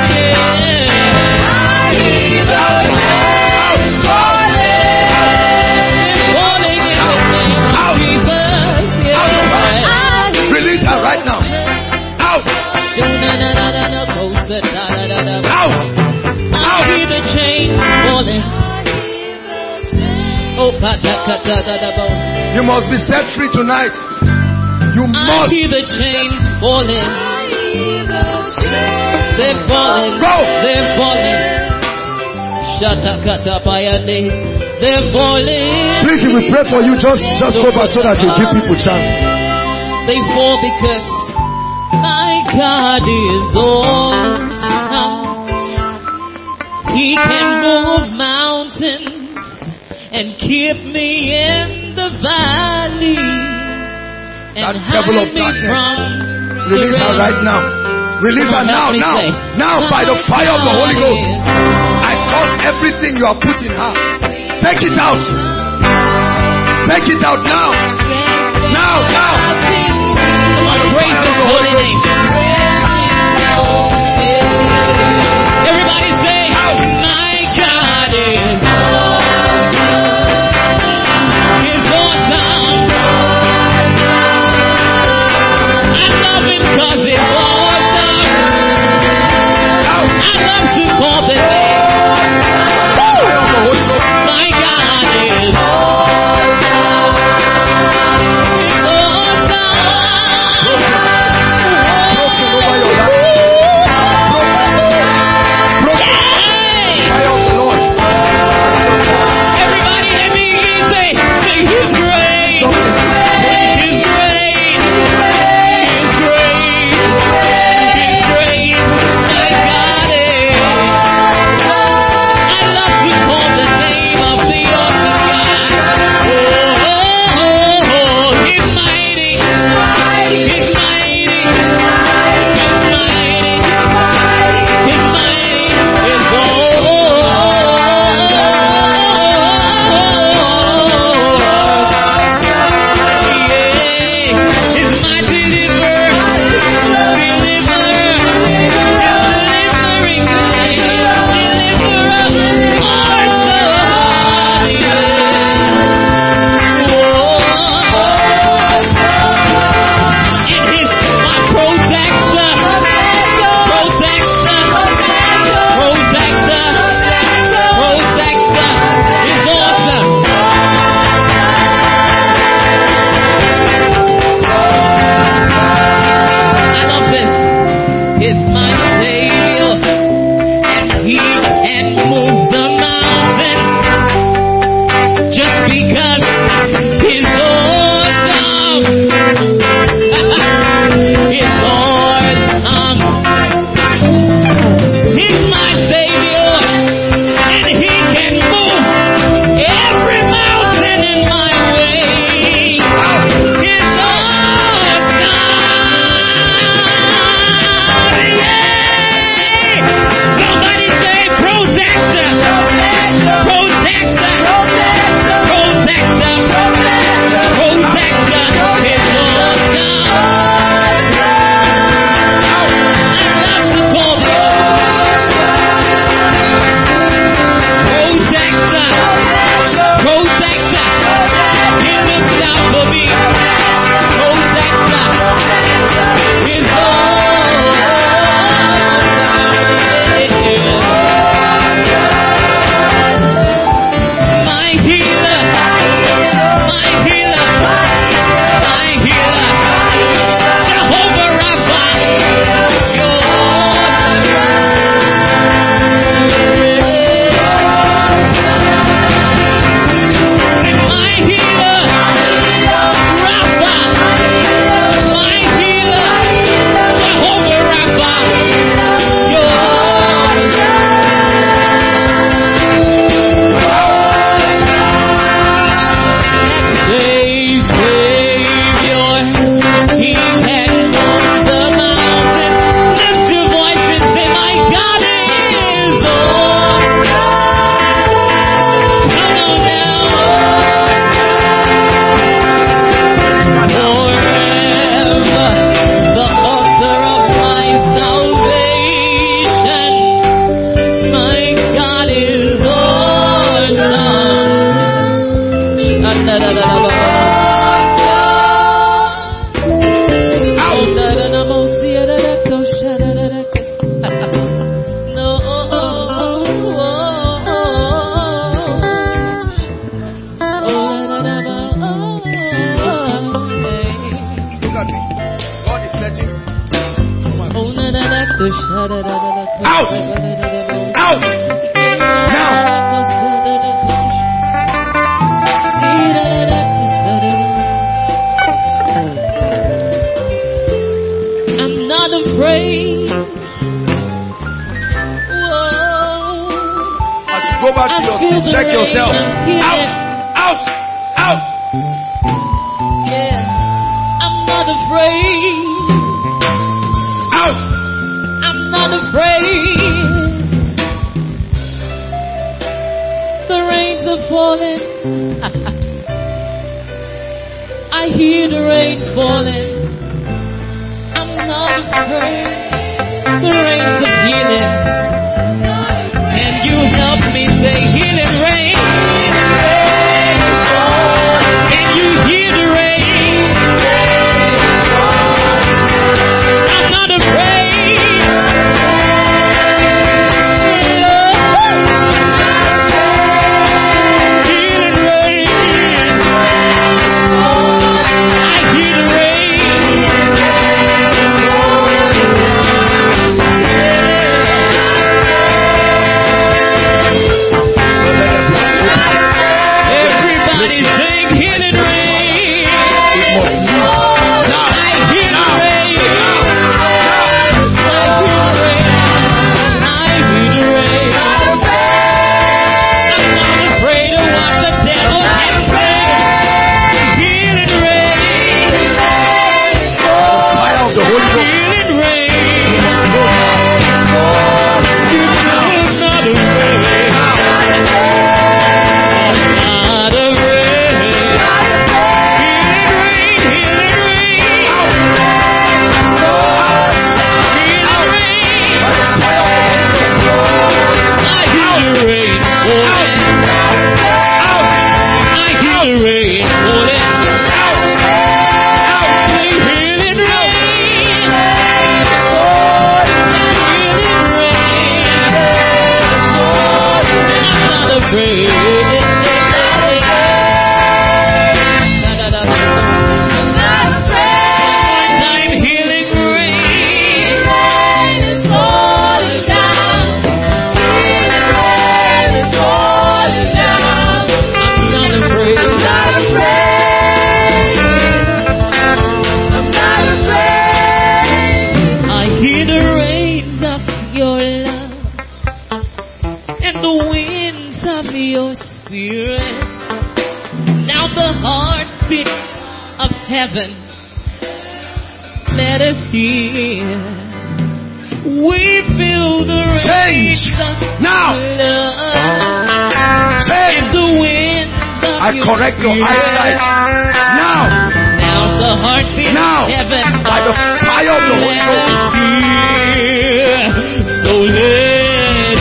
It's falling in the name of Jesus. Yeah. Release her right now. Out. Out. I hear the chains falling. Oh, patakatadadabo. You must be set free tonight. You I must. hear the chains falling. They're falling. Go. They're falling. Shatakatapayande. They're falling. Please, if we pray for you, just, just go back so that you give people chance. They fall because my God is awesome. He can move mountains and keep me in the valley and That devil of hide me darkness, from Release the her rain. right now. Release Come her on, now, help me now. say. Now, by the fire of the Holy Ghost. I cause everything you are put in her. Take it out. Take it out now. Now, now. Come on, praise His holy name. Everybody say, my God is is awesome. I love it because it's awesome. I love to call the name. My God is it's awesome. Out! Out! Now! I'm not afraid. As you go back to your seat, check yourself. Out! Out! Out! Yeah, I'm not afraid. Out! I'm not afraid. The rains are falling. I hear the rain falling. I'm not afraid. The rains of healing. And you help me say healing rain. And you hear the rain. I'm not afraid. Healing rain. I hear the rain. Everybody sing healing rain. I hear the rain. I hear the rain. I'm not afraid of what the devil can say. Healing rain. Fire of the Holy Ghost. Healing rain. You know I'm not afraid. Not afraid. Healing rain. Healing rain. Healing rain. I hear the rain falling. I hear the rain falling. Sing healing rain. Healing rain. I'm not afraid. I'm healing rain. I'm not afraid. I hear the rains of your love and the winds of your spirit. Now the heartbeat of heaven, let us hear. We feel the rains Change. of Now. love Change. and the winds of I your correct your spirit. eyesight. Now. Now the heartbeat Now. of heaven, By the fire of the Holy let Ghost. us hear. So let it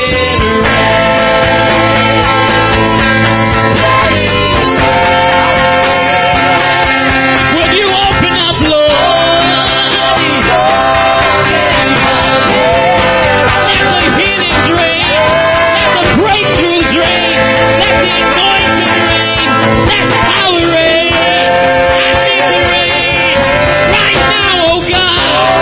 rain. Will you open up, Lord? Let the healings rain. Let the breakthroughs rain. Let the anointing rain. Let power rain. I need the rain right now, oh God.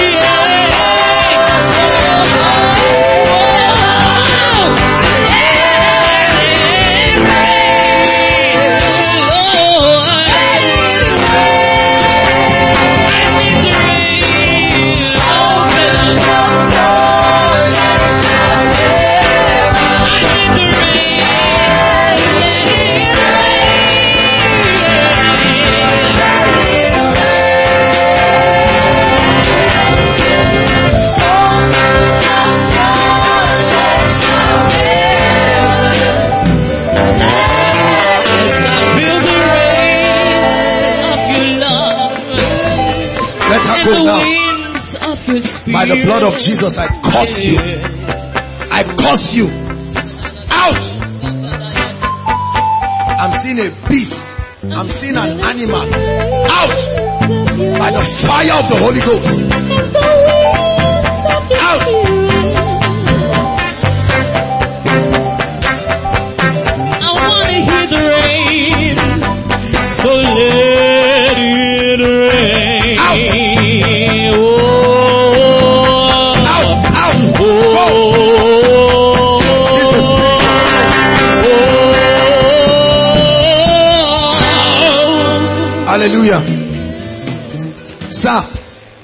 Let her go now. By the blood of Jesus, I curse you. I curse you. Out! I'm seeing a beast. I'm seeing an animal. Out! By the fire of the Holy Ghost. Out! I want to hear the rain. So let it rain. Out! Oh. Out! Hallelujah. Sir,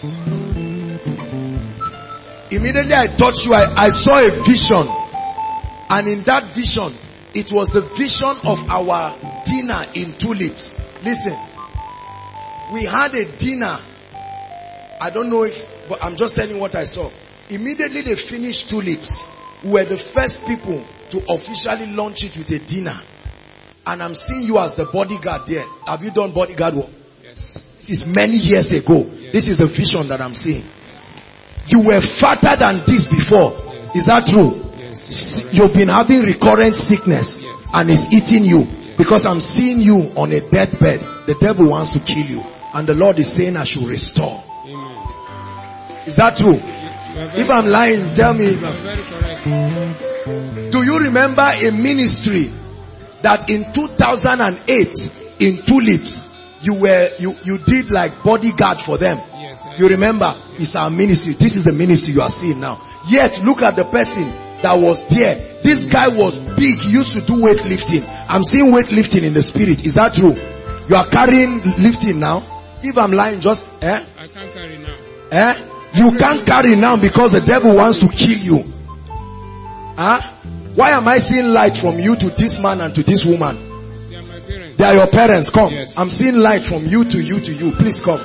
immediately I touched you, I, I saw a vision. And in that vision, it was the vision of our dinner in Tulips. Listen, we had a dinner. I don't know if, but I'm just telling you what I saw. Immediately they finished Tulips. We were the first people to officially launch it with a dinner. And I'm seeing you as the bodyguard there. Have you done bodyguard work? Yes. This is many years ago. Yes. This is the vision that I'm seeing. Yes. You were fatter than this before. Yes. Is that true? Yes. You've been having recurrent sickness. Yes. And it's eating you. Yes. Because I'm seeing you on a deathbed. The devil wants to kill you. And the Lord is saying I should restore. Amen. Is that true? If I'm lying, tell me. You are very correct. Do you remember a ministry that in two thousand eight in Tulips you were you you did like bodyguard for them? Yes. I You remember? Yes. It's our ministry. This is the ministry you are seeing now. Yet look at the person that was there. This guy was big. He used to do weightlifting. I'm seeing weightlifting in the spirit. Is that true? You are carrying lifting now? If I'm lying, just eh? I can't carry now. Eh? You can't carry now because the devil wants to kill you. Huh? Why am I seeing light from you to this man and to this woman? They are my parents. They are your parents. Come. Yes. I'm seeing light from you to you to you. Please come.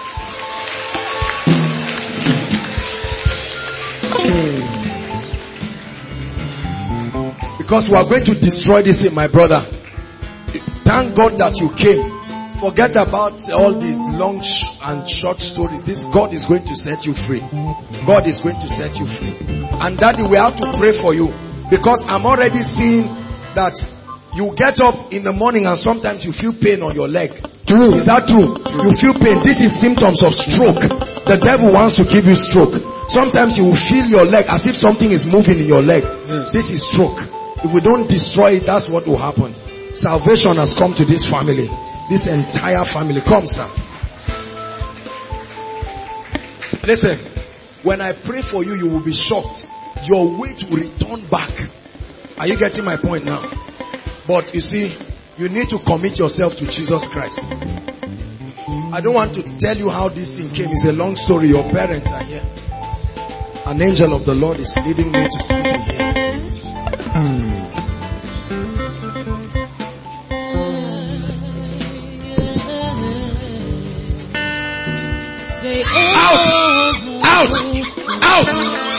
Because we are going to destroy this thing, my brother. Thank God that you came. Forget about all the long sh- and short stories. This God is going to set you free. God is going to set you free. And Daddy, we have to pray for you. Because I'm already seeing that you get up in the morning and sometimes you feel pain on your leg. True. Is that true? True. You feel pain. This is symptoms of stroke. The devil wants to give you stroke. Sometimes you will feel your leg as if something is moving in your leg. Yes. This is stroke. If we don't destroy it, that's what will happen. Salvation has come to this family. This entire family. Come, sir. Listen. When I pray for you, you will be shocked. Your weight will return back. Are you getting my point now? But you see, you need to commit yourself to Jesus Christ. I don't want to tell you how this thing came. It's a long story. Your parents are here. An angel of the Lord is leading me to speak to you. Out! Out! Out!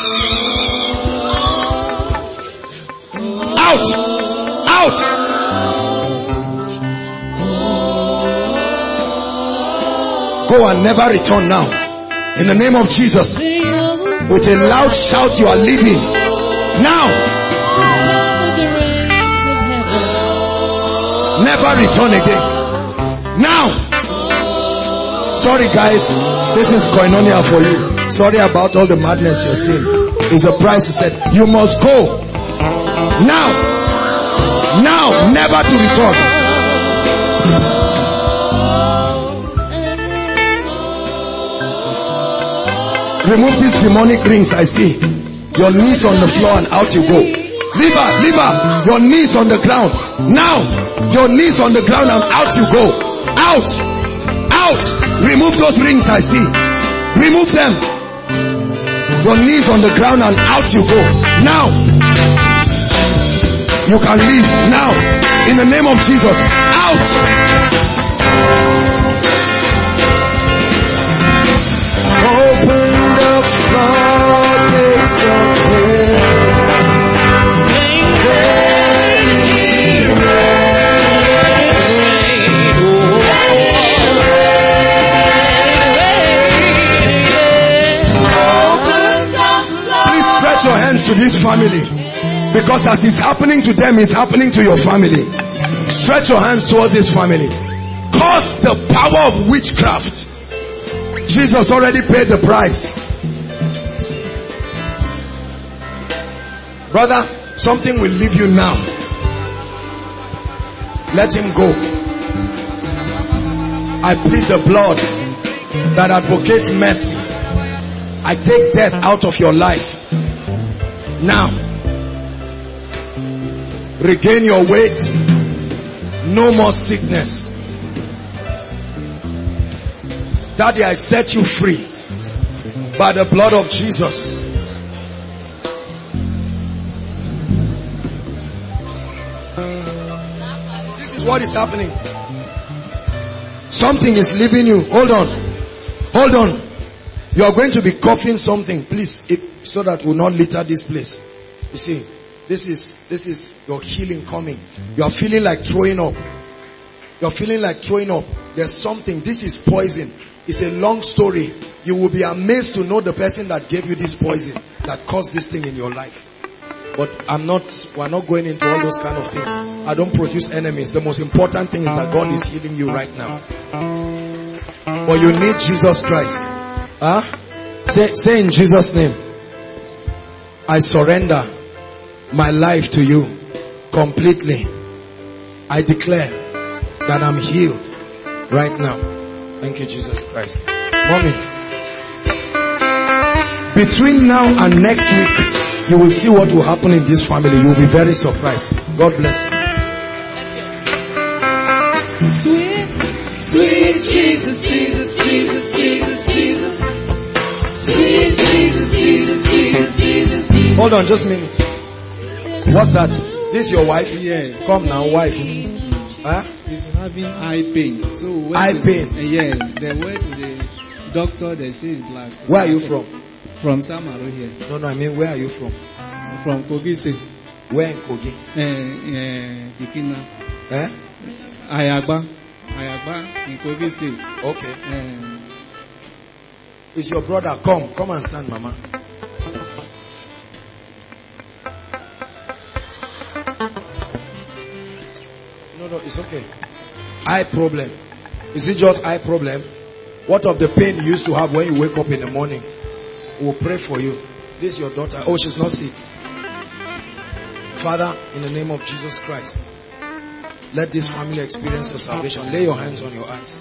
Out! Out! Go and never return now. In the name of Jesus. With a loud shout, you are leaving. Now. Never return again. Now. Sorry guys, this is koinonia for you. Sorry about all the madness you're seeing. It's a price. He said, you must go. Now. Now, never to return. Remove these demonic rings I see. Your knees on the floor and out you go. Leave her, leave her. Your knees on the ground. Now, your knees on the ground and out you go. Out. Out. Remove those rings I see. Remove them. Your knees on the ground and out you go. Now. You can leave now. In the name of Jesus. Out. Open the floodgates of heaven. Stretch your hands to this family, because as it's happening to them, it's happening to your family. Stretch your hands towards this family. Cause the power of witchcraft. Jesus already paid the price. Brother, something will leave you now. Let him go. I plead the blood that advocates mercy. I take death out of your life. Now, regain your weight. No more sickness. Daddy, I set you free by the blood of Jesus. This is what is happening. Something is leaving you. Hold on. Hold on. You are going to be coughing something. Please, if, so that will not litter this place. You see, this is, this is your healing coming. You are feeling like throwing up. You are feeling like throwing up. There's something. This is poison. It's a long story. You will be amazed to know the person that gave you this poison, that caused this thing in your life. But I'm not, we're not going into all those kind of things. I don't produce enemies. The most important thing is that God is healing you right now. But you need Jesus Christ. Huh? Say, say in Jesus' name, I surrender my life to you completely. I declare that I'm healed right now. Thank you, Jesus Christ. Mommy, between now and next week, you will see what will happen in this family. You will be very surprised. God bless you. Sweet, sweet Jesus, Jesus, Jesus, Jesus, Jesus. Sweet Jesus, Jesus, Jesus, Jesus, Jesus. Hold on, just a minute. What's that? This your wife? Yes. Come now, wife. Huh? He's having eye pain. So when eye the, pain? Uh, yeah. They went to the doctor, they say it's like... Where are you from? From Samaru here. No, no, I mean, where are you from? From Kogi State. Where in Kogi? Uh, uh, Dikina. Eh? Ayagba. Ayagba in Kogi State. Okay. Uh, It's your brother. Come, come and stand, Mama. No, no, it's okay. Eye problem. Is it just eye problem? What of the pain you used to have when you wake up in the morning? We'll pray for you. This is your daughter. Oh, she's not sick. Father, in the name of Jesus Christ, let this family experience your salvation. Lay your hands on your eyes.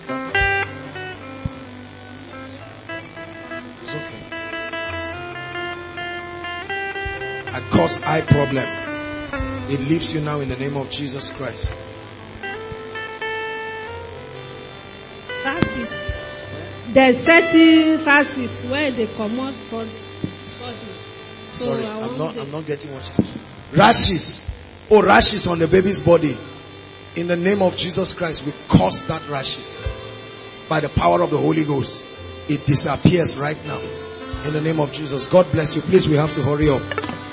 It's okay. I caused eye problem. It leaves you now in the name of Jesus Christ. Rashes. There's certain rashes where they come out for body. So Sorry, I I'm want not. the- I'm not getting what you said. Rashes. Oh, rashes on the baby's body. In the name of Jesus Christ, we cause that rashes by the power of the Holy Ghost. It disappears right now. In the name of Jesus. God bless you. Please, we have to hurry up.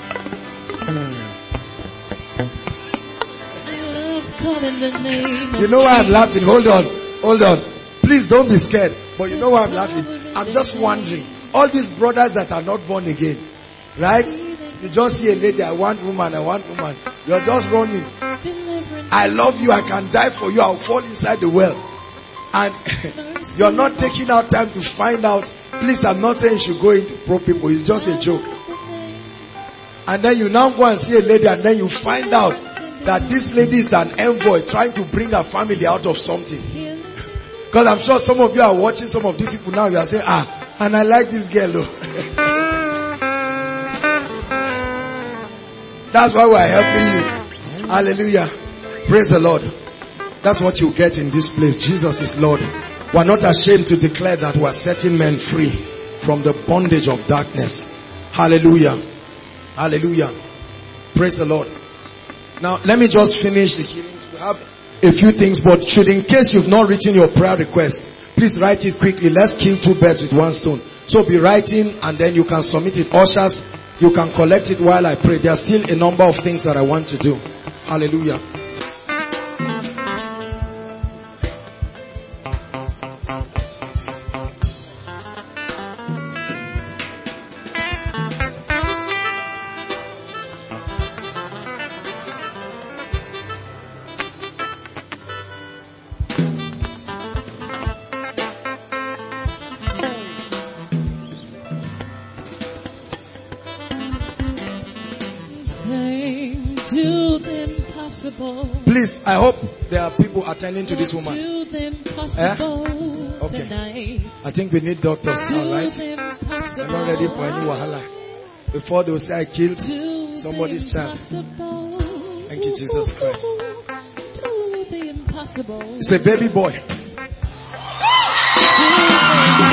You know why I'm laughing? Hold on. Hold on. Please don't be scared. But you know why I'm laughing? I'm just wondering. All these brothers that are not born again, right? You just see a lady, I want woman, I want woman. You're just running. I love you, I can die for you, I'll fall inside the well. And you're not taking out time to find out. Please, I'm not saying you should go into pro people. It's just a joke. And then you now go and see a lady and then you find out that this lady is an envoy trying to bring her family out of something. Because I'm sure some of you are watching some of these people now. You are saying, ah, and I like this girl though. That's why we are helping you. Hallelujah. Praise the Lord. That's what you get in this place. Jesus is Lord. We are not ashamed to declare that we are setting men free from the bondage of darkness. Hallelujah. Hallelujah. Praise the Lord. Now, let me just finish the healings. We have a few things, but should in case you've not written your prayer request, please write it quickly. Let's kill two birds with one stone. So be writing and then you can submit it. Ushers, you can collect it while I pray. There are still a number of things that I want to do. Hallelujah. Please, I hope there are people attending to this woman. Eh? Okay. I think we need doctors now, right? I'm not ready for any wahala. Before they will say I killed somebody's child. Thank you, Jesus Christ. It's a baby boy.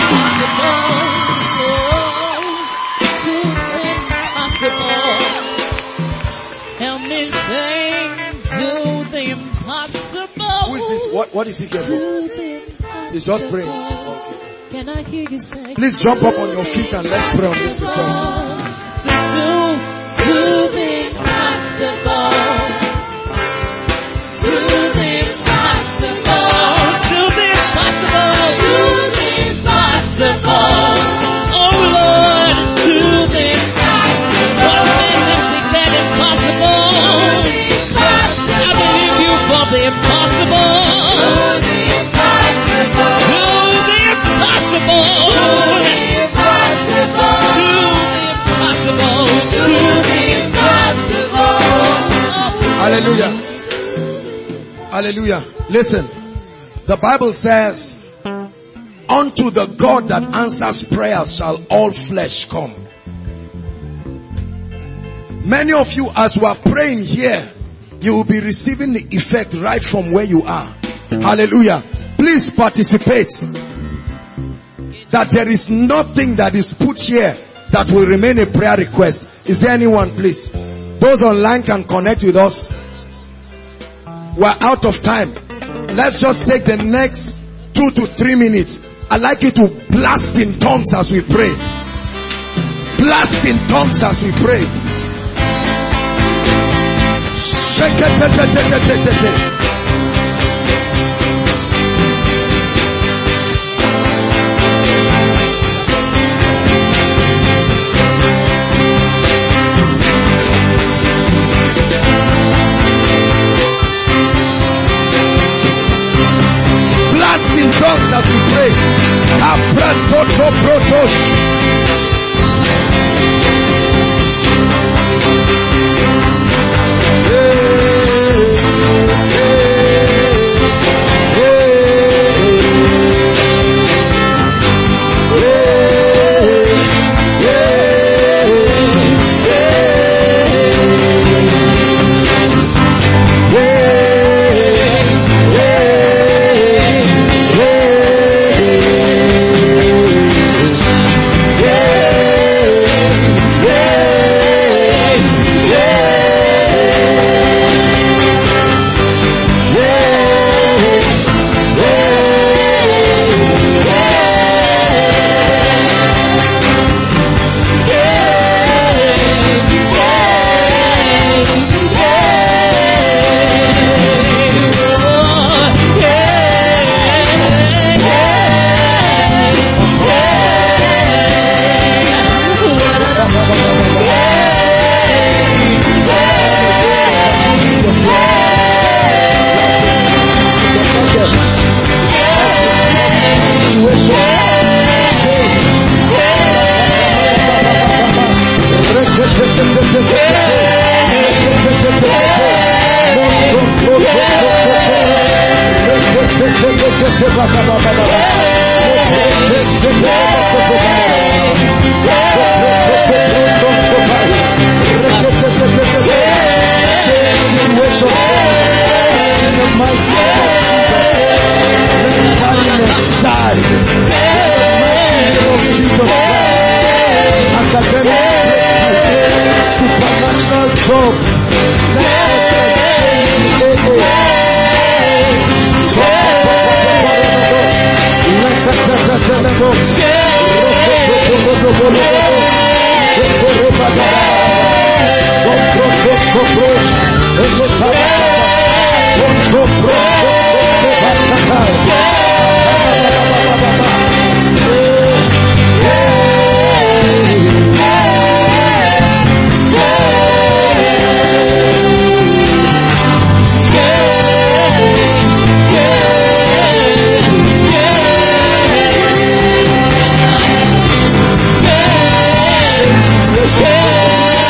Help me sing to the impossible. Who is this? What, what is he here for? He's just praying. Okay. Can I hear you say? Please jump up on your feet and let's pray on this request. To do, do the impossible. Do the impossible. Do the impossible. Do the impossible. Oh Lord, do the impossible. What makes them think that impossible? I believe you for the impossible. Do the impossible. Do the impossible. Do the impossible. Hallelujah. Hallelujah. Listen. The Bible says, unto the God that answers prayers shall all flesh come. Many of you, as we are praying here, you will be receiving the effect right from where you are. Hallelujah. Please participate. That there is nothing that is put here that will remain a prayer request. Is there anyone, please? Those online can connect with us. We're out of time. Let's just take the next two to three minutes. I'd like you to blast in tongues as we pray. Blast in tongues as we pray. Shake it. Blast in tongues as we pray. Kapratoto protosh. Yeah.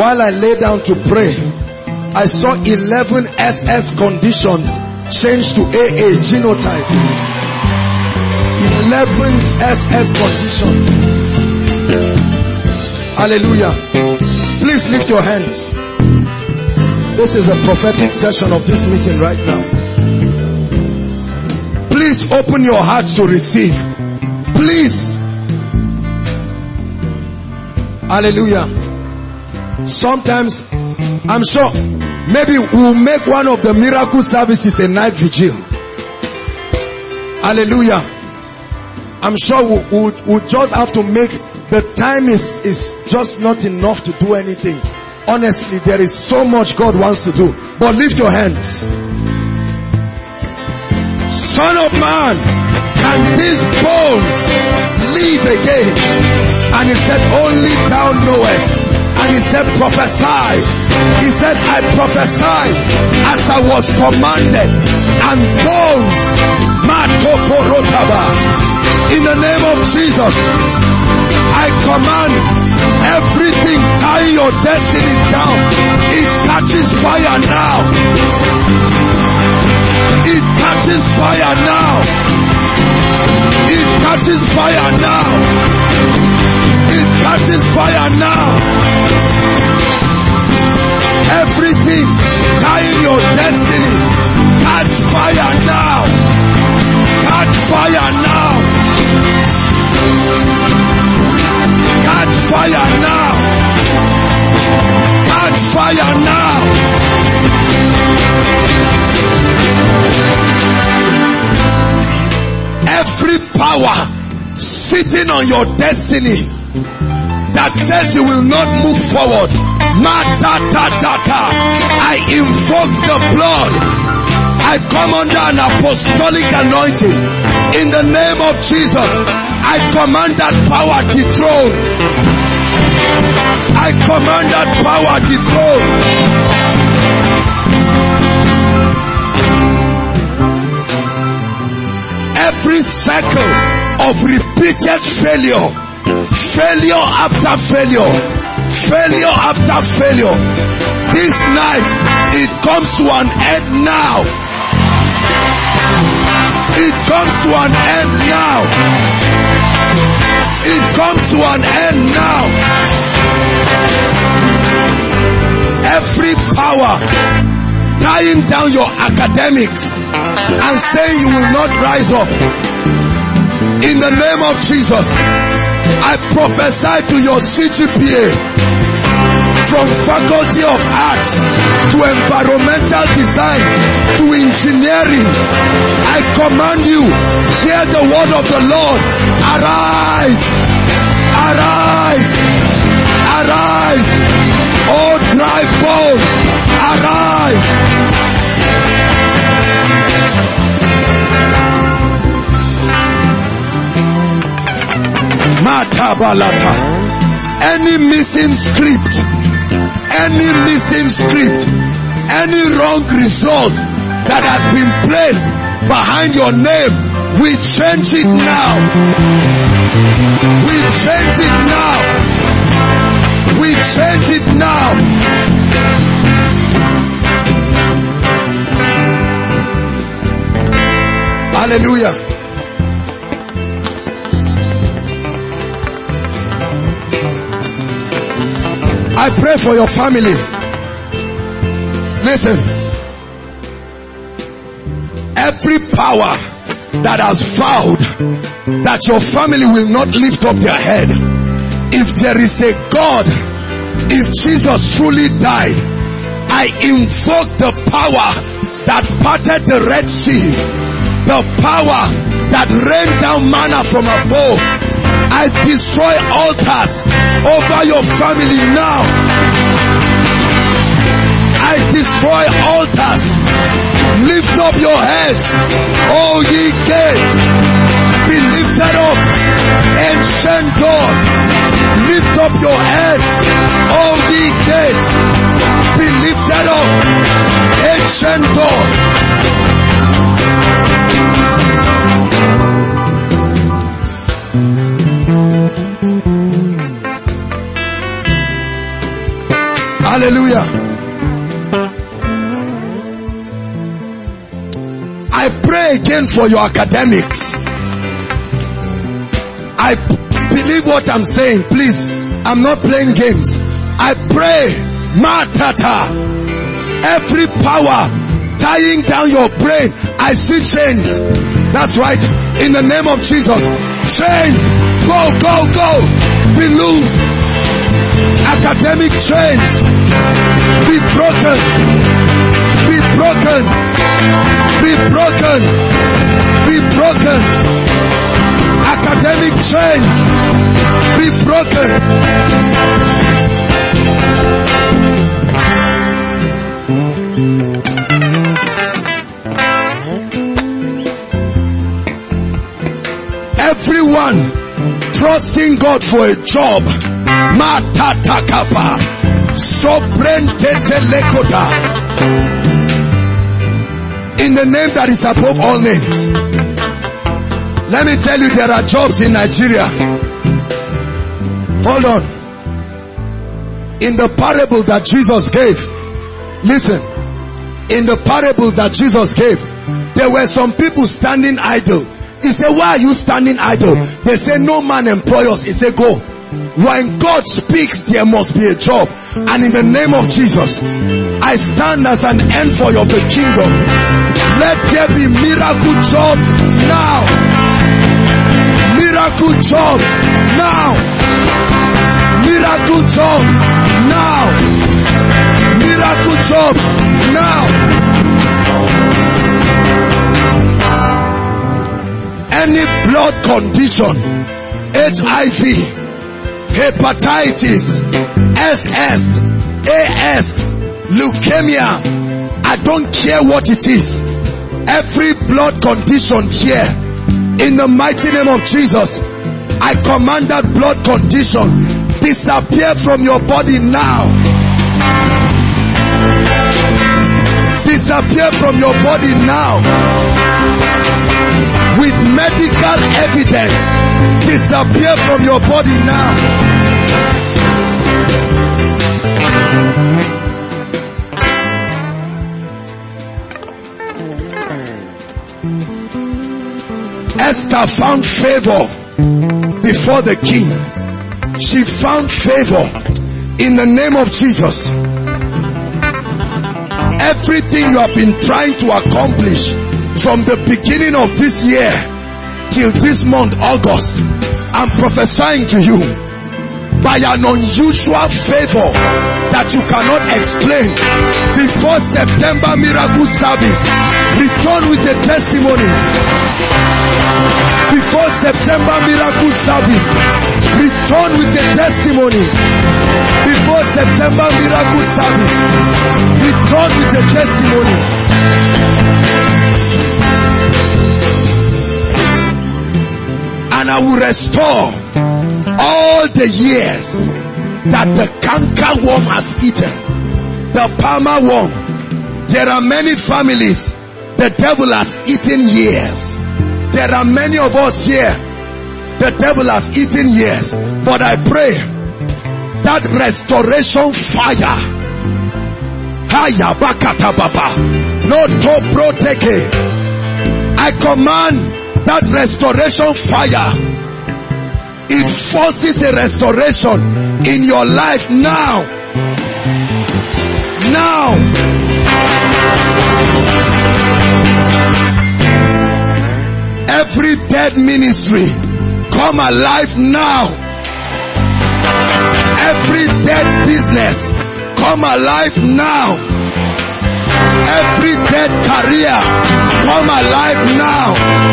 while I lay down to pray, I saw eleven S S conditions change to A A genotype. eleven S S conditions. Hallelujah. Please lift your hands. This is a prophetic session of this meeting right now. Please open your hearts to receive. Please. Hallelujah. Sometimes, I'm sure, maybe we'll make one of the miracle services a night vigil. Hallelujah. I'm sure we'll, we'll, we'll just have to make, the time is, is just not enough to do anything. Honestly, there is so much God wants to do. But lift your hands. Son of man, can these bones live again? And he said, only thou knowest. And he said, prophesy. He said, I prophesied as I was commanded. And bones, in the name of Jesus, I command everything tying your destiny down. It catches fire now. It catches fire now. It catches fire now. It catches fire now. Everything tying your destiny, catch fire now. Catch fire now. Catch fire now. Catch fire now. Every power sitting on your destiny that says you will not move forward, I invoke the blood. I come under an apostolic anointing. In the name of Jesus, I command that power dethrone. I command that power dethrone. Every cycle of repeated failure, failure after failure, failure after failure, this night it comes to an end now. It comes to an end now. It comes to an end now. Every power tying down your academics and saying you will not rise up, in the name of Jesus, I prophesy to your C G P A, from Faculty of Arts to Environmental Design to Engineering, I command you, hear the word of the Lord. Arise, arise, arise, all dry bones, arise. Matabalata. Any missing script, any missing script, any wrong result that has been placed behind your name, we change it now. We change it now. We change it now. Hallelujah. I pray for your family. Listen. Every power that has vowed that your family will not lift up their head, if there is a God, if Jesus truly died, I invoke the power that parted the Red Sea, the power that rained down manna from above. I destroy altars over your family now. I destroy altars. Lift up your heads, O ye gates. Be lifted up, ancient doors. Lift up your heads, O ye gates. Be lifted up, ancient doors. Hallelujah. I pray again for your academics. I believe what I'm saying. Please, I'm not playing games. I pray, Matata, every power tying down your brain, I see chains. That's right. In the name of Jesus, chains, go, go, go. Be loose. Academic chains, be broken. Be broken. Be broken. Be broken. Academic chains, be broken. Everyone trusting God for a job, Matatakapa, Sobrentete Lekota, in the name that is above all names. Let me tell you, there are jobs in Nigeria. Hold on. In the parable that Jesus gave, listen, in the parable that Jesus gave, there were some people standing idle. He said, why are you standing idle? They said, no man employ us. He said, go. When God speaks, there must be a job. And in the name of Jesus, I stand as an envoy of the kingdom. Let there be miracle jobs now. Miracle jobs now. Miracle jobs now. Miracle jobs now. Any blood condition, H I V, hepatitis, S S, A S, leukemia, I don't care what it is. Every blood condition here, in the mighty name of Jesus, I command that blood condition disappear from your body now. Disappear from your body now. With medical evidence, disappear from your body now. Esther found favor before the king. She found favor in the name of Jesus. Everything you have been trying to accomplish from the beginning of this year till this month, August, I'm prophesying to you by an unusual favor that you cannot explain. Before September miracle service, return with a testimony. Before September miracle service, return with a testimony. Before September miracle service, return with a testimony. And I will restore all the years that the canker worm has eaten, the palmer worm. There are many families the devil has eaten years. There are many of us here the devil has eaten years. But I pray that restoration fire, haya bakata baba, no to proteke, I command that restoration fire. It forces a restoration in your life now. Now. Every dead ministry, come alive now. Every dead business, come alive now. Every dead career, come alive now.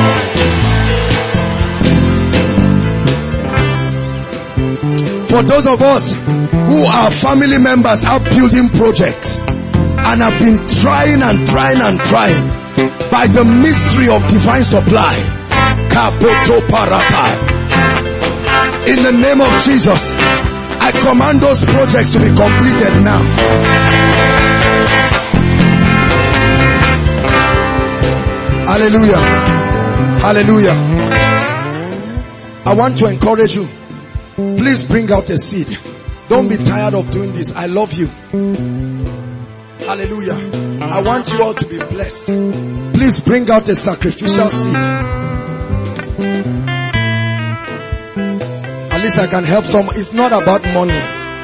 For those of us who are family members have building projects and have been trying and trying and trying by the mystery of divine supply, in the name of Jesus, I command those projects to be completed now. Hallelujah. Hallelujah. I want to encourage you. Please bring out a seed. Don't be tired of doing this. I love you. Hallelujah. I want you all to be blessed. Please bring out a sacrificial seed. At least I can help someone. It's not about money.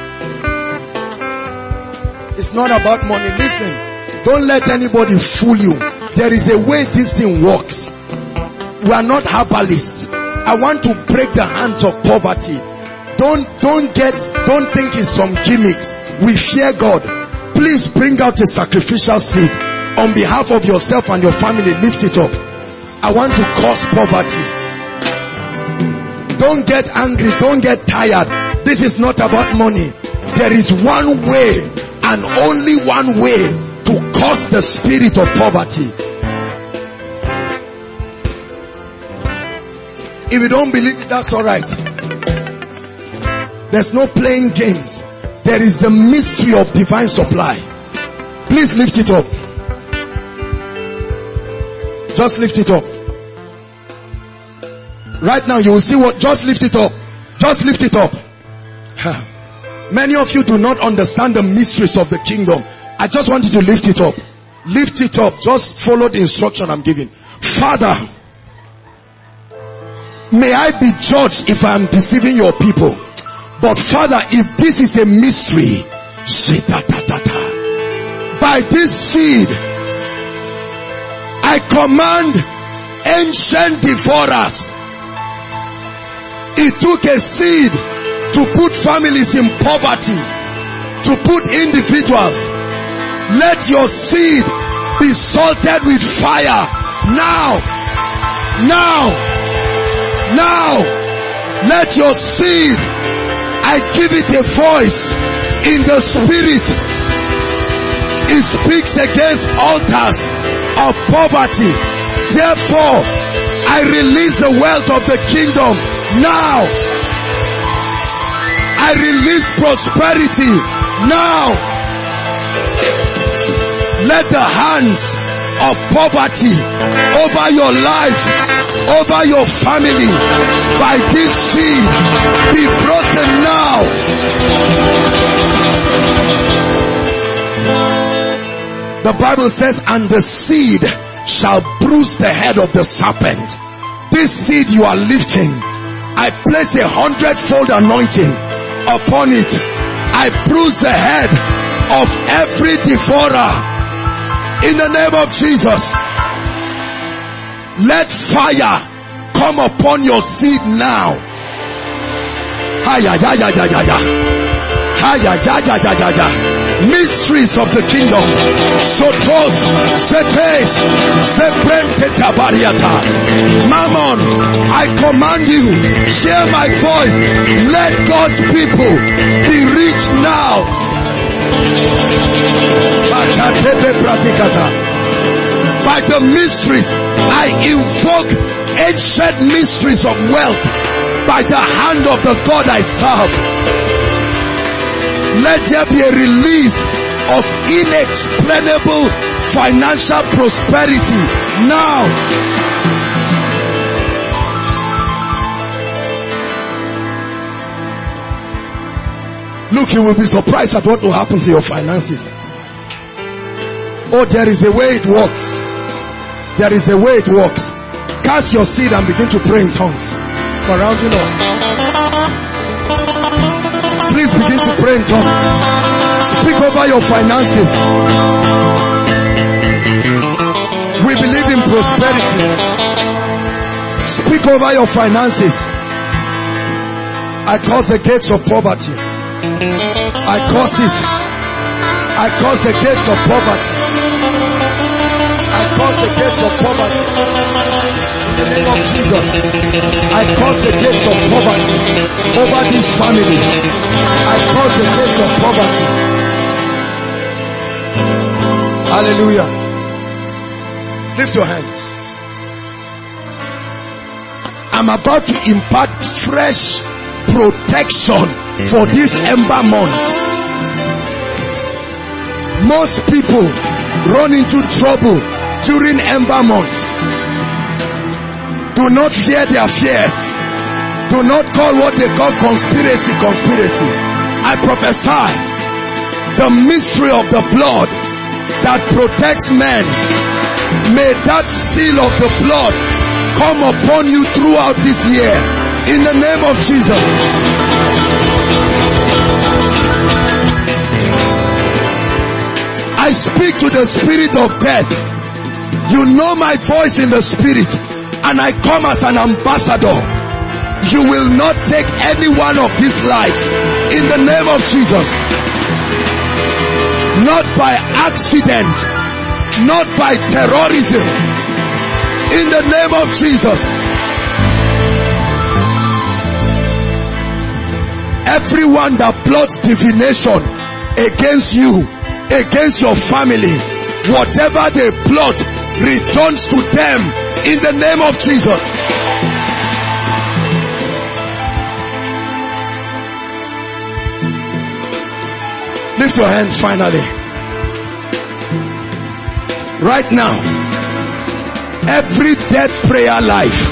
It's not about money. Listen, don't let anybody fool you. There is a way this thing works. We are not herbalists. I want to break the hands of poverty. Don't, don't get, don't think it's some gimmicks. We fear God. Please bring out a sacrificial seed. On behalf of yourself and your family, lift it up. I want to cause poverty. Don't get angry. Don't get tired. This is not about money. There is one way and only one way to cause the spirit of poverty. If you don't believe it, that's alright. There's no playing games. There is the mystery of divine supply. Please lift it up. Just lift it up. Right now you will see what, just lift it up. Just lift it up. Many of you do not understand the mysteries of the kingdom. I just want you to lift it up. Lift it up. Just follow the instruction I'm giving. Father, may I be judged if I am deceiving your people. But Father, if this is a mystery, by this seed, I command ancient devourers. It took a seed to put families in poverty, to put individuals. Let your seed be salted with fire. Now, now, now, let your seed, I give it a voice in the spirit. It speaks against altars of poverty. Therefore, I release the wealth of the kingdom now. I release prosperity now. Let the hands of poverty over your life, over your family, by this seed be broken now. The Bible says, and the seed shall bruise the head of the serpent. This seed you are lifting, I place a hundredfold anointing upon it. I bruise the head of every devourer. In the name of Jesus, let fire come upon your seed now. Hiya, ya, ya, ya, ya, ya. Hiya, ya, ya, ya, ya, ya. Mysteries of the kingdom. Sotos, setes, seprente tabariata. Mammon, I command you, hear my voice. Let God's people be rich now. By the mysteries, I invoke ancient mysteries of wealth by the hand of the God I serve. Let there be a release of inexplainable financial prosperity now. Look, you will be surprised at what will happen to your finances. Oh, there is a way it works. There is a way it works. Cast your seed and begin to pray in tongues. For rounding up. Please begin to pray in tongues. Speak over your finances. We believe in prosperity. Speak over your finances. I cause the gates of poverty. I cause it. I cause the gates of poverty. I cause the gates of poverty. In the name of Jesus, I cause the gates of poverty over this family. I cause the gates of poverty. Hallelujah. Lift your hands. I'm about to impart fresh protection for this ember month. Most people run into trouble during ember months. Do not fear their fears. Do not call what they call conspiracy, conspiracy. I prophesy the mystery of the blood that protects men. May that seal of the blood come upon you throughout this year. In the name of Jesus. I speak to the spirit of death. You know my voice in the spirit, and I come as an ambassador. You will not take any one of these lives in the name of Jesus. Not by accident, not by terrorism, in the name of Jesus. Everyone that plots divination against you, against your family, whatever they plot returns to them in the name of Jesus. Lift your hands finally. Right now, every dead prayer life,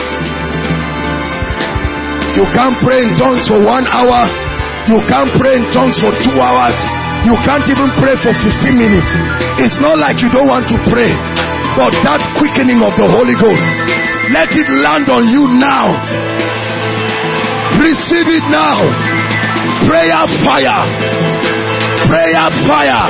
you can't pray in tongues for one hour, you can't pray in tongues for two hours, you can't even pray for fifteen minutes. It's not like you don't want to pray, but that quickening of the Holy Ghost, let it land on you now. Receive it now. Prayer fire. Prayer fire.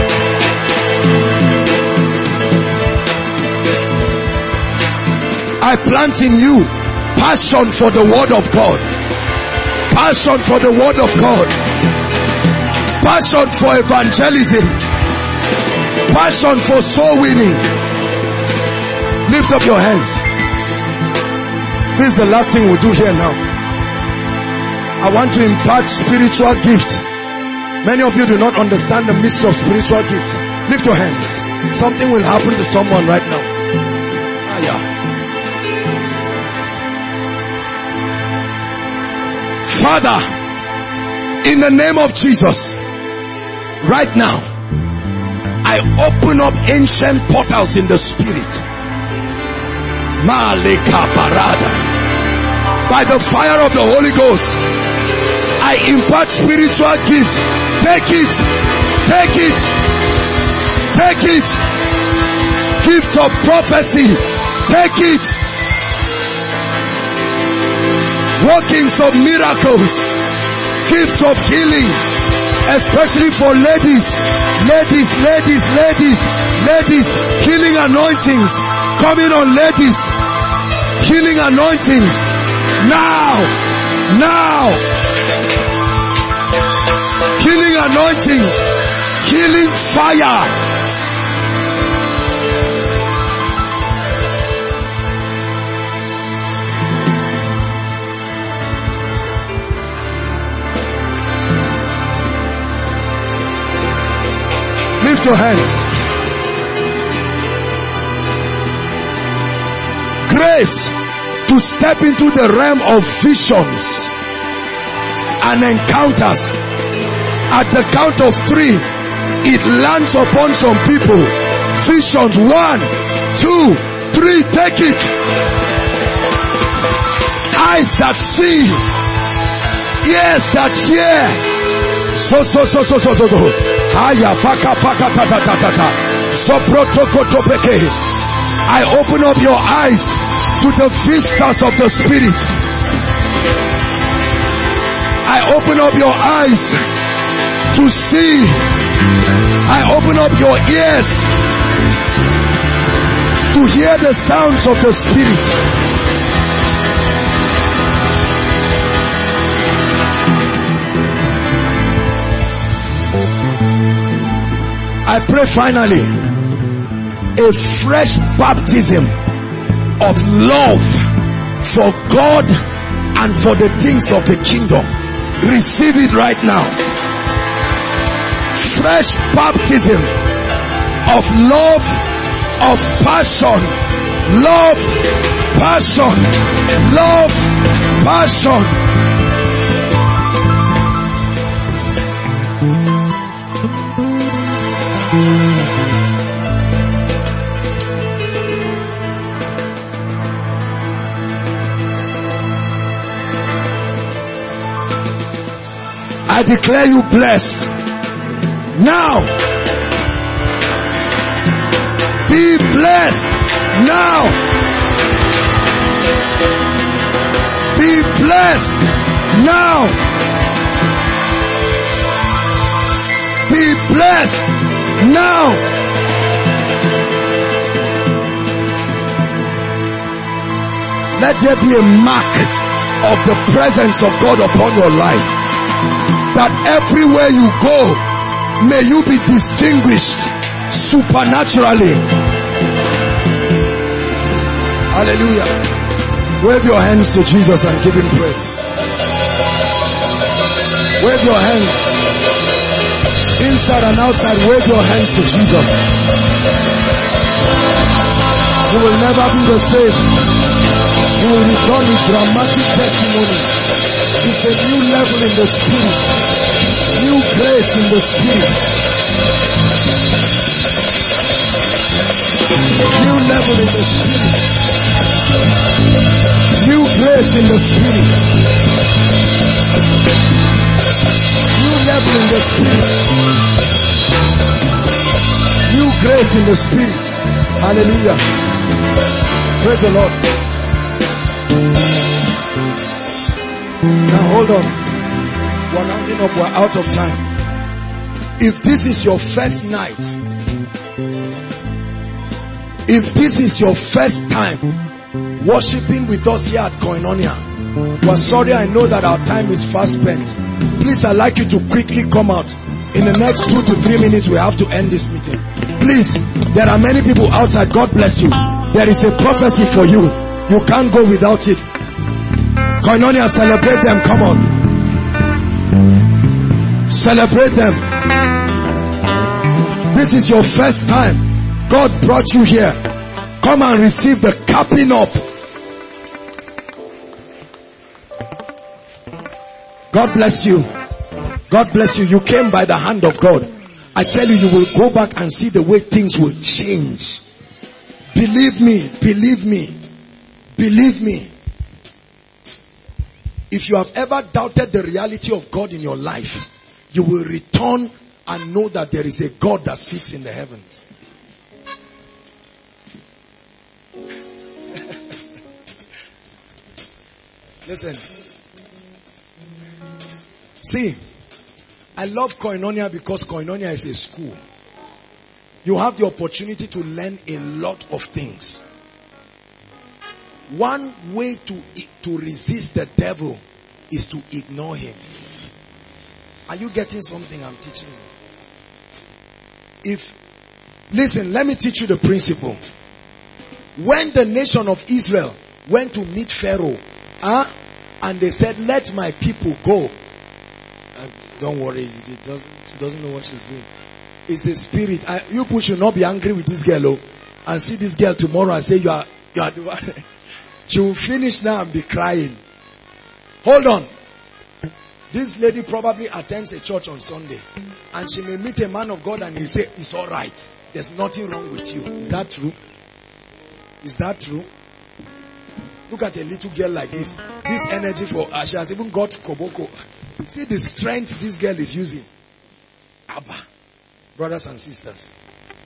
I plant in you passion for the word of God. Passion for the word of God. Passion for evangelism. Passion for soul winning. Lift up your hands. This is the last thing we'll do here now. I want to impart spiritual gift. Many of you do not understand the mystery of spiritual gifts. Lift your hands. Something will happen to someone right now. Ah, yeah. Father, in the name of Jesus, right now, I open up ancient portals in the spirit. Malika Parada. By the fire of the Holy Ghost, I impart spiritual gift. Take it. Take it. Take it. Gift of prophecy. Take it. Workings of miracles. Gifts of healing. Especially for ladies. Ladies, ladies, ladies, ladies. Healing anointings. Coming on ladies. Healing anointings. Now. Now. Healing anointings. Healing fire. Lift your hands. Grace to step into the realm of visions and encounters. At the count of three, it lands upon some people. Visions. One, two, three. Take it. Eyes that see. Ears that hear. So, so, so, so, so, so, so. Haya, paka, paka, ta, ta, ta, ta, ta. Soprotokotopeke. I open up your eyes to the vistas of the Spirit. I open up your eyes to see. I open up your ears to hear the sounds of the Spirit. I pray finally a fresh baptism of love for God and for the things of the kingdom. Receive it right now. Fresh baptism of love, of passion, love, passion, love, passion. I declare you blessed. Now. Be blessed. Now. Be blessed. Now. Be blessed. Now. Let there be a mark of the presence of God upon your life. That everywhere you go, may you be distinguished supernaturally. Hallelujah. Wave your hands to Jesus and give him praise. Wave your hands. Inside and outside, wave your hands to Jesus. You will never be the same. You will return with dramatic testimony. It's a new level in the spirit. New grace in the spirit. New level in the spirit. New grace in the spirit. New level in the spirit. New grace in the spirit. Hallelujah. Praise the Lord. Now hold on. We're rounding up. We're out of time. If this is your first night, if this is your first time worshiping with us here at Koinonia, we're sorry, I know that our time is fast spent. Please, I'd like you to quickly come out. In the next two to three minutes, we have to end this meeting. Please, there are many people outside. God bless you. There is a prophecy for you. You can't go without it. Koinonia, celebrate them. Come on. Celebrate them. This is your first time. God brought you here. Come and receive the capping up. God bless you. God bless you. You came by the hand of God. I tell you, you will go back and see the way things will change. Believe me. Believe me. Believe me. If you have ever doubted the reality of God in your life, you will return and know that there is a God that sits in the heavens. Listen. See, I love Koinonia because Koinonia is a school. You have the opportunity to learn a lot of things. One way to, to resist the devil is to ignore him. Are you getting something I'm teaching you? If, listen, let me teach you the principle. When the nation of Israel went to meet Pharaoh, huh, and they said, let my people go. Uh, don't worry, she doesn't, she doesn't know what she's doing. It's a spirit. I, you people should not be angry with this girl, oh, and see this girl tomorrow and say, you are, you are the one. She will finish now and be crying. Hold on. This lady probably attends a church on Sunday, and she may meet a man of God and he say, it's all right. There's nothing wrong with you. Is that true? Is that true? Look at a little girl like this. This energy for her. She has even got koboko. See the strength this girl is using. Abba. Brothers and sisters.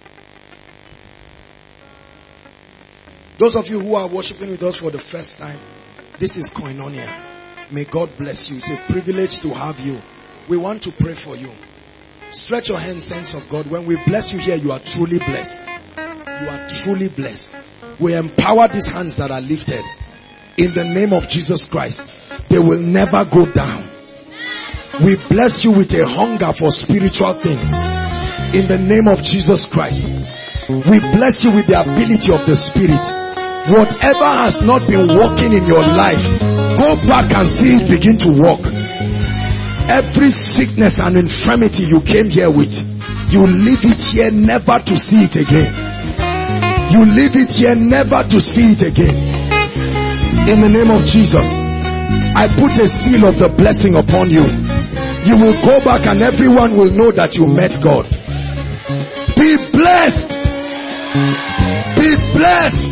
Those of you who are worshiping with us for the first time, this is Koinonia. May God bless you. It's a privilege to have you. We want to pray for you. Stretch your hands, saints of God. When we bless you here, you are truly blessed. You are truly blessed. We empower these hands that are lifted. In the name of Jesus Christ, they will never go down. We bless you with a hunger for spiritual things. In the name of Jesus Christ, we bless you with the ability of the Spirit. Whatever has not been working in your life, go back and see it begin to work. Every sickness and infirmity you came here with, you leave it here never to see it again. You leave it here never to see it again. In the name of Jesus, I put a seal of the blessing upon you. You will go back and everyone will know that you met God. Be blessed. Be blessed.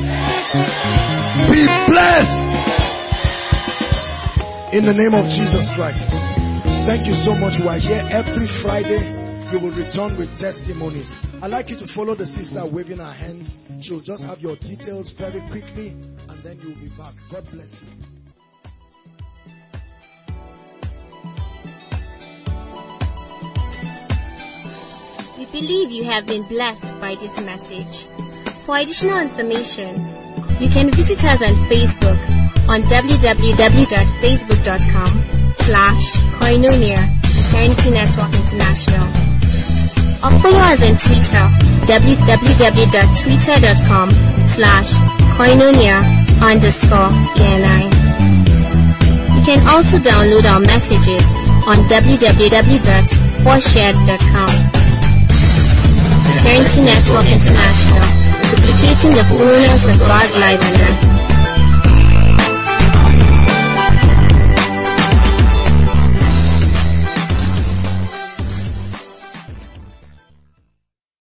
Be blessed. In the name of Jesus Christ. Thank you so much. We are here every Friday. You will return with testimonies. I'd like you to follow the sister waving her hands. She'll just have your details very quickly and then you'll be back. God bless you. We believe you have been blessed by this message. For additional information, you can visit us on Facebook on w w w dot facebook dot com slash koinonia Eternity Network International. Or follow us on Twitter, w w w dot twitter dot com slash koinonia underscore E N I. You can also download our messages on w w w dot foreshared dot com. Eternity Network International, duplicating the fullness of God's life on earth.